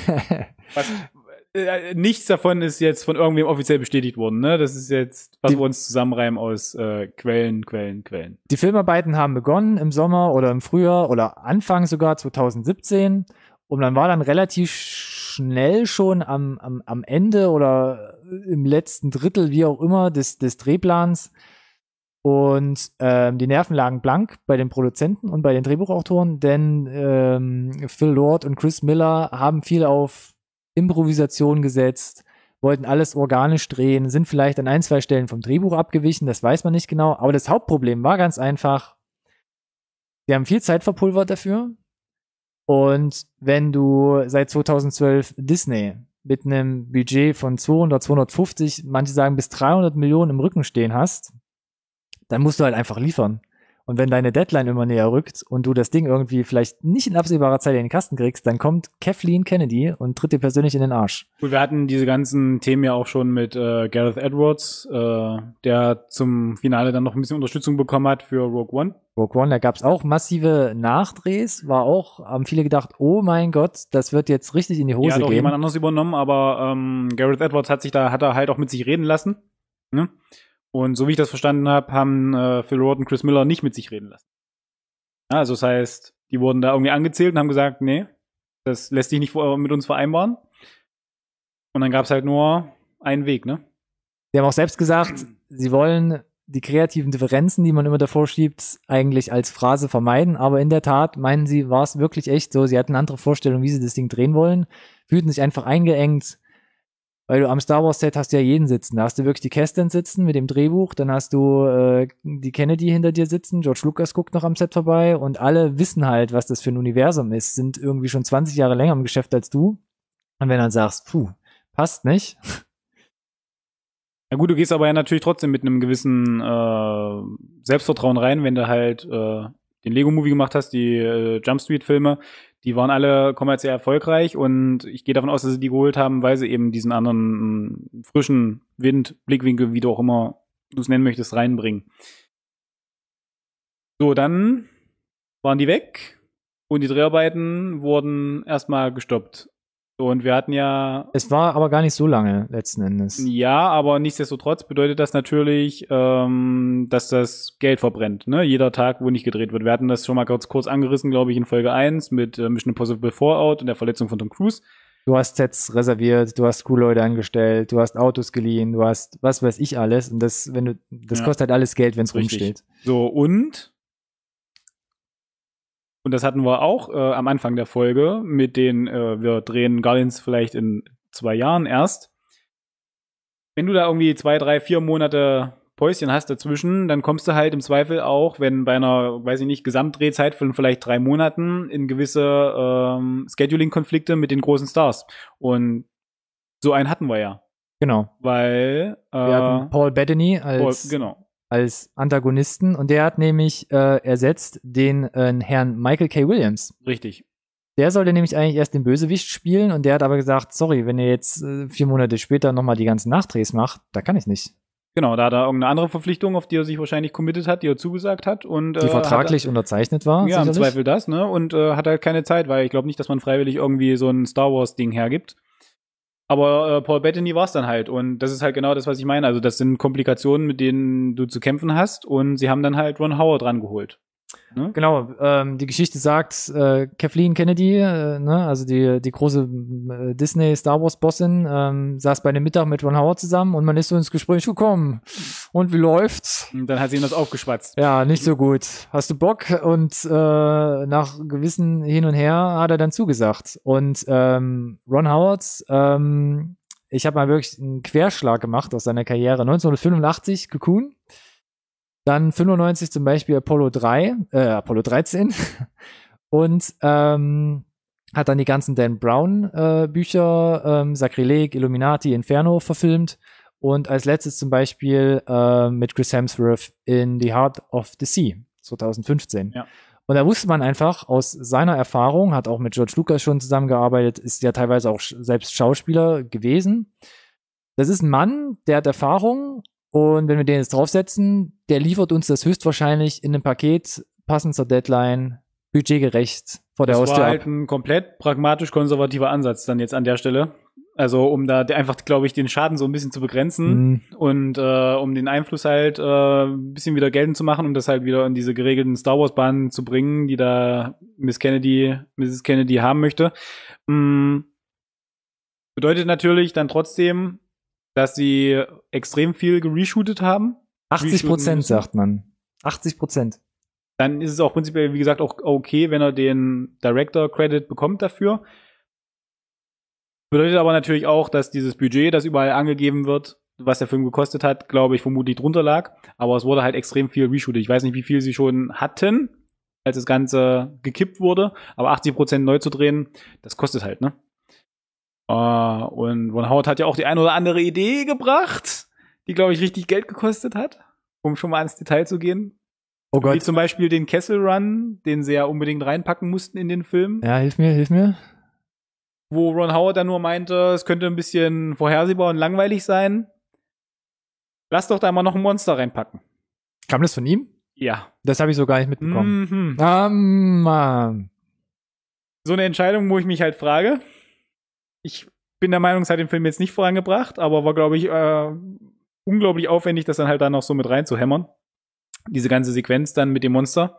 S2: Nichts davon ist jetzt von irgendwem offiziell bestätigt worden, ne? Das ist jetzt, was wir uns zusammenreimen aus Quellen.
S1: Die Filmarbeiten haben begonnen im Sommer oder im Frühjahr oder Anfang sogar 2017. Und man war dann relativ schnell schon am Ende oder im letzten Drittel, wie auch immer, des Drehplans. Und die Nerven lagen blank bei den Produzenten und bei den Drehbuchautoren, denn Phil Lord und Chris Miller haben viel auf Improvisation gesetzt, wollten alles organisch drehen, sind vielleicht an 1, 2 Stellen vom Drehbuch abgewichen, das weiß man nicht genau. Aber das Hauptproblem war ganz einfach, wir haben viel Zeit verpulvert dafür. Und wenn du seit 2012 Disney mit einem Budget von 200, 250, manche sagen bis 300 Millionen im Rücken stehen hast, dann musst du halt einfach liefern. Und wenn deine Deadline immer näher rückt und du das Ding irgendwie vielleicht nicht in absehbarer Zeit in den Kasten kriegst, dann kommt Kathleen Kennedy und tritt dir persönlich in den Arsch.
S2: Gut, wir hatten diese ganzen Themen ja auch schon mit Gareth Edwards, der zum Finale dann noch ein bisschen Unterstützung bekommen hat für Rogue One.
S1: Da gab's auch massive Nachdrehs, haben viele gedacht, oh mein Gott, das wird jetzt richtig in die Hose gehen.
S2: Ja, hat auch jemand anderes übernommen, aber Gareth Edwards hat er halt auch mit sich reden lassen. Ne? Und so wie ich das verstanden habe, haben Phil Lord und Chris Miller nicht mit sich reden lassen. Ja, also das heißt, die wurden da irgendwie angezählt und haben gesagt, nee, das lässt sich nicht mit uns vereinbaren. Und dann gab es halt nur einen Weg, ne?
S1: Sie haben auch selbst gesagt, sie wollen die kreativen Differenzen, die man immer davor schiebt, eigentlich als Phrase vermeiden. Aber in der Tat, meinen sie, war es wirklich echt so. Sie hatten eine andere Vorstellung, wie sie das Ding drehen wollen, fühlten sich einfach eingeengt, weil du am Star Wars Set hast ja jeden sitzen. Da hast du wirklich die Kästen sitzen mit dem Drehbuch, dann hast du die Kennedy hinter dir sitzen, George Lucas guckt noch am Set vorbei und alle wissen halt, was das für ein Universum ist, sind irgendwie schon 20 Jahre länger im Geschäft als du. Und wenn du dann sagst, passt nicht.
S2: Na gut, du gehst aber ja natürlich trotzdem mit einem gewissen Selbstvertrauen rein, wenn du halt den Lego-Movie gemacht hast, die Jump Street-Filme, die waren alle kommerziell erfolgreich und ich gehe davon aus, dass sie die geholt haben, weil sie eben diesen anderen frischen Wind, Blickwinkel, wie du auch immer du es nennen möchtest, reinbringen. So, dann waren die weg und die Dreharbeiten wurden erstmal gestoppt. Und wir hatten ja.
S1: Es war aber gar nicht so lange, letzten Endes.
S2: Ja, aber nichtsdestotrotz bedeutet das natürlich, dass das Geld verbrennt, ne? Jeder Tag, wo nicht gedreht wird. Wir hatten das schon mal kurz angerissen, glaube ich, in Folge 1 mit Mission Impossible Fallout und der Verletzung von Tom Cruise.
S1: Du hast Sets reserviert, du hast Crewleute angestellt, du hast Autos geliehen, du hast was weiß ich alles. Und das kostet halt alles Geld, wenn es rumsteht.
S2: So, und das hatten wir auch am Anfang der Folge mit den, wir drehen Guardians vielleicht in 2 Jahren erst. Wenn du da irgendwie 2, 3, 4 Monate Päuschen hast dazwischen, dann kommst du halt im Zweifel auch, wenn bei einer, weiß ich nicht, Gesamtdrehzeit von vielleicht 3 Monaten in gewisse Scheduling-Konflikte mit den großen Stars. Und so einen hatten wir ja.
S1: Genau.
S2: Weil
S1: wir hatten Paul Bettany als Antagonisten und der hat nämlich ersetzt den Herrn Michael K. Williams.
S2: Richtig.
S1: Der sollte nämlich eigentlich erst den Bösewicht spielen und der hat aber gesagt, sorry, wenn ihr jetzt 4 Monate später nochmal die ganzen Nachdrehs macht, da kann ich nicht.
S2: Genau, da hat er irgendeine andere Verpflichtung, auf die er sich wahrscheinlich committed hat, die er zugesagt hat. Und,
S1: die vertraglich unterzeichnet war.
S2: Ja, sicherlich. Im Zweifel das, ne? Und hat halt keine Zeit, weil ich glaube nicht, dass man freiwillig irgendwie so ein Star Wars-Ding hergibt. Aber Paul Bettany war es dann halt. Und das ist halt genau das, was ich meine. Also das sind Komplikationen, mit denen du zu kämpfen hast. Und sie haben dann halt Ron Howard rangeholt. Ne?
S1: Genau, die Geschichte sagt, Kathleen Kennedy, ne, also die große Disney-Star-Wars-Bossin, saß bei einem Mittag mit Ron Howard zusammen und man ist so ins Gespräch gekommen. Und wie läuft's?
S2: Und dann hat sie ihm das aufgeschwatzt.
S1: Ja, nicht so gut. Hast du Bock? Und nach gewissen Hin und Her hat er dann zugesagt. Und Ron Howard, ich habe mal wirklich einen Querschlag gemacht aus seiner Karriere. 1985 Cocoon. Dann 95 zum Beispiel Apollo 13 und hat dann die ganzen Dan Brown Bücher, Sakrileg, Illuminati, Inferno verfilmt und als letztes zum Beispiel mit Chris Hemsworth in The Heart of the Sea 2015.
S2: Ja.
S1: Und da wusste man einfach aus seiner Erfahrung, hat auch mit George Lucas schon zusammengearbeitet, ist ja teilweise auch selbst Schauspieler gewesen. Das ist ein Mann, der hat Erfahrung. Und wenn wir den jetzt draufsetzen, der liefert uns das höchstwahrscheinlich in einem Paket, passend zur Deadline, budgetgerecht vor der Haustür.
S2: Das war halt ein komplett pragmatisch konservativer Ansatz dann jetzt an der Stelle. Also um da einfach, glaube ich, den Schaden so ein bisschen zu begrenzen und um den Einfluss halt ein bisschen wieder geltend zu machen, um das halt wieder in diese geregelten Star Wars Bahnen zu bringen, die da Mrs. Kennedy haben möchte. Bedeutet natürlich dann trotzdem, dass sie extrem viel gereshootet haben.
S1: 80%, sagt man. 80%.
S2: Dann ist es auch prinzipiell, wie gesagt, auch okay, wenn er den Director-Credit bekommt dafür. Bedeutet aber natürlich auch, dass dieses Budget, das überall angegeben wird, was der Film gekostet hat, glaube ich, vermutlich drunter lag. Aber es wurde halt extrem viel reshootet. Ich weiß nicht, wie viel sie schon hatten, als das Ganze gekippt wurde. Aber 80% neu zu drehen, das kostet halt, ne? Und Ron Howard hat ja auch die eine oder andere Idee gebracht, die, glaube ich, richtig Geld gekostet hat, um schon mal ins Detail zu gehen.
S1: Oh Gott.
S2: Wie zum Beispiel den Kessel Run, den sie ja unbedingt reinpacken mussten in den Film.
S1: Ja, hilf mir.
S2: Wo Ron Howard dann nur meinte, es könnte ein bisschen vorhersehbar und langweilig sein. Lass doch da mal noch ein Monster reinpacken.
S1: Kam das von ihm?
S2: Ja.
S1: Das habe ich so gar nicht mitbekommen. Mann.
S2: So eine Entscheidung, wo ich mich halt frage. Ich bin der Meinung, es hat den Film jetzt nicht vorangebracht, aber war, glaube ich, unglaublich aufwendig, das dann halt da noch so mit reinzuhämmern. Diese ganze Sequenz dann mit dem Monster.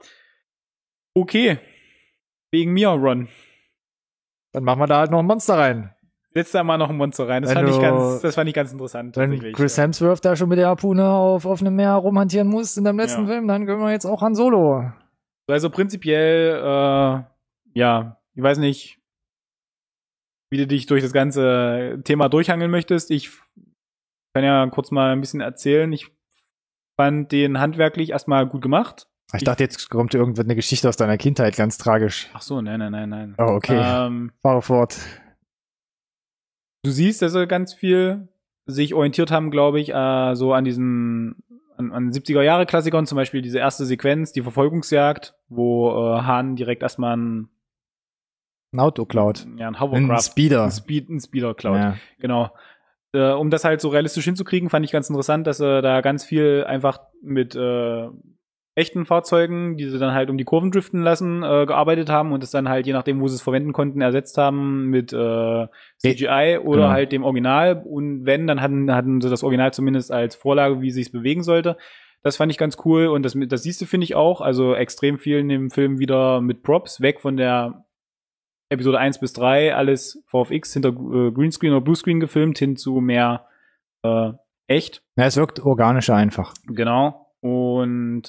S2: Okay. Wegen mir, Ron.
S1: Dann machen wir da halt noch ein Monster rein.
S2: Setz da mal noch ein Monster rein. Das fand ich ganz interessant.
S1: Wenn Chris Hemsworth da schon mit der Harpune auf offenem Meer rumhantieren muss in deinem letzten Film, dann können wir jetzt auch Han Solo.
S2: Also prinzipiell, ich weiß nicht, wie du dich durch das ganze Thema durchhangeln möchtest. Ich kann ja kurz mal ein bisschen erzählen. Ich fand den handwerklich erstmal gut gemacht.
S1: Ich dachte, jetzt kommt irgendeine Geschichte aus deiner Kindheit, ganz tragisch.
S2: Ach so, nein.
S1: Oh, okay. Fahre fort.
S2: Du siehst, dass sie ganz viel sich orientiert haben, glaube ich, so an diesen an 70er-Jahre-Klassikern, zum Beispiel diese erste Sequenz, die Verfolgungsjagd, wo Han direkt erstmal ein
S1: Auto klaut.
S2: Ja, ein Hovercraft. Ein Speeder klaut. Ja. Genau. Um das halt so realistisch hinzukriegen, fand ich ganz interessant, dass sie da ganz viel einfach mit echten Fahrzeugen, die sie dann halt um die Kurven driften lassen, gearbeitet haben und es dann halt, je nachdem, wo sie es verwenden konnten, ersetzt haben mit CGI oder halt dem Original. Und wenn, dann hatten sie das Original zumindest als Vorlage, wie sie es bewegen sollte. Das fand ich ganz cool und das siehst du, finde ich auch. Also extrem viel in dem Film wieder mit Props, weg von der Episode 1 bis 3, alles VFX hinter Greenscreen oder Bluescreen gefilmt, hin zu mehr echt.
S1: Ja, es wirkt organischer einfach.
S2: Genau. Und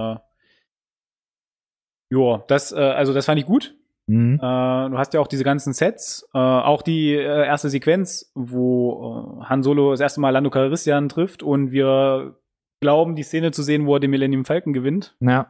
S2: das fand ich gut.
S1: Mhm.
S2: Du hast ja auch diese ganzen Sets, auch die erste Sequenz, wo Han Solo das erste Mal Lando Calrissian trifft und wir glauben, die Szene zu sehen, wo er den Millennium Falcon gewinnt.
S1: Ja.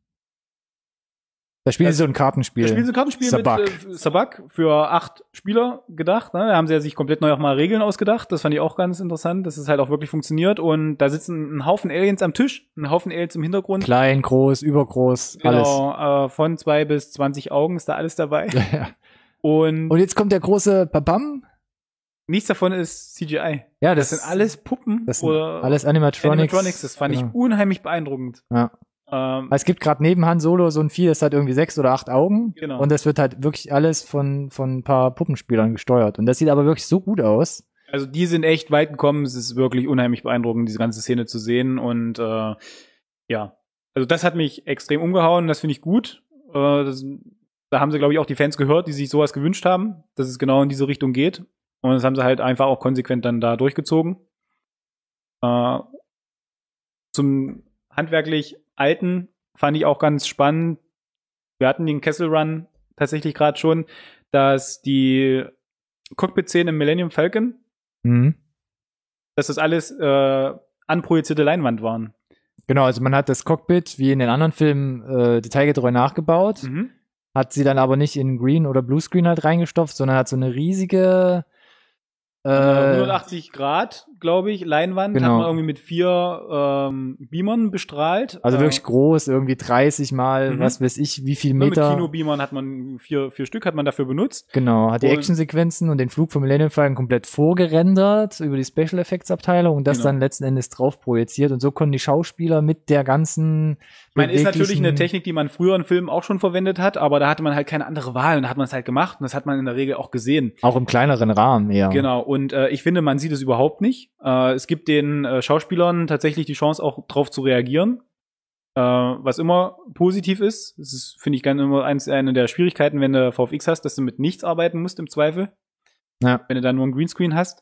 S1: Da spielen sie so ein Kartenspiel.
S2: Mit Sabak für 8 Spieler gedacht. Ne? Da haben sie ja sich komplett neu auch mal Regeln ausgedacht. Das fand ich auch ganz interessant, dass es halt auch wirklich funktioniert. Und da sitzen ein Haufen Aliens am Tisch, ein Haufen Aliens im Hintergrund.
S1: Klein, groß, übergroß, alles.
S2: Genau, von 2 bis 20 Augen ist da alles dabei.
S1: Ja.
S2: Und
S1: jetzt kommt der große Babam.
S2: Nichts davon ist CGI.
S1: Ja,
S2: das sind alles Puppen.
S1: Das sind alles Animatronics.
S2: Das fand ich unheimlich beeindruckend.
S1: Ja. Es gibt gerade neben Han Solo so ein Vieh, das hat irgendwie 6 oder 8 Augen.
S2: Genau.
S1: Und das wird halt wirklich alles von ein paar Puppenspielern gesteuert. Und das sieht aber wirklich so gut aus.
S2: Also die sind echt weit gekommen. Es ist wirklich unheimlich beeindruckend, diese ganze Szene zu sehen. Und also das hat mich extrem umgehauen. Das finde ich gut. Da haben sie, glaube ich, auch die Fans gehört, die sich sowas gewünscht haben, dass es genau in diese Richtung geht. Und das haben sie halt einfach auch konsequent dann da durchgezogen. Zum handwerklich Alten fand ich auch ganz spannend. Wir hatten den Kessel Run tatsächlich gerade schon, dass die Cockpit-Szenen im Millennium Falcon, dass das alles anprojizierte Leinwand waren.
S1: Genau, also man hat das Cockpit wie in den anderen Filmen detailgetreu nachgebaut, hat sie dann aber nicht in Green oder Bluescreen halt reingestopft, sondern hat so eine riesige
S2: 180 Grad, glaube ich, Leinwand,
S1: genau.
S2: Hat man irgendwie mit 4 Beamern bestrahlt.
S1: Also wirklich groß, irgendwie 30 mal, was weiß ich, wie viel Meter.
S2: Mit Kinobeamern hat man 4 Stück hat man dafür benutzt.
S1: Genau, hat die Actionsequenzen und den Flug vom Millennium Falcon komplett vorgerendert über die Special Effects Abteilung und das dann letzten Endes drauf projiziert und so konnten die Schauspieler mit der ganzen
S2: Ich meine, ist natürlich eine Technik, die man früher in Filmen auch schon verwendet hat, aber da hatte man halt keine andere Wahl und da hat man es halt gemacht und das hat man in der Regel auch gesehen.
S1: Auch im kleineren Rahmen eher.
S2: Genau, und ich finde, man sieht es überhaupt nicht. Es gibt den Schauspielern tatsächlich die Chance, auch drauf zu reagieren, was immer positiv ist. Das ist, finde ich, immer eine der Schwierigkeiten, wenn du VFX hast, dass du mit nichts arbeiten musst im Zweifel.
S1: Ja.
S2: Wenn du dann nur ein Greenscreen hast.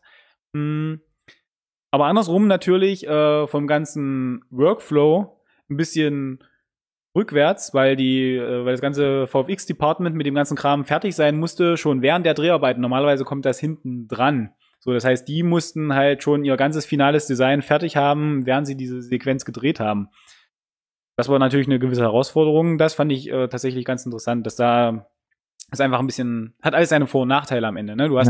S2: Aber andersrum natürlich vom ganzen Workflow ein bisschen rückwärts, weil das ganze VFX-Department mit dem ganzen Kram fertig sein musste, schon während der Dreharbeiten. Normalerweise kommt das hinten dran. So, das heißt, die mussten halt schon ihr ganzes finales Design fertig haben, während sie diese Sequenz gedreht haben. Das war natürlich eine gewisse Herausforderung. Das fand ich tatsächlich ganz interessant, dass da ist einfach ein bisschen, hat alles seine Vor- und Nachteile am Ende, ne? Du hast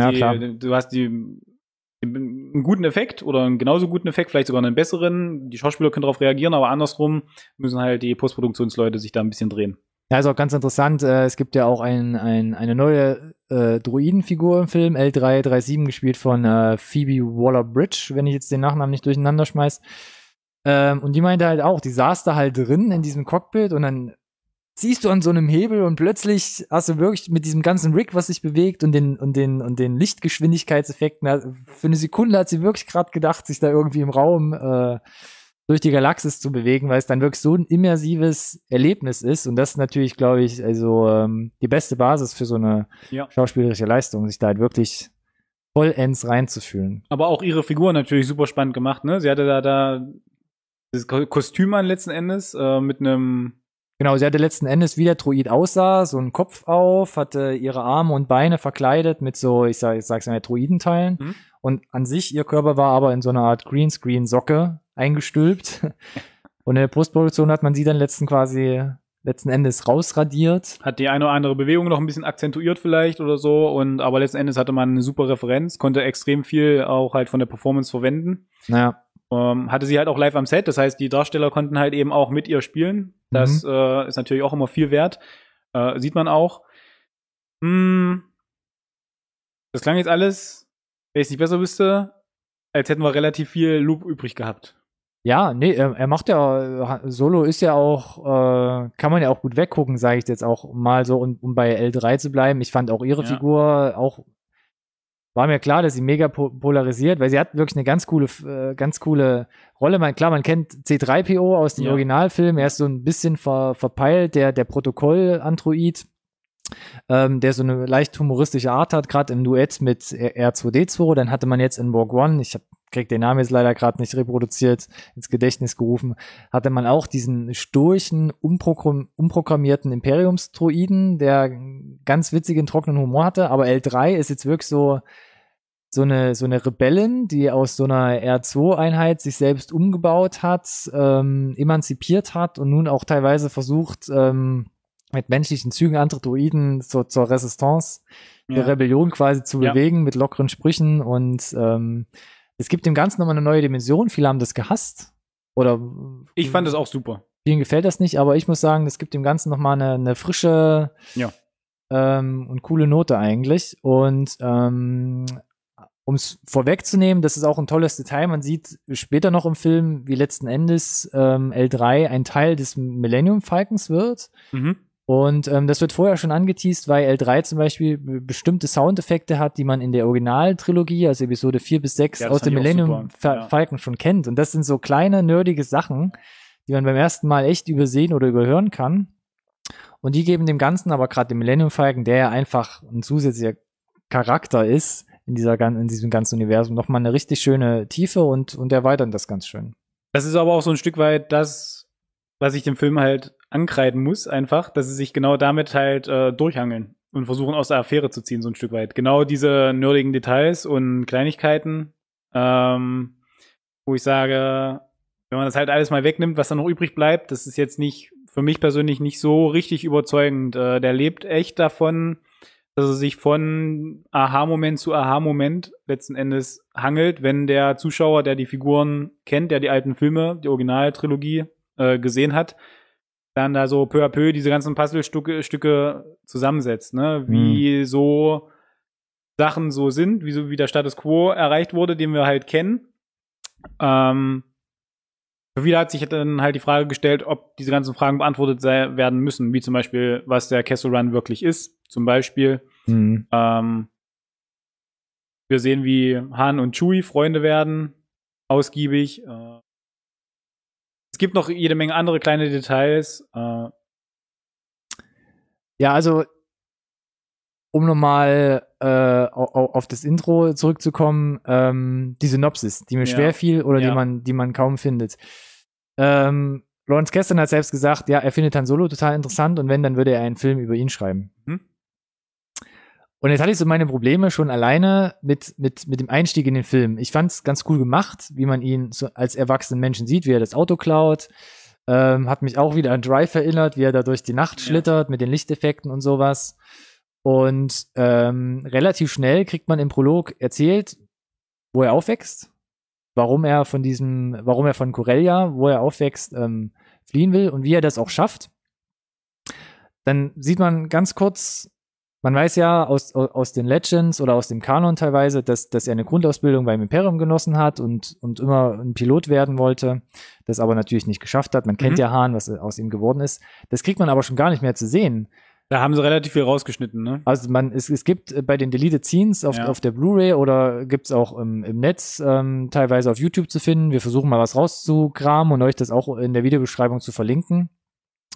S2: einen guten Effekt oder einen genauso guten Effekt, vielleicht sogar einen besseren. Die Schauspieler können darauf reagieren, aber andersrum müssen halt die Postproduktionsleute sich da ein bisschen drehen.
S1: Ja, ist auch ganz interessant. Es gibt ja auch eine neue Droidenfigur im Film, L337, gespielt von Phoebe Waller-Bridge, wenn ich jetzt den Nachnamen nicht durcheinander schmeiß. Und die meinte halt auch, die saß da halt drin in diesem Cockpit und dann ziehst du an so einem Hebel und plötzlich hast du wirklich mit diesem ganzen Rig, was sich bewegt und den Lichtgeschwindigkeitseffekten, für eine Sekunde hat sie wirklich gerade gedacht, sich da irgendwie im Raum durch die Galaxis zu bewegen, weil es dann wirklich so ein immersives Erlebnis ist und das ist natürlich, glaube ich, also die beste Basis für so eine schauspielerische Leistung, sich da halt wirklich vollends reinzufühlen.
S2: Aber auch ihre Figur natürlich super spannend gemacht, ne? Sie hatte da das Kostüm an letzten Endes mit einem.
S1: Genau, sie hatte letzten Endes, wie der Droid aussah, so einen Kopf auf, hatte ihre Arme und Beine verkleidet mit so, ich sag's mal, Droidenteilen.
S2: Mhm.
S1: Und an sich, ihr Körper war aber in so einer Art Greenscreen-Socke eingestülpt. Und in der Postproduktion hat man sie dann letzten Endes rausradiert.
S2: Hat die eine oder andere Bewegung noch ein bisschen akzentuiert vielleicht oder so. Aber letzten Endes hatte man eine super Referenz, konnte extrem viel auch halt von der Performance verwenden.
S1: Naja.
S2: Hatte sie halt auch live am Set, das heißt, die Darsteller konnten halt eben auch mit ihr spielen. Das ist natürlich auch immer viel wert. Sieht man auch. Das klang jetzt alles, wenn ich es nicht besser wüsste, als hätten wir relativ viel Loop übrig gehabt.
S1: Ja, nee, er macht ja, Solo ist ja auch, kann man ja auch gut weggucken, sage ich jetzt auch mal so, um bei L3 zu bleiben. Ich fand auch ihre Figur auch, war mir klar, dass sie mega polarisiert, weil sie hat wirklich eine ganz coole Rolle. Man kennt C3PO aus dem Originalfilm, er ist so ein bisschen verpeilt, der Protokoll-Android, der so eine leicht humoristische Art hat, gerade im Duett mit R2D2. Dann hatte man jetzt in Rogue One, ich krieg den Namen jetzt leider gerade nicht reproduziert, ins Gedächtnis gerufen, hatte man auch diesen sturchen, umprogrammierten Imperiumsdroiden, der ganz witzigen, trockenen Humor hatte, aber L3 ist jetzt wirklich so eine Rebellin, die aus so einer R2-Einheit sich selbst umgebaut hat, emanzipiert hat und nun auch teilweise versucht, mit menschlichen Zügen andere Droiden zur Resistance der Rebellion quasi zu bewegen, mit lockeren Sprüchen, und es gibt dem Ganzen nochmal eine neue Dimension. Viele haben das gehasst. Oder
S2: ich fand das auch super.
S1: Vielen gefällt das nicht, aber ich muss sagen, das gibt dem Ganzen nochmal eine frische und coole Note eigentlich. Und um es vorwegzunehmen, das ist auch ein tolles Detail. Man sieht später noch im Film, wie letzten Endes L3 ein Teil des Millennium Falcons wird.
S2: Mhm.
S1: Und das wird vorher schon angeteast, weil L3 zum Beispiel bestimmte Soundeffekte hat, die man in der Originaltrilogie, also Episode 4 bis 6 aus dem Millennium Falcon schon kennt. Und das sind so kleine, nerdige Sachen, die man beim ersten Mal echt übersehen oder überhören kann. Und die geben dem Ganzen, aber gerade dem Millennium Falcon, der ja einfach ein zusätzlicher Charakter ist, in diesem ganzen Universum, nochmal eine richtig schöne Tiefe und erweitern das ganz schön.
S2: Das ist aber auch so ein Stück weit das, was ich dem Film halt ankreiden muss, einfach, dass sie sich genau damit halt durchhangeln und versuchen, aus der Affäre zu ziehen, so ein Stück weit. Genau diese nerdigen Details und Kleinigkeiten, wo ich sage, wenn man das halt alles mal wegnimmt, was dann noch übrig bleibt, das ist jetzt nicht, für mich persönlich nicht so richtig überzeugend. Der lebt echt davon, dass er sich von Aha-Moment zu Aha-Moment letzten Endes hangelt, wenn der Zuschauer, der die Figuren kennt, der die alten Filme, die Originaltrilogie gesehen hat, dann da so peu à peu diese ganzen Puzzlestücke zusammensetzt, ne? Wie so Sachen so sind, wie der Status Quo erreicht wurde, den wir halt kennen. Für viele hat sich dann halt die Frage gestellt, ob diese ganzen Fragen beantwortet werden müssen, wie zum Beispiel, was der Kessel Run wirklich ist. Zum Beispiel, wir sehen, wie Han und Chewie Freunde werden, ausgiebig. Es gibt noch jede Menge andere kleine Details.
S1: Ja, also um nochmal auf das Intro zurückzukommen, die Synopsis, die mir schwer fiel oder die man kaum findet. Lawrence Kasdan hat selbst gesagt, ja, er findet Han Solo total interessant und wenn, dann würde er einen Film über ihn schreiben. Und jetzt hatte ich so meine Probleme schon alleine mit dem Einstieg in den Film. Ich fand es ganz cool gemacht, wie man ihn so als erwachsenen Menschen sieht, wie er das Auto klaut. Hat mich auch wieder an Drive erinnert, wie er da durch die Nacht schlittert mit den Lichteffekten und sowas. Und relativ schnell kriegt man im Prolog erzählt, wo er aufwächst, warum er von Corellia, wo er aufwächst, fliehen will und wie er das auch schafft. Dann sieht man ganz kurz, man weiß ja aus den Legends oder aus dem Kanon teilweise, dass er eine Grundausbildung beim Imperium genossen hat und immer ein Pilot werden wollte, das aber natürlich nicht geschafft hat. Man kennt ja Han, was aus ihm geworden ist. Das kriegt man aber schon gar nicht mehr zu sehen.
S2: Da haben sie relativ viel rausgeschnitten, ne?
S1: Also es gibt bei den Deleted Scenes auf der Blu-ray oder gibt's auch im Netz teilweise auf YouTube zu finden. Wir versuchen mal was rauszukramen und euch das auch in der Videobeschreibung zu verlinken.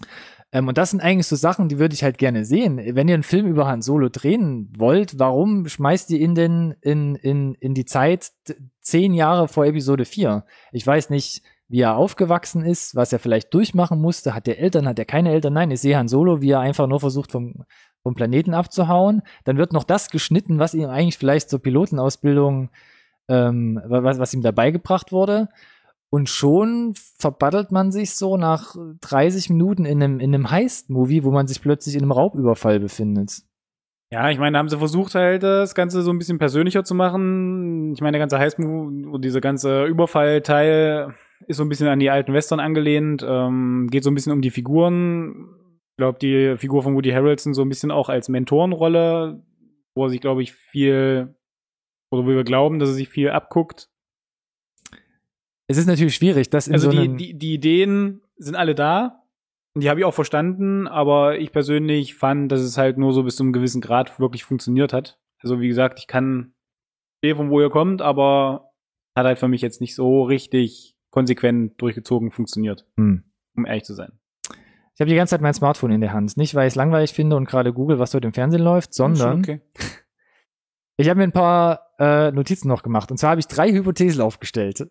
S1: Und das sind eigentlich so Sachen, die würde ich halt gerne sehen. Wenn ihr einen Film über Han Solo drehen wollt, warum schmeißt ihr ihn denn in die Zeit 10 Jahre vor Episode 4? Ich weiß nicht, wie er aufgewachsen ist, was er vielleicht durchmachen musste. Hat er Eltern, hat er keine Eltern? Nein, ich sehe Han Solo, wie er einfach nur versucht, vom Planeten abzuhauen. Dann wird noch das geschnitten, was ihm eigentlich vielleicht zur Pilotenausbildung, was ihm dabei gebracht wurde. Und schon verbattelt man sich so nach 30 Minuten in einem Heist-Movie, wo man sich plötzlich in einem Raubüberfall befindet.
S2: Ja, ich meine, da haben sie versucht halt, das Ganze so ein bisschen persönlicher zu machen. Ich meine, der ganze Heist-Movie und dieser ganze Überfallteil ist so ein bisschen an die alten Western angelehnt, geht so ein bisschen um die Figuren. Ich glaube, die Figur von Woody Harrelson so ein bisschen auch als Mentorenrolle, wo er sich, glaube ich, viel, oder wo wir glauben, dass er sich viel abguckt.
S1: Es ist natürlich schwierig, dass in
S2: also
S1: so einem
S2: die Ideen sind alle da und die habe ich auch verstanden, aber ich persönlich fand, dass es halt nur so bis zu einem gewissen Grad wirklich funktioniert hat. Also wie gesagt, ich kann sehen, von wo ihr kommt, aber hat halt für mich jetzt nicht so richtig konsequent durchgezogen funktioniert, um ehrlich zu sein.
S1: Ich habe die ganze Zeit mein Smartphone in der Hand. Nicht, weil ich es langweilig finde und gerade google, was dort im Fernsehen läuft, sondern
S2: Okay.
S1: ich habe mir ein paar Notizen noch gemacht. Und zwar habe ich 3 Hypothesen aufgestellt.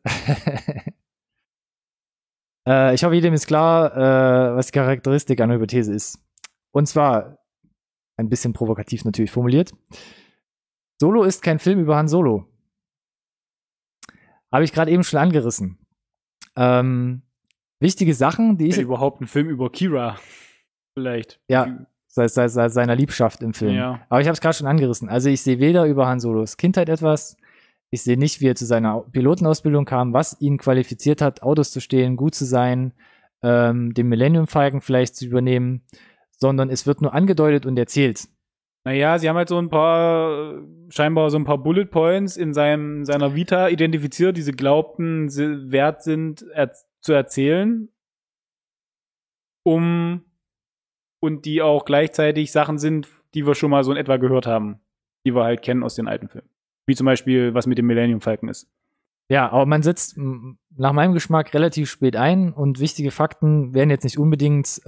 S1: Ich hoffe, jedem ist klar, was die Charakteristik einer Hypothese ist. Und zwar, ein bisschen provokativ natürlich formuliert, Solo ist kein Film über Han Solo. Habe ich gerade eben schon angerissen. Wichtige Sachen, die ich...
S2: überhaupt ein Film über Kira vielleicht.
S1: Ja, seit seiner Liebschaft im Film.
S2: Ja.
S1: Aber ich habe es gerade schon angerissen. Also ich sehe weder über Han Solos Kindheit etwas, ich sehe nicht, wie er zu seiner Pilotenausbildung kam, was ihn qualifiziert hat, Autos zu stehlen, gut zu sein, den Millennium Falcon vielleicht zu übernehmen, sondern es wird nur angedeutet und erzählt.
S2: Naja, sie haben halt so ein paar, scheinbar so ein paar Bullet Points in seiner Vita identifiziert, die sie glaubten, sie wert sind zu erzählen, und die auch gleichzeitig Sachen sind, die wir schon mal so in etwa gehört haben, die wir halt kennen aus den alten Filmen. Wie zum Beispiel, was mit dem Millennium Falcon ist.
S1: Ja, aber man setzt nach meinem Geschmack relativ spät ein und wichtige Fakten werden jetzt nicht unbedingt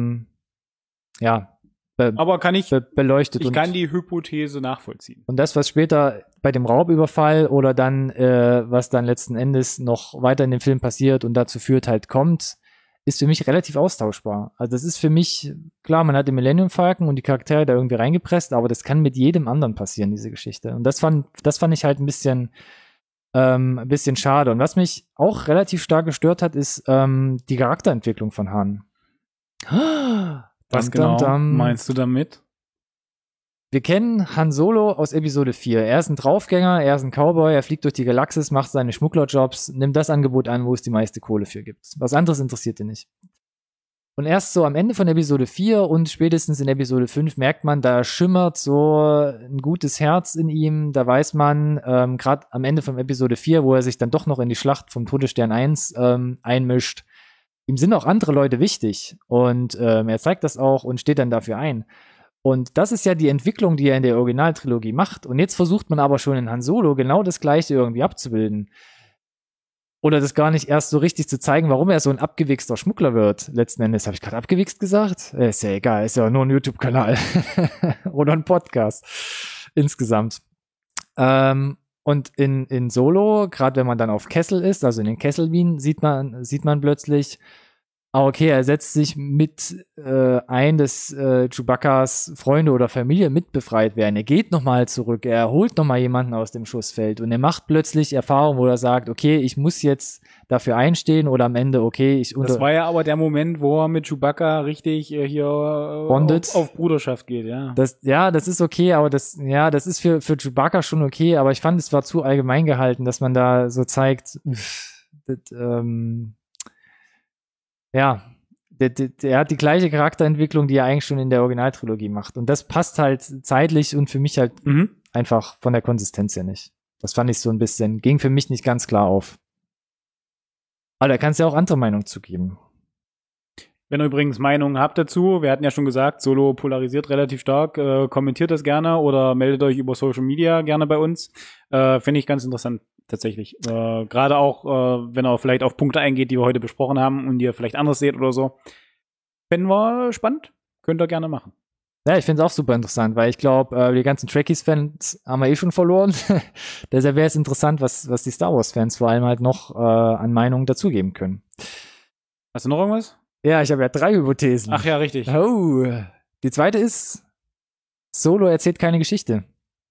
S2: aber
S1: beleuchtet.
S2: Ich kann die Hypothese nachvollziehen.
S1: Und das, was später bei dem Raubüberfall oder dann, was dann letzten Endes noch weiter in dem Film passiert und dazu führt, halt kommt, ist für mich relativ austauschbar. Also das ist für mich, klar, man hat den Millennium Falcon und die Charaktere da irgendwie reingepresst, aber das kann mit jedem anderen passieren, diese Geschichte. Und das fand ich halt ein bisschen schade. Und was mich auch relativ stark gestört hat, ist die Charakterentwicklung von Han.
S2: Was genau meinst du damit?
S1: Wir kennen Han Solo aus Episode 4. Er ist ein Draufgänger, er ist ein Cowboy, er fliegt durch die Galaxis, macht seine Schmugglerjobs, nimmt das Angebot an, wo es die meiste Kohle für gibt. Was anderes interessiert ihn nicht. Und erst so am Ende von Episode 4 und spätestens in Episode 5 merkt man, da schimmert so ein gutes Herz in ihm. Da weiß man, gerade am Ende von Episode 4, wo er sich dann doch noch in die Schlacht vom Todesstern 1 einmischt, ihm sind auch andere Leute wichtig. Und er zeigt das auch und steht dann dafür ein. Und das ist ja die Entwicklung, die er in der Originaltrilogie macht. Und jetzt versucht man aber schon in Han Solo genau das Gleiche irgendwie abzubilden. Oder das gar nicht erst so richtig zu zeigen, warum er so ein abgewichster Schmuggler wird. Letzten Endes, habe ich gerade abgewichst gesagt? Ist ja egal, ist ja nur ein YouTube-Kanal. Oder ein Podcast. Insgesamt. Und in Solo, gerade wenn man dann auf Kessel ist, also in den Kesselwien, sieht man plötzlich, okay, er setzt sich mit ein, dass Chewbacca's Freunde oder Familie mitbefreit werden. Er geht nochmal zurück, er holt nochmal jemanden aus dem Schussfeld und er macht plötzlich Erfahrungen, wo er sagt, okay, ich muss jetzt dafür einstehen oder am Ende, okay,
S2: Das war ja aber der Moment, wo er mit Chewbacca richtig hier auf Bruderschaft geht, ja.
S1: Das ist okay, aber das ist für Chewbacca schon okay, aber ich fand, es war zu allgemein gehalten, dass man da so zeigt, er hat die gleiche Charakterentwicklung, die er eigentlich schon in der Originaltrilogie macht. Und das passt halt zeitlich und für mich halt einfach von der Konsistenz her nicht. Das fand ich so ein bisschen, ging für mich nicht ganz klar auf. Aber da kannst du ja auch andere Meinungen zugeben.
S2: Wenn ihr übrigens Meinungen habt dazu, wir hatten ja schon gesagt, Solo polarisiert relativ stark, kommentiert das gerne oder meldet euch über Social Media gerne bei uns. Finde ich ganz interessant, tatsächlich. Gerade auch, wenn er vielleicht auf Punkte eingeht, die wir heute besprochen haben und ihr vielleicht anders seht oder so. fänden wir spannend. Könnt ihr gerne machen.
S1: Ja, ich finde es auch super interessant, weil ich glaube, die ganzen Trekkies-Fans haben wir eh schon verloren. Deshalb wäre es interessant, was die Star Wars-Fans vor allem halt noch an Meinungen dazugeben können.
S2: Hast du noch irgendwas?
S1: Ja, ich habe ja 3 Hypothesen.
S2: Ach ja, richtig.
S1: Oh, die zweite ist, Solo erzählt keine Geschichte.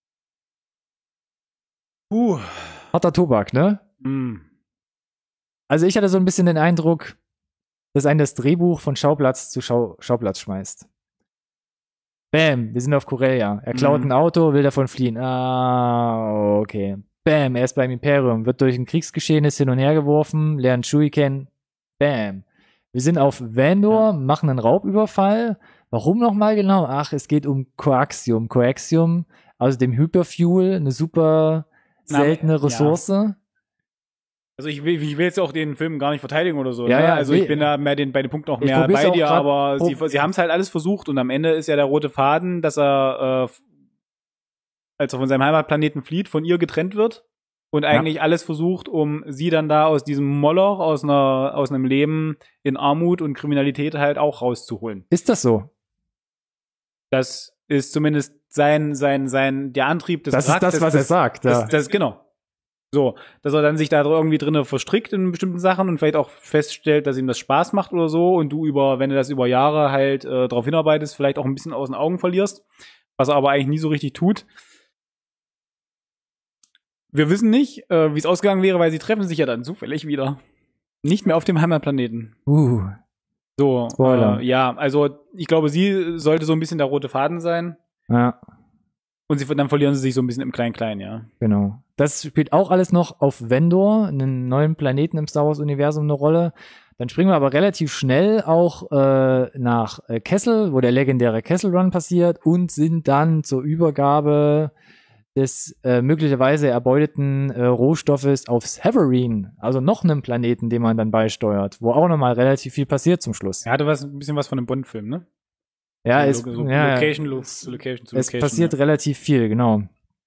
S1: Harter Tobak, ne? Also ich hatte so ein bisschen den Eindruck, dass einen das Drehbuch von Schauplatz zu Schauplatz schmeißt. Bam, wir sind auf Corellia. Er klaut ein Auto, will davon fliehen. Ah, okay. Bam, er ist beim Imperium, wird durch ein Kriegsgeschehnis hin und her geworfen, lernt Chewie kennen. Bam. Wir sind auf Vandor, machen einen Raubüberfall. Warum nochmal genau? Ach, es geht um Coaxium. Coaxium, also dem Hyperfuel, eine super seltene Ressource. Ja.
S2: Also ich will jetzt auch den Film gar nicht verteidigen oder so.
S1: Ja,
S2: ne?
S1: ja,
S2: also ich bin da bei den Punkten auch mehr bei dir, aber sie haben es halt alles versucht und am Ende ist ja der rote Faden, dass er, als er von seinem Heimatplaneten flieht, von ihr getrennt wird und eigentlich alles versucht, um sie dann da aus diesem Moloch, aus einem Leben in Armut und Kriminalität halt auch rauszuholen.
S1: Ist das so?
S2: Das ist zumindest der Antrieb des
S1: Charakters. Das ist das, was er sagt. Ja.
S2: Das genau. So, dass er dann sich da irgendwie drinne verstrickt in bestimmten Sachen und vielleicht auch feststellt, dass ihm das Spaß macht oder so und du wenn du das über Jahre halt darauf hinarbeitest, vielleicht auch ein bisschen aus den Augen verlierst, was er aber eigentlich nie so richtig tut. Wir wissen nicht, wie es ausgegangen wäre, weil sie treffen sich ja dann zufällig wieder. Nicht mehr auf dem Heimatplaneten. So, ja, also ich glaube, sie sollte so ein bisschen der rote Faden sein.
S1: Ja.
S2: Und dann verlieren sie sich so ein bisschen im Klein-Klein, ja.
S1: Genau. Das spielt auch alles noch auf Vandor, einen neuen Planeten im Star Wars-Universum, eine Rolle. Dann springen wir aber relativ schnell auch nach Kessel, wo der legendäre Kessel Run passiert und sind dann zur Übergabe des möglicherweise erbeuteten Rohstoffes auf Severine, also noch einem Planeten, den man dann beisteuert, wo auch nochmal relativ viel passiert zum Schluss.
S2: Er hatte ein bisschen was von einem Bond-Film, ne?
S1: Ja,
S2: Location.
S1: Es passiert relativ viel, genau.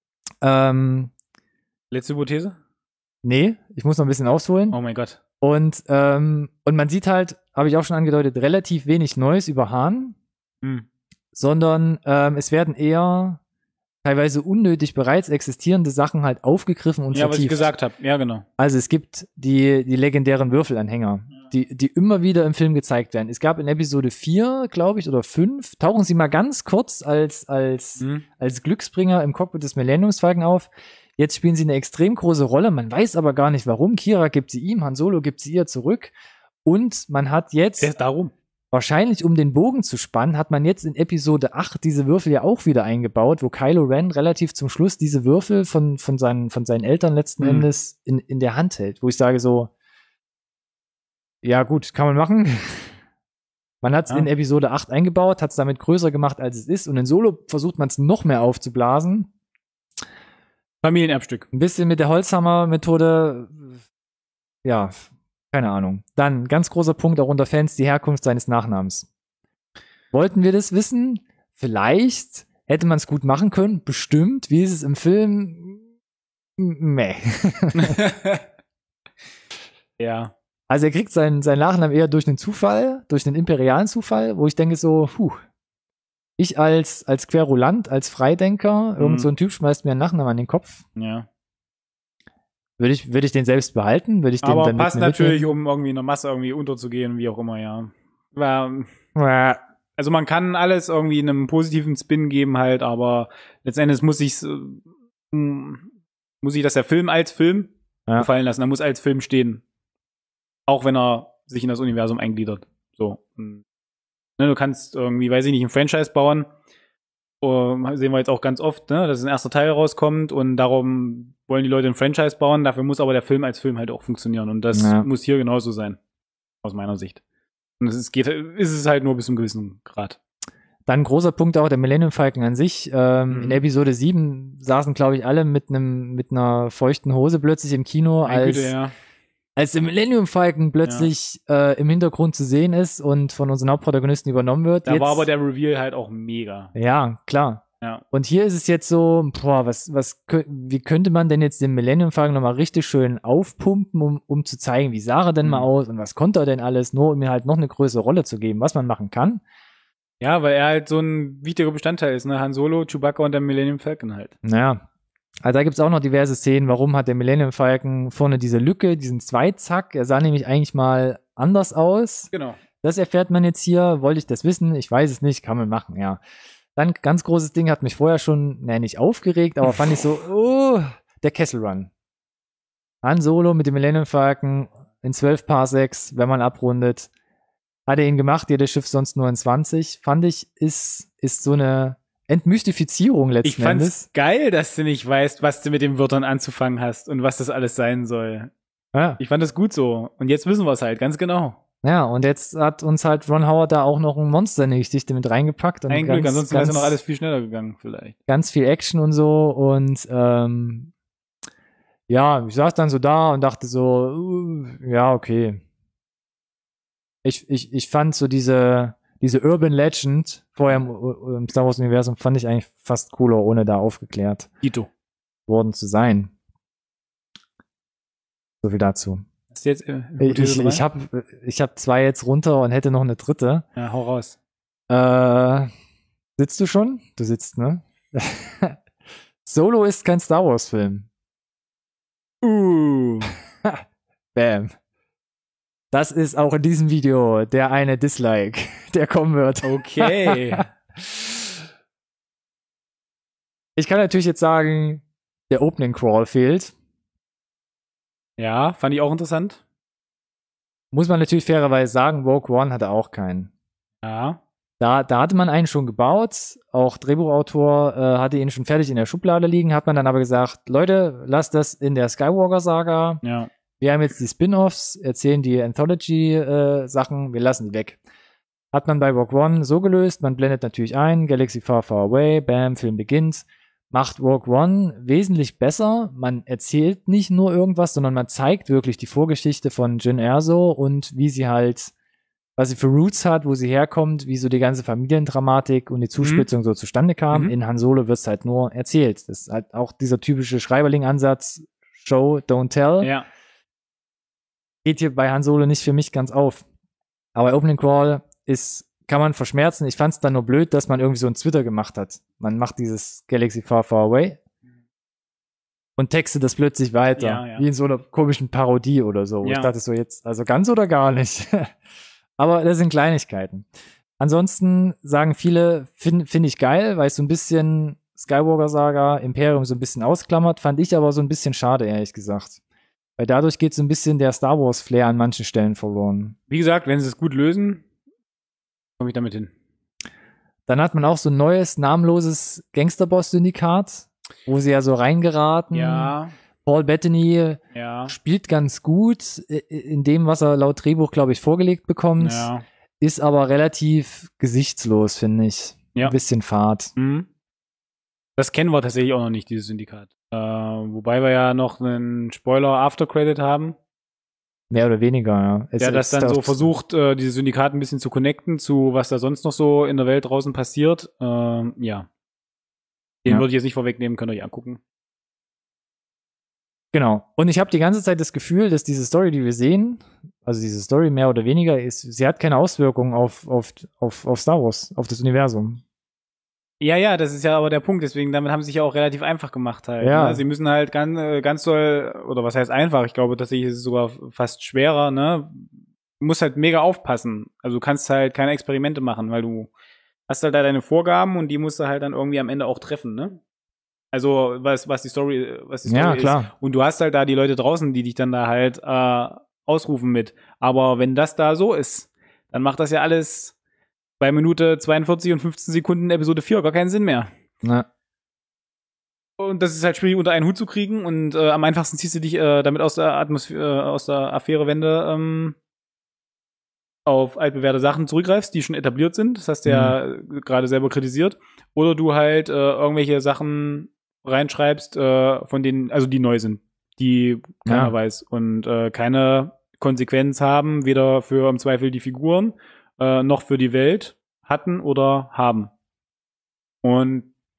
S2: Letzte Hypothese?
S1: Nee, ich muss noch ein bisschen ausholen.
S2: Oh mein Gott.
S1: Und man sieht halt, habe ich auch schon angedeutet, relativ wenig Neues über Han, sondern es werden eher teilweise unnötig bereits existierende Sachen halt aufgegriffen und vertieft.
S2: Ja, was ich gesagt habe. Ja, genau.
S1: Also es gibt die legendären Würfelanhänger, die immer wieder im Film gezeigt werden. Es gab in Episode 4, glaube ich, oder 5, tauchen sie mal ganz kurz als Glücksbringer im Cockpit des Millenniumsfalken auf. Jetzt spielen sie eine extrem große Rolle. Man weiß aber gar nicht, warum. Kira gibt sie ihm, Han Solo gibt sie ihr zurück. Und man hat jetzt
S2: darum.
S1: Wahrscheinlich, um den Bogen zu spannen, hat man jetzt in Episode 8 diese Würfel ja auch wieder eingebaut, wo Kylo Ren relativ zum Schluss diese Würfel von seinen Eltern letzten Endes in der Hand hält. Wo ich sage so, ja gut, kann man machen. Man hat es in Episode 8 eingebaut, hat es damit größer gemacht, als es ist. Und in Solo versucht man es noch mehr aufzublasen.
S2: Familienerbstück.
S1: Ein bisschen mit der Holzhammer-Methode. Ja, keine Ahnung. Dann, ganz großer Punkt auch unter Fans, die Herkunft seines Nachnamens. Wollten wir das wissen? Vielleicht hätte man es gut machen können. Bestimmt. Wie ist es im Film? Meh.
S2: Ja.
S1: Also er kriegt seinen Nachnamen eher durch einen Zufall, durch einen imperialen Zufall, wo ich denke so, ich als Querulant, als Freidenker, irgend so ein Typ schmeißt mir einen Nachnamen an den Kopf.
S2: Ja.
S1: Würde ich den selbst behalten? Würde ich den
S2: aber
S1: dann
S2: passt natürlich, um irgendwie in der Masse irgendwie unterzugehen, wie auch immer, ja. Also man kann alles irgendwie einem positiven Spin geben halt, aber letztendlich muss ich das der Film als Film gefallen lassen. Er muss als Film stehen. Auch wenn er sich in das Universum eingliedert. So. Du kannst irgendwie, weiß ich nicht, ein Franchise bauen. Sehen wir jetzt auch ganz oft, ne, dass ein erster Teil rauskommt und darum wollen die Leute ein Franchise bauen. Dafür muss aber der Film als Film halt auch funktionieren. Und das muss hier genauso sein. Aus meiner Sicht. Und ist es halt nur bis zu einem gewissen Grad.
S1: Dann ein großer Punkt auch der Millennium Falcon an sich. In Episode 7 saßen, glaube ich, alle mit einer feuchten Hose plötzlich im Kino, als der Millennium Falcon plötzlich im Hintergrund zu sehen ist und von unseren Hauptprotagonisten übernommen wird.
S2: Da war aber der Reveal halt auch mega.
S1: Ja, klar.
S2: Ja.
S1: Und hier ist es jetzt so, wie könnte man denn jetzt den Millennium Falcon nochmal richtig schön aufpumpen, um zu zeigen, wie sah er denn mal aus und was konnte er denn alles, nur um mir halt noch eine größere Rolle zu geben, was man machen kann.
S2: Ja, weil er halt so ein wichtiger Bestandteil ist, ne? Han Solo, Chewbacca und der Millennium Falcon halt.
S1: Naja, also da gibt's auch noch diverse Szenen, warum hat der Millennium Falcon vorne diese Lücke, diesen Zweizack, er sah nämlich eigentlich mal anders aus.
S2: Genau.
S1: Das erfährt man jetzt hier, wollte ich das wissen? Ich weiß es nicht, kann man machen, ja. Dann ganz großes Ding, hat mich vorher schon, nicht aufgeregt, aber fand ich so, der Kessel Run. Han Solo mit dem Millennium Falcon in 12 Parsecs, wenn man abrundet. Hat er ihn gemacht, jedes Schiff sonst nur in 20. Fand ich, ist so eine Entmystifizierung letzten Endes.
S2: Ich fand's geil, dass du nicht weißt, was du mit den Wörtern anzufangen hast und was das alles sein soll.
S1: Ja.
S2: Ich fand das gut so. Und jetzt wissen wir es halt, ganz genau.
S1: Ja, und jetzt hat uns halt Ron Howard da auch noch ein Monster in die Geschichte mit reingepackt. Und
S2: Ein Glück, ansonsten wäre es ja noch alles viel schneller gegangen, vielleicht.
S1: Ganz viel Action und so. Und ja, ich saß dann so da und dachte so, ja, okay. Ich fand so diese Urban Legend vorher im Star Wars Universum fand ich eigentlich fast cooler, ohne da aufgeklärt
S2: Dito.
S1: worden zu sein. So viel dazu.
S2: Ist jetzt,
S1: Ich hab 2 jetzt runter und hätte noch eine dritte.
S2: Ja, hau raus.
S1: Sitzt du schon? Du sitzt, ne? Solo ist kein Star Wars Film. Bam. Das ist auch in diesem Video der eine Dislike, der kommen wird.
S2: Okay.
S1: Ich kann natürlich jetzt sagen, der Opening Crawl fehlt.
S2: Ja, fand ich auch interessant.
S1: Muss man natürlich fairerweise sagen, Rogue One hatte auch keinen.
S2: Ja.
S1: Da hatte man einen schon gebaut, auch Drehbuchautor hatte ihn schon fertig in der Schublade liegen, hat man dann aber gesagt, Leute, lasst das in der Skywalker-Saga.
S2: Ja.
S1: Wir haben jetzt die Spin-Offs, erzählen die Anthology-Sachen, wir lassen die weg. Hat man bei Rogue One so gelöst, man blendet natürlich ein, Galaxy Far Far Away, bam, Film beginnt. Macht Rogue One wesentlich besser. Man erzählt nicht nur irgendwas, sondern man zeigt wirklich die Vorgeschichte von Jyn Erso und wie sie halt, was sie für Roots hat, wo sie herkommt, wie so die ganze Familiendramatik und die Zuspitzung so zustande kam. In Han Solo wird's halt nur erzählt. Das ist halt auch dieser typische Schreiberling-Ansatz, Show, don't tell.
S2: Ja.
S1: Geht hier bei Han Solo nicht für mich ganz auf. Aber Opening Crawl kann man verschmerzen. Ich fand's dann nur blöd, dass man irgendwie so ein Twitter gemacht hat. Man macht dieses Galaxy Far Far Away und textet das plötzlich weiter.
S2: Ja.
S1: Wie in so einer komischen Parodie oder so. Wo ich dachte so jetzt, also ganz oder gar nicht. Aber das sind Kleinigkeiten. Ansonsten sagen viele, find ich geil, weil es so ein bisschen Skywalker-Saga, Imperium so ein bisschen ausklammert. Fand ich aber so ein bisschen schade, ehrlich gesagt. Weil dadurch geht so ein bisschen der Star Wars-Flair an manchen Stellen verloren.
S2: Wie gesagt, wenn sie es gut lösen, komme ich damit hin.
S1: Dann hat man auch so ein neues, namenloses Gangsterboss-Syndikat, wo sie ja so reingeraten.
S2: Ja.
S1: Paul Bettany
S2: Ja.
S1: spielt ganz gut in dem, was er laut Drehbuch, glaube ich, vorgelegt bekommt.
S2: Ja.
S1: Ist aber relativ gesichtslos, finde ich.
S2: Ja.
S1: Ein bisschen fad.
S2: Mhm. Das kennen wir tatsächlich auch noch nicht, dieses Syndikat. Wobei wir ja noch einen Spoiler-After-Credit haben.
S1: Mehr oder weniger, ja.
S2: Der das dann so versucht, dieses Syndikat ein bisschen zu connecten zu, was da sonst noch so in der Welt draußen passiert. Ja. Den würde ich jetzt nicht vorwegnehmen, könnt ihr euch angucken.
S1: Genau. Und ich habe die ganze Zeit das Gefühl, dass diese Story, die wir sehen, also diese Story mehr oder weniger, sie hat keine Auswirkungen auf Star Wars, auf das Universum.
S2: Ja, das ist ja aber der Punkt, deswegen, damit haben sie sich ja auch relativ einfach gemacht halt.
S1: Ja.
S2: Ne? Sie müssen halt ganz doll, oder was heißt einfach, ich glaube, tatsächlich ist es sogar fast schwerer, ne? Du musst halt mega aufpassen. Also du kannst halt keine Experimente machen, weil du hast halt da deine Vorgaben und die musst du halt dann irgendwie am Ende auch treffen, ne? Also, was die Story
S1: Ja, klar.
S2: ist. Und du hast halt da die Leute draußen, die dich dann da halt ausrufen mit. Aber wenn das da so ist, dann macht das ja alles bei Minute 42 und 15 Sekunden Episode 4 gar keinen Sinn mehr.
S1: Na.
S2: Und das ist halt schwierig unter einen Hut zu kriegen und am einfachsten ziehst du dich damit aus der Affärewende auf altbewährte Sachen zurückgreifst, die schon etabliert sind. Das hast du ja gerade selber kritisiert. Oder du halt irgendwelche Sachen reinschreibst, von denen, also die neu sind, die keiner weiß und keine Konsequenz haben, weder für im Zweifel die Figuren noch für die Welt hatten oder haben. Und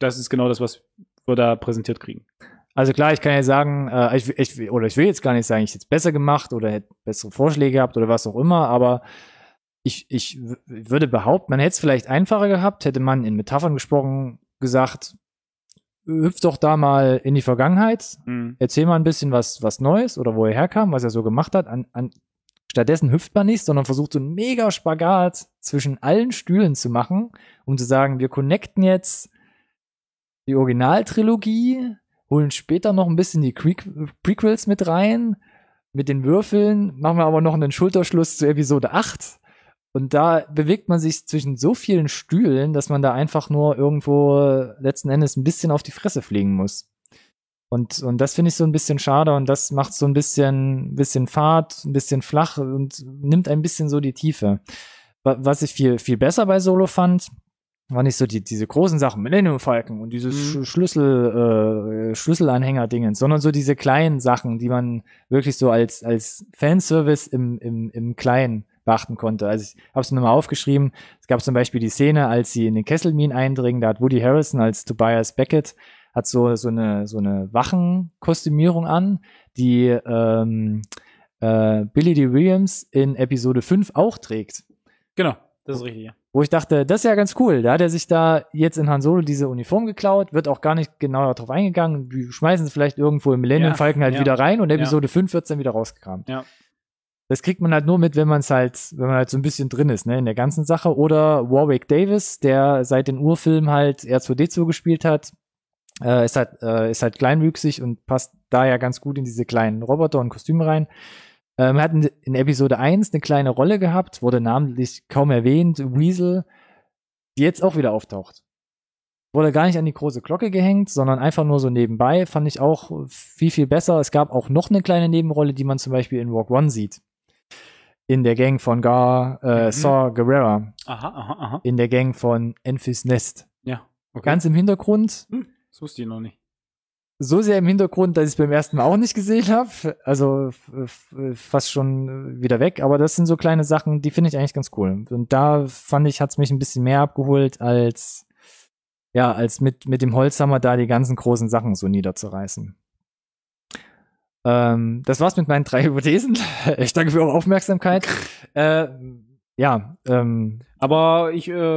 S2: das ist genau das, was wir da präsentiert kriegen.
S1: Also klar, ich kann ja sagen, ich will jetzt gar nicht sagen, ich hätte es besser gemacht oder hätte bessere Vorschläge gehabt oder was auch immer, aber ich würde behaupten, man hätte es vielleicht einfacher gehabt, hätte man in Metaphern gesprochen, gesagt, hüpf doch da mal in die Vergangenheit, erzähl mal ein bisschen was Neues oder wo er herkam, was er so gemacht hat. Stattdessen hüpft man nicht, sondern versucht so einen mega Spagat zwischen allen Stühlen zu machen, um zu sagen, wir connecten jetzt die Originaltrilogie, holen später noch ein bisschen die Prequels mit rein, mit den Würfeln, machen wir aber noch einen Schulterschluss zu Episode 8. Und da bewegt man sich zwischen so vielen Stühlen, dass man da einfach nur irgendwo letzten Endes ein bisschen auf die Fresse fliegen muss. Und das finde ich so ein bisschen schade und das macht so ein bisschen Fahrt, ein bisschen flach und nimmt ein bisschen so die Tiefe. Was ich viel besser bei Solo fand, war nicht so diese großen Sachen, Millennium Falcon und dieses Schlüsselanhänger-Dingens, sondern so diese kleinen Sachen, die man wirklich so als Fanservice im Kleinen beachten konnte. Also ich habe es nochmal aufgeschrieben. Es gab zum Beispiel die Szene, als sie in den Kesselminen eindringen, da hat Woody Harrelson als Tobias Beckett hat so eine Wachenkostümierung an, die Billy Dee Williams in Episode 5 auch trägt.
S2: Genau, das ist richtig, ja.
S1: Wo ich dachte, das ist ja ganz cool. Da hat er sich da jetzt in Han Solo diese Uniform geklaut, wird auch gar nicht genau darauf eingegangen. Die schmeißen es vielleicht irgendwo im Millennium Falcon halt wieder rein und Episode 5 wird es dann wieder rausgekramt.
S2: Ja.
S1: Das kriegt man halt nur mit, wenn man halt so ein bisschen drin ist, ne, in der ganzen Sache. Oder Warwick Davis, der seit den Urfilmen halt R2D2 gespielt hat, ist halt kleinwüchsig und passt da ja ganz gut in diese kleinen Roboter und Kostüme rein. Er hat in Episode 1 eine kleine Rolle gehabt, wurde namentlich kaum erwähnt, Weasel, die jetzt auch wieder auftaucht. Wurde gar nicht an die große Glocke gehängt, sondern einfach nur so nebenbei, fand ich auch viel besser. Es gab auch noch eine kleine Nebenrolle, die man zum Beispiel in Rogue One sieht. In der Gang von Saw Gerrera.
S2: Aha.
S1: In der Gang von Enfys Nest.
S2: Ja, okay.
S1: Ganz im Hintergrund.
S2: Das wusste ich noch nicht.
S1: So sehr im Hintergrund, dass ich es beim ersten Mal auch nicht gesehen habe. Also fast schon wieder weg. Aber das sind so kleine Sachen, die finde ich eigentlich ganz cool. Und da fand ich, hat es mich ein bisschen mehr abgeholt, als mit dem Holzhammer da die ganzen großen Sachen so niederzureißen. Das war's mit meinen 3 Hypothesen. Ich danke für eure Aufmerksamkeit.
S2: Aber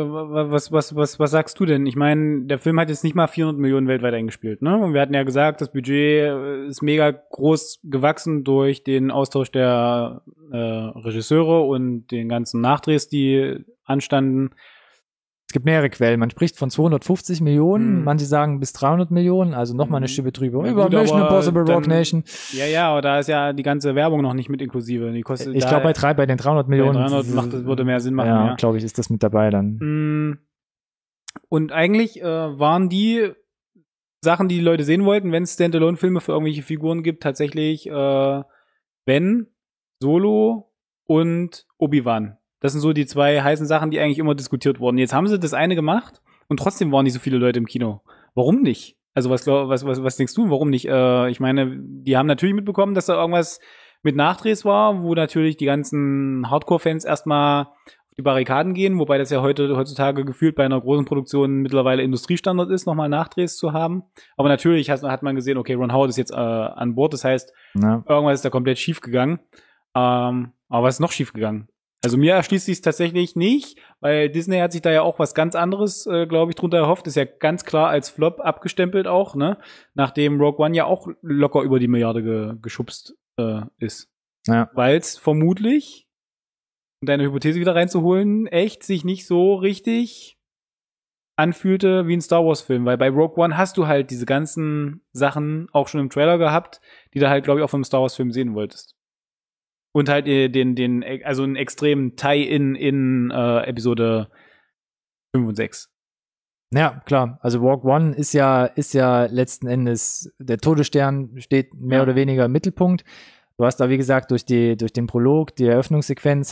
S2: was sagst du denn? Ich meine, der Film hat jetzt nicht mal 400 Millionen weltweit eingespielt, ne? Und wir hatten ja gesagt, das Budget ist mega groß gewachsen durch den Austausch der Regisseure und den ganzen Nachdrehs, die anstanden.
S1: Es gibt mehrere Quellen. Man spricht von 250 Millionen, manche sagen bis 300 Millionen, also nochmal eine Schippe drüber.
S2: Ja,
S1: über
S2: gut,
S1: Mission Impossible Rogue Nation.
S2: Ja, aber da ist ja die ganze Werbung noch nicht mit inklusive. Die kostet
S1: ich glaube, bei den 300 Millionen.
S2: Bei 300 würde mehr Sinn machen.
S1: Ja, glaube ich, ist das mit dabei dann.
S2: Und eigentlich waren die Sachen, die Leute sehen wollten, wenn es Standalone-Filme für irgendwelche Figuren gibt, tatsächlich Ben, Solo und Obi-Wan. Das sind so die 2 heißen Sachen, die eigentlich immer diskutiert wurden. Jetzt haben sie das eine gemacht und trotzdem waren nicht so viele Leute im Kino. Warum nicht? Also was denkst du, warum nicht? Ich meine, die haben natürlich mitbekommen, dass da irgendwas mit Nachdrehs war, wo natürlich die ganzen Hardcore-Fans erstmal auf die Barrikaden gehen, wobei das ja heutzutage gefühlt bei einer großen Produktion mittlerweile Industriestandard ist, nochmal Nachdrehs zu haben. Aber natürlich hat man gesehen, okay, Ron Howard ist jetzt an Bord, das heißt, irgendwas ist da komplett schief gegangen. Aber was ist noch schief gegangen? Also mir erschließt sich es tatsächlich nicht, weil Disney hat sich da ja auch was ganz anderes, glaube ich, drunter erhofft. Ist ja ganz klar als Flop abgestempelt auch, ne? Nachdem Rogue One ja auch locker über die Milliarde geschubst ist.
S1: Ja.
S2: Weil es vermutlich, um deine Hypothese wieder reinzuholen, echt sich nicht so richtig anfühlte wie ein Star Wars Film. Weil bei Rogue One hast du halt diese ganzen Sachen auch schon im Trailer gehabt, die du halt, glaube ich, auch vom Star Wars Film sehen wolltest. Und halt also einen extremen Tie-In in Episode 5 und 6.
S1: Ja, klar. Also Rogue One ist ja letzten Endes, der Todesstern steht mehr oder weniger im Mittelpunkt. Du hast da, wie gesagt, durch den Prolog, die Eröffnungssequenz,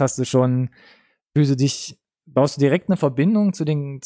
S1: baust du direkt eine Verbindung zu dem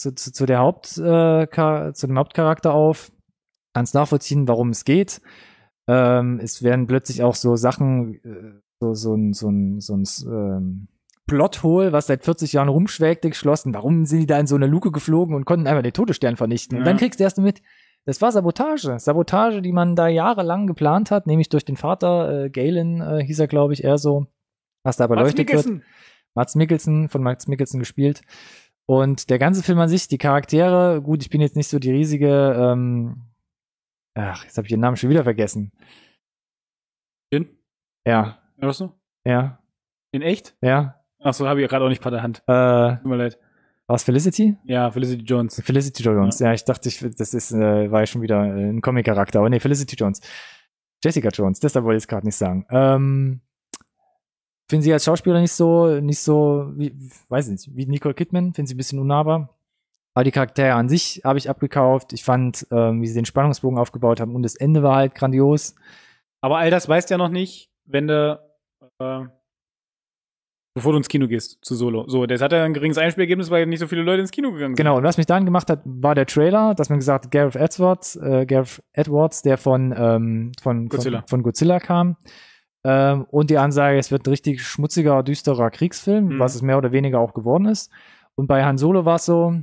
S1: Hauptcharakter auf, kannst nachvollziehen, warum es geht. Es werden plötzlich auch so Sachen, so ein Plothole, was seit 40 Jahren rumschwelgte, geschlossen. Warum sind die da in so eine Luke geflogen und konnten einfach den Todesstern vernichten? Und dann kriegst du erst mit, das war Sabotage. Sabotage, die man da jahrelang geplant hat, nämlich durch den Vater, Galen hieß er, glaube ich, eher so, was da beleuchtet wird. Mads Mikkelsen, von Mads Mikkelsen gespielt. Und der ganze Film an sich, die Charaktere, gut, ich bin jetzt nicht so die riesige, jetzt habe ich den Namen schon wieder vergessen.
S2: In?
S1: Ja.
S2: Was so?
S1: Ja.
S2: In echt?
S1: Ja.
S2: Achso, habe ich ja gerade auch nicht bei der Hand. Tut mir leid.
S1: War es Felicity?
S2: Ja, Felicity Jones.
S1: Felicity Jones, ja, ich dachte, das ist, war ja schon wieder ein Comic-Charakter, aber nee, Felicity Jones. Jessica Jones, das wollte ich jetzt gerade nicht sagen. Finden sie als Schauspieler nicht so, weiß nicht, wie Nicole Kidman, finden sie ein bisschen unnahbar. Aber die Charaktere an sich habe ich abgekauft. Ich fand, wie sie den Spannungsbogen aufgebaut haben und das Ende war halt grandios.
S2: Aber all das weißt du ja noch nicht, wenn du bevor du ins Kino gehst, zu Solo. So, das hat ja ein geringes Einspielergebnis, weil nicht so viele Leute ins Kino gegangen sind.
S1: Genau, und was mich dann gemacht hat, war der Trailer, dass man gesagt hat, Gareth Edwards, der von Godzilla kam. Und die Ansage, es wird ein richtig schmutziger, düsterer Kriegsfilm, was es mehr oder weniger auch geworden ist. Und bei Han Solo war es so,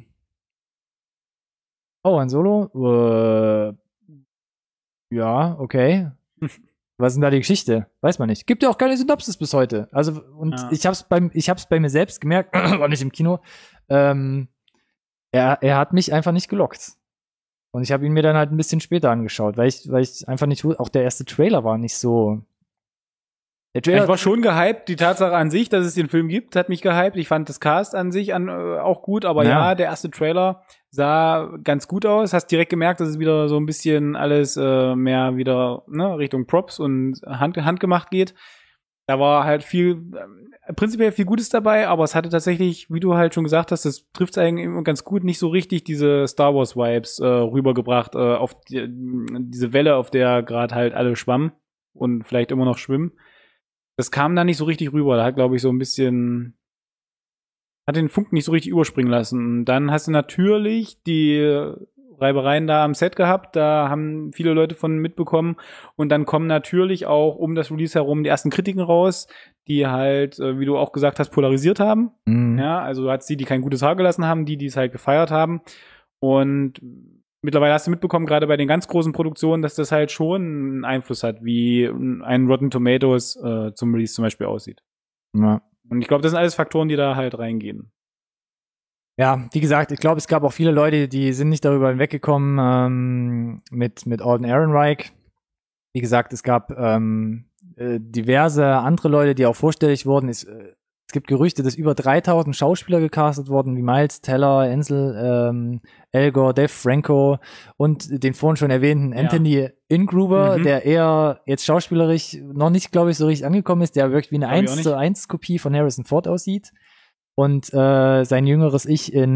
S1: Han Solo? Ja, okay. Was ist denn da die Geschichte? Weiß man nicht. Gibt ja auch keine Synopsis bis heute. Also, und ich hab's bei mir selbst gemerkt, war nicht im Kino. Er hat mich einfach nicht gelockt. Und ich habe ihn mir dann halt ein bisschen später angeschaut, weil ich einfach nicht wusste, auch der erste Trailer war nicht so.
S2: Ich war schon gehypt. Die Tatsache an sich, dass es den Film gibt, hat mich gehypt. Ich fand das Cast an sich auch gut, aber ja, der erste Trailer sah ganz gut aus. Hast direkt gemerkt, dass es wieder so ein bisschen alles mehr wieder Richtung Props und handgemacht geht. Da war halt prinzipiell viel Gutes dabei, aber es hatte tatsächlich, wie du halt schon gesagt hast, das trifft eigentlich immer ganz gut, nicht so richtig diese Star Wars Vibes rübergebracht auf diese Welle, auf der gerade halt alle schwammen und vielleicht immer noch schwimmen. Das kam da nicht so richtig rüber. Da hat, glaube ich, so ein bisschen hat den Funken nicht so richtig überspringen lassen. Und dann hast du natürlich die Reibereien da am Set gehabt. Da haben viele Leute von mitbekommen. Und dann kommen natürlich auch um das Release herum die ersten Kritiken raus, die halt, wie du auch gesagt hast, polarisiert haben. Ja, also du hattest die kein gutes Haar gelassen haben, die es halt gefeiert haben. Und mittlerweile hast du mitbekommen, gerade bei den ganz großen Produktionen, dass das halt schon einen Einfluss hat, wie ein Rotten Tomatoes zum Release zum Beispiel aussieht.
S1: Ja.
S2: Und ich glaube, das sind alles Faktoren, die da halt reingehen.
S1: Ja, wie gesagt, ich glaube, es gab auch viele Leute, die sind nicht darüber hinweggekommen mit Alden Ehrenreich. Wie gesagt, es gab diverse andere Leute, die auch vorstellig wurden. Es gibt Gerüchte, dass über 3000 Schauspieler gecastet wurden, wie Miles Teller, Ansel Elgort, Dave Franco und den vorhin schon erwähnten Anthony Ingruber, der eher jetzt schauspielerisch noch nicht, glaube ich, so richtig angekommen ist, der wirklich wie eine 1:1 Kopie von Harrison Ford aussieht und sein jüngeres Ich ich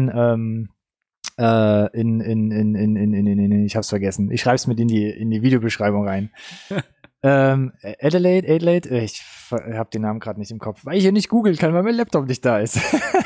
S1: hab's vergessen. Ich schreib's mit in die Videobeschreibung rein. Adelaide, ich habe den Namen gerade nicht im Kopf, weil ich hier nicht googeln kann, weil mein Laptop nicht da ist.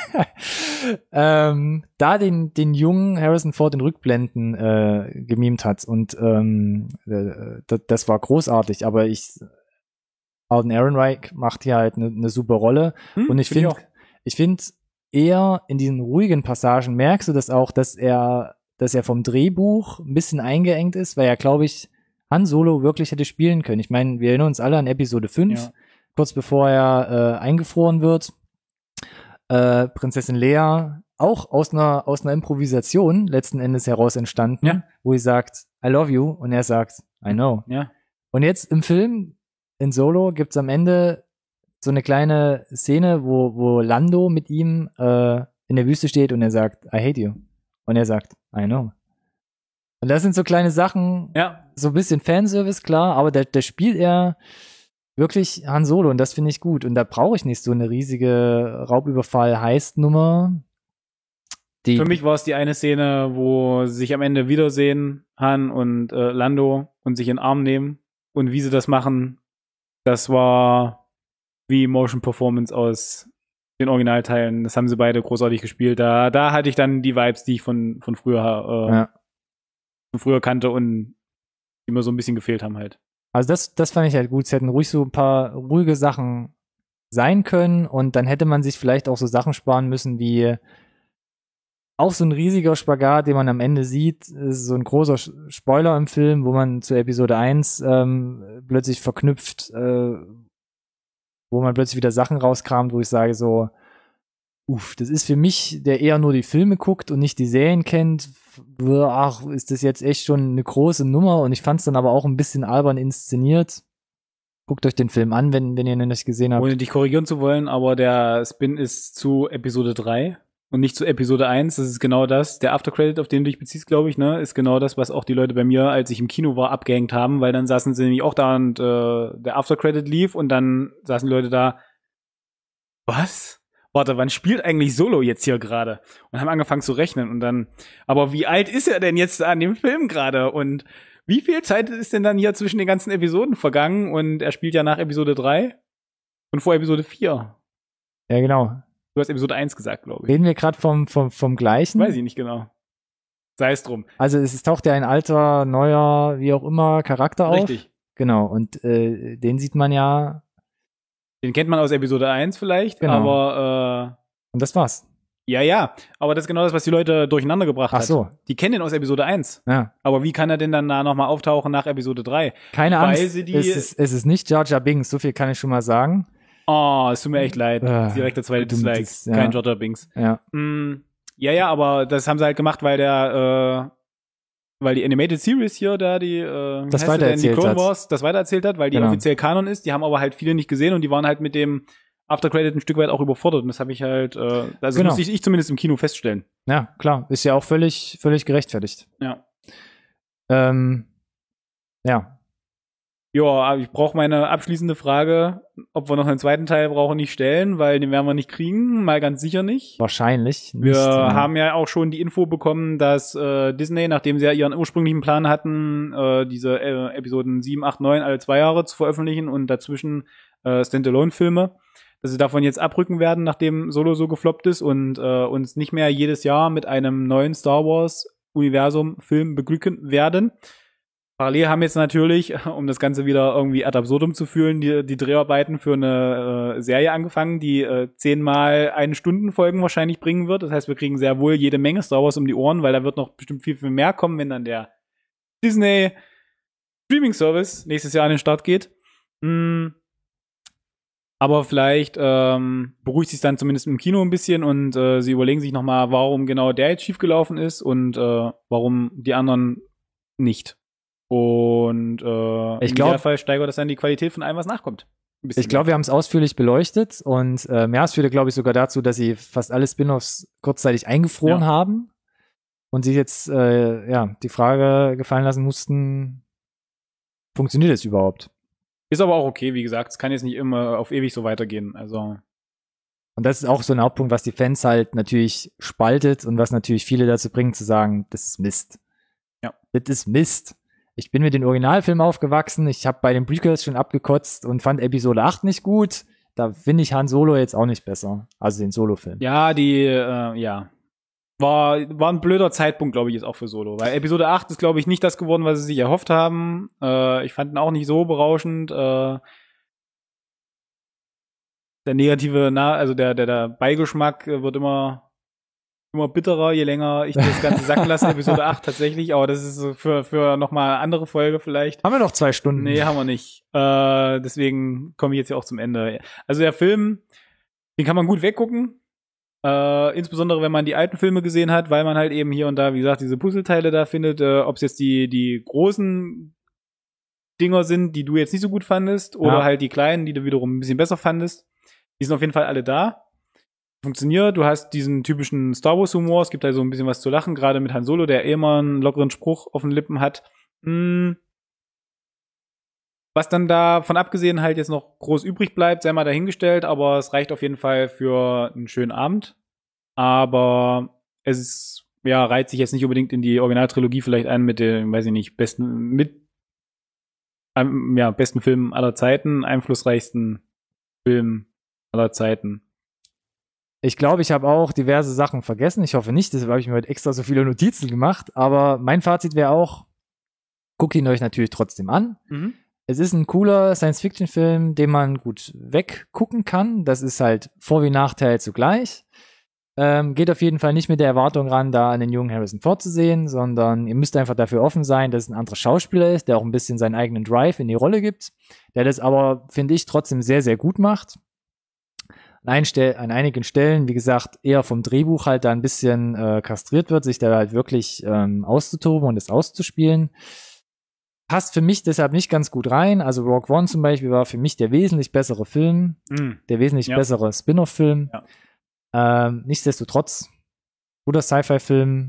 S1: Da den jungen Harrison Ford in Rückblenden gemimt hat und das war großartig, aber Alden Ehrenreich macht hier halt eine super Rolle und ich finde eher in diesen ruhigen Passagen merkst du das auch, dass er vom Drehbuch ein bisschen eingeengt ist, weil er, glaube ich, Han Solo wirklich hätte spielen können. Ich meine, wir erinnern uns alle an Episode 5, kurz bevor er eingefroren wird. Prinzessin Leia, auch aus einer Improvisation letzten Endes heraus entstanden, wo sie sagt, I love you, und er sagt, I know.
S2: Ja.
S1: Und jetzt im Film, in Solo, gibt's am Ende so eine kleine Szene, wo Lando mit ihm in der Wüste steht und er sagt, I hate you. Und er sagt, I know. Und das sind so kleine Sachen, so ein bisschen Fanservice, klar, aber da spielt er wirklich Han Solo und das finde ich gut. Und da brauche ich nicht so eine riesige Raubüberfall-Heist-Nummer.
S2: Für mich war es die eine Szene, wo sie sich am Ende wiedersehen, Han und Lando, und sich in den Arm nehmen. Und wie sie das machen, das war wie Motion Performance aus den Originalteilen. Das haben sie beide großartig gespielt. Da hatte ich dann die Vibes, die ich von früher kannte und die mir so ein bisschen gefehlt haben halt.
S1: Also das fand ich halt gut. Sie hätten ruhig so ein paar ruhige Sachen sein können und dann hätte man sich vielleicht auch so Sachen sparen müssen wie auch so ein riesiger Spagat, den man am Ende sieht, ist so ein großer Spoiler im Film, wo man zu Episode 1 plötzlich verknüpft, wo man plötzlich wieder Sachen rauskramt, wo ich sage so, das ist für mich, der eher nur die Filme guckt und nicht die Serien kennt, ach, ist das jetzt echt schon eine große Nummer und ich fand es dann aber auch ein bisschen albern inszeniert. Guckt euch den Film an, wenn ihr ihn nicht gesehen habt.
S2: Ohne dich korrigieren zu wollen, aber der Spin ist zu Episode 3 und nicht zu Episode 1. Das ist genau das. Der Aftercredit, auf den du dich beziehst, glaube ich, ne, ist genau das, was auch die Leute bei mir, als ich im Kino war, abgehängt haben, weil dann saßen sie nämlich auch da und der Aftercredit lief und dann saßen die Leute da, was? Warte, wann spielt eigentlich Solo jetzt hier gerade? Und haben angefangen zu rechnen und dann, aber wie alt ist er denn jetzt an dem Film gerade? Und wie viel Zeit ist denn dann hier zwischen den ganzen Episoden vergangen? Und er spielt ja nach Episode 3 und vor Episode 4.
S1: Ja, genau.
S2: Du hast Episode 1 gesagt, glaube ich.
S1: Reden wir gerade vom gleichen?
S2: Weiß ich nicht genau. Sei es drum.
S1: Also es taucht ja ein alter, neuer, wie auch immer, Charakter auf.
S2: Richtig.
S1: Genau, und den sieht man ja.
S2: Den kennt man aus Episode 1 vielleicht,
S1: Genau.
S2: aber
S1: Und das war's.
S2: ja, aber das ist genau das, was die Leute durcheinander gebracht hat.
S1: Ach so.
S2: Die kennen den aus Episode 1.
S1: Ja.
S2: Aber wie kann er denn dann da nochmal auftauchen nach Episode 3?
S1: Keine
S2: Weil
S1: Angst,
S2: sie die-
S1: es ist nicht Jar Jar Binks, so viel kann ich schon mal sagen.
S2: Oh, es tut mir echt leid. Direkt der zweite
S1: du-
S2: Dislike.
S1: das- ja.
S2: Kein Jar Jar Binks.
S1: Ja.
S2: Ja, aber das haben sie halt gemacht, weil die Animated Series hier da die
S1: Das weitererzählt
S2: die Clone
S1: hat.
S2: Wars das weitererzählt hat, weil die
S1: Genau.
S2: offiziell Kanon ist. Die haben aber halt viele nicht gesehen und die waren halt mit dem Aftercredit ein Stück weit auch überfordert. Und das habe ich halt, also
S1: Genau.
S2: musste ich zumindest im Kino feststellen.
S1: Ja, klar, ist ja auch völlig gerechtfertigt.
S2: Ja.
S1: Ja,
S2: Ja, ich brauche meine abschließende Frage, ob wir noch einen zweiten Teil brauchen, nicht stellen, weil den werden wir nicht kriegen, mal ganz sicher nicht.
S1: wahrscheinlich.
S2: Wir
S1: nicht,
S2: haben ja auch schon die Info bekommen, dass Disney, nachdem sie ja ihren ursprünglichen Plan hatten, diese Episoden 7, 8, 9 alle 2 Jahre zu veröffentlichen und dazwischen Standalone-Filme, dass sie davon jetzt abrücken werden, nachdem Solo so gefloppt ist und uns nicht mehr jedes Jahr mit einem neuen Star Wars-Universum-Film beglücken werden. Parallel haben jetzt natürlich, um das Ganze wieder irgendwie ad absurdum zu fühlen, die Dreharbeiten für eine Serie angefangen, die 10-mal 1-Stunden-Folgen wahrscheinlich bringen wird. Das heißt, wir kriegen sehr wohl jede Menge Star Wars um die Ohren, weil da wird noch bestimmt viel, viel mehr kommen, wenn dann der Disney Streaming Service nächstes Jahr an den Start geht. Aber vielleicht beruhigt sich dann zumindest im Kino ein bisschen und sie überlegen sich nochmal, warum genau der jetzt schiefgelaufen ist und warum die anderen nicht. Und im Idealfall steigert das dann die Qualität von allem, was nachkommt.
S1: Ich glaube, wir haben es ausführlich beleuchtet und es führte, glaube ich, sogar dazu, dass sie fast alle Spin-offs kurzzeitig eingefroren haben und sich jetzt die Frage gefallen lassen mussten, funktioniert das überhaupt?
S2: Ist aber auch okay, wie gesagt, es kann jetzt nicht immer auf ewig so weitergehen. Also.
S1: Und das ist auch so ein Hauptpunkt, was die Fans halt natürlich spaltet und was natürlich viele dazu bringt, zu sagen, das ist Mist.
S2: Ja.
S1: Das ist Mist. Ich bin mit den Originalfilmen aufgewachsen, ich habe bei den Prequels schon abgekotzt und fand Episode 8 nicht gut. Da finde ich Han Solo jetzt auch nicht besser. Also den Solo-Film.
S2: Ja, War ein blöder Zeitpunkt, glaube ich, jetzt auch für Solo. Weil Episode 8 ist, glaube ich, nicht das geworden, was sie sich erhofft haben. Ich fand ihn auch nicht so berauschend. Der negative, der Beigeschmack wird immer bitterer, je länger ich das Ganze sacken lasse. Episode 8 tatsächlich. Aber das ist so für nochmal eine andere Folge vielleicht.
S1: Haben wir noch 2 Stunden?
S2: Nee, haben wir nicht. Deswegen komme ich jetzt ja auch zum Ende. Also der Film, den kann man gut weggucken. Insbesondere, wenn man die alten Filme gesehen hat, weil man halt eben hier und da, wie gesagt, diese Puzzleteile da findet, ob es jetzt die großen Dinger sind, die du jetzt nicht so gut fandest, oder halt die kleinen, die du wiederum ein bisschen besser fandest. Die sind auf jeden Fall alle da. Funktioniert, du hast diesen typischen Star Wars Humor, es gibt halt so ein bisschen was zu lachen, gerade mit Han Solo, der immer einen lockeren Spruch auf den Lippen hat. Was dann davon abgesehen halt jetzt noch groß übrig bleibt, sei mal dahingestellt, aber es reicht auf jeden Fall für einen schönen Abend. Aber es ist, reiht sich jetzt nicht unbedingt in die Originaltrilogie vielleicht ein mit dem, weiß ich nicht, besten Film aller Zeiten, einflussreichsten Film aller Zeiten.
S1: Ich glaube, ich habe auch diverse Sachen vergessen. Ich hoffe nicht, deshalb habe ich mir heute extra so viele Notizen gemacht. Aber mein Fazit wäre auch, guckt ihn euch natürlich trotzdem an. Es ist ein cooler Science-Fiction-Film, den man gut weggucken kann. Das ist halt Vor- wie Nachteil zugleich. Geht auf jeden Fall nicht mit der Erwartung ran, da einen jungen Harrison Ford zu sehen, sondern ihr müsst einfach dafür offen sein, dass es ein anderer Schauspieler ist, der auch ein bisschen seinen eigenen Drive in die Rolle gibt, der das aber, finde ich, trotzdem sehr, sehr gut macht. An einigen Stellen, wie gesagt, eher vom Drehbuch halt da ein bisschen kastriert wird, sich da halt wirklich auszutoben und es auszuspielen. Passt für mich deshalb nicht ganz gut rein. Also Rogue One zum Beispiel war für mich der wesentlich bessere Film, der wesentlich bessere Spin-off-Film.
S2: Ja.
S1: Nichtsdestotrotz, guter Sci-Fi-Film,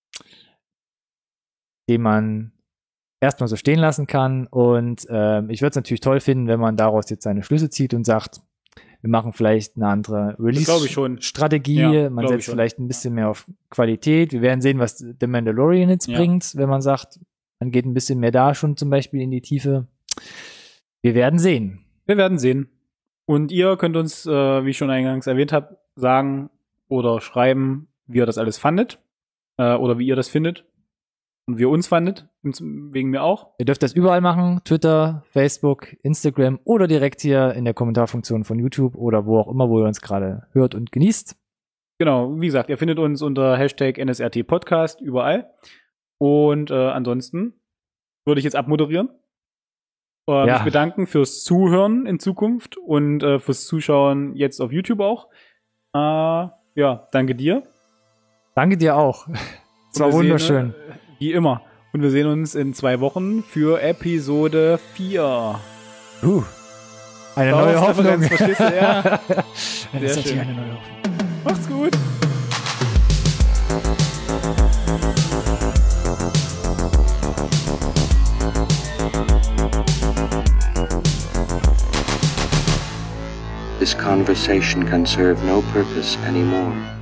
S1: den man erstmal so stehen lassen kann. Und ich würde es natürlich toll finden, wenn man daraus jetzt seine Schlüsse zieht und sagt, wir machen vielleicht eine andere Release-Strategie.
S2: Ja,
S1: man setzt vielleicht ein bisschen mehr auf Qualität. Wir werden sehen, was The Mandalorian jetzt bringt, wenn man sagt, man geht ein bisschen mehr da schon zum Beispiel in die Tiefe. Wir werden sehen.
S2: Wir werden sehen. Und ihr könnt uns, wie ich schon eingangs erwähnt habe, sagen oder schreiben, wie ihr das alles fandet. Oder wie ihr das findet. Und wie ihr uns fandet. Wegen mir auch.
S1: Ihr dürft das überall machen. Twitter, Facebook, Instagram oder direkt hier in der Kommentarfunktion von YouTube oder wo auch immer, wo ihr uns gerade hört und genießt.
S2: Genau, wie gesagt, ihr findet uns unter Hashtag NSRT Podcast überall. Und ansonsten würde ich jetzt abmoderieren. Mich bedanken fürs Zuhören in Zukunft und fürs Zuschauen jetzt auf YouTube auch. Danke dir.
S1: Danke dir auch. Es war wunderschön.
S2: Wie immer. Und wir sehen uns in 2 Wochen für Episode 4.
S1: Eine neue Hoffnung.
S2: Verstehst du? Ja.
S1: Sehr schön. Eine neue Hoffnung.
S2: Macht's gut.
S3: This conversation can serve no purpose anymore.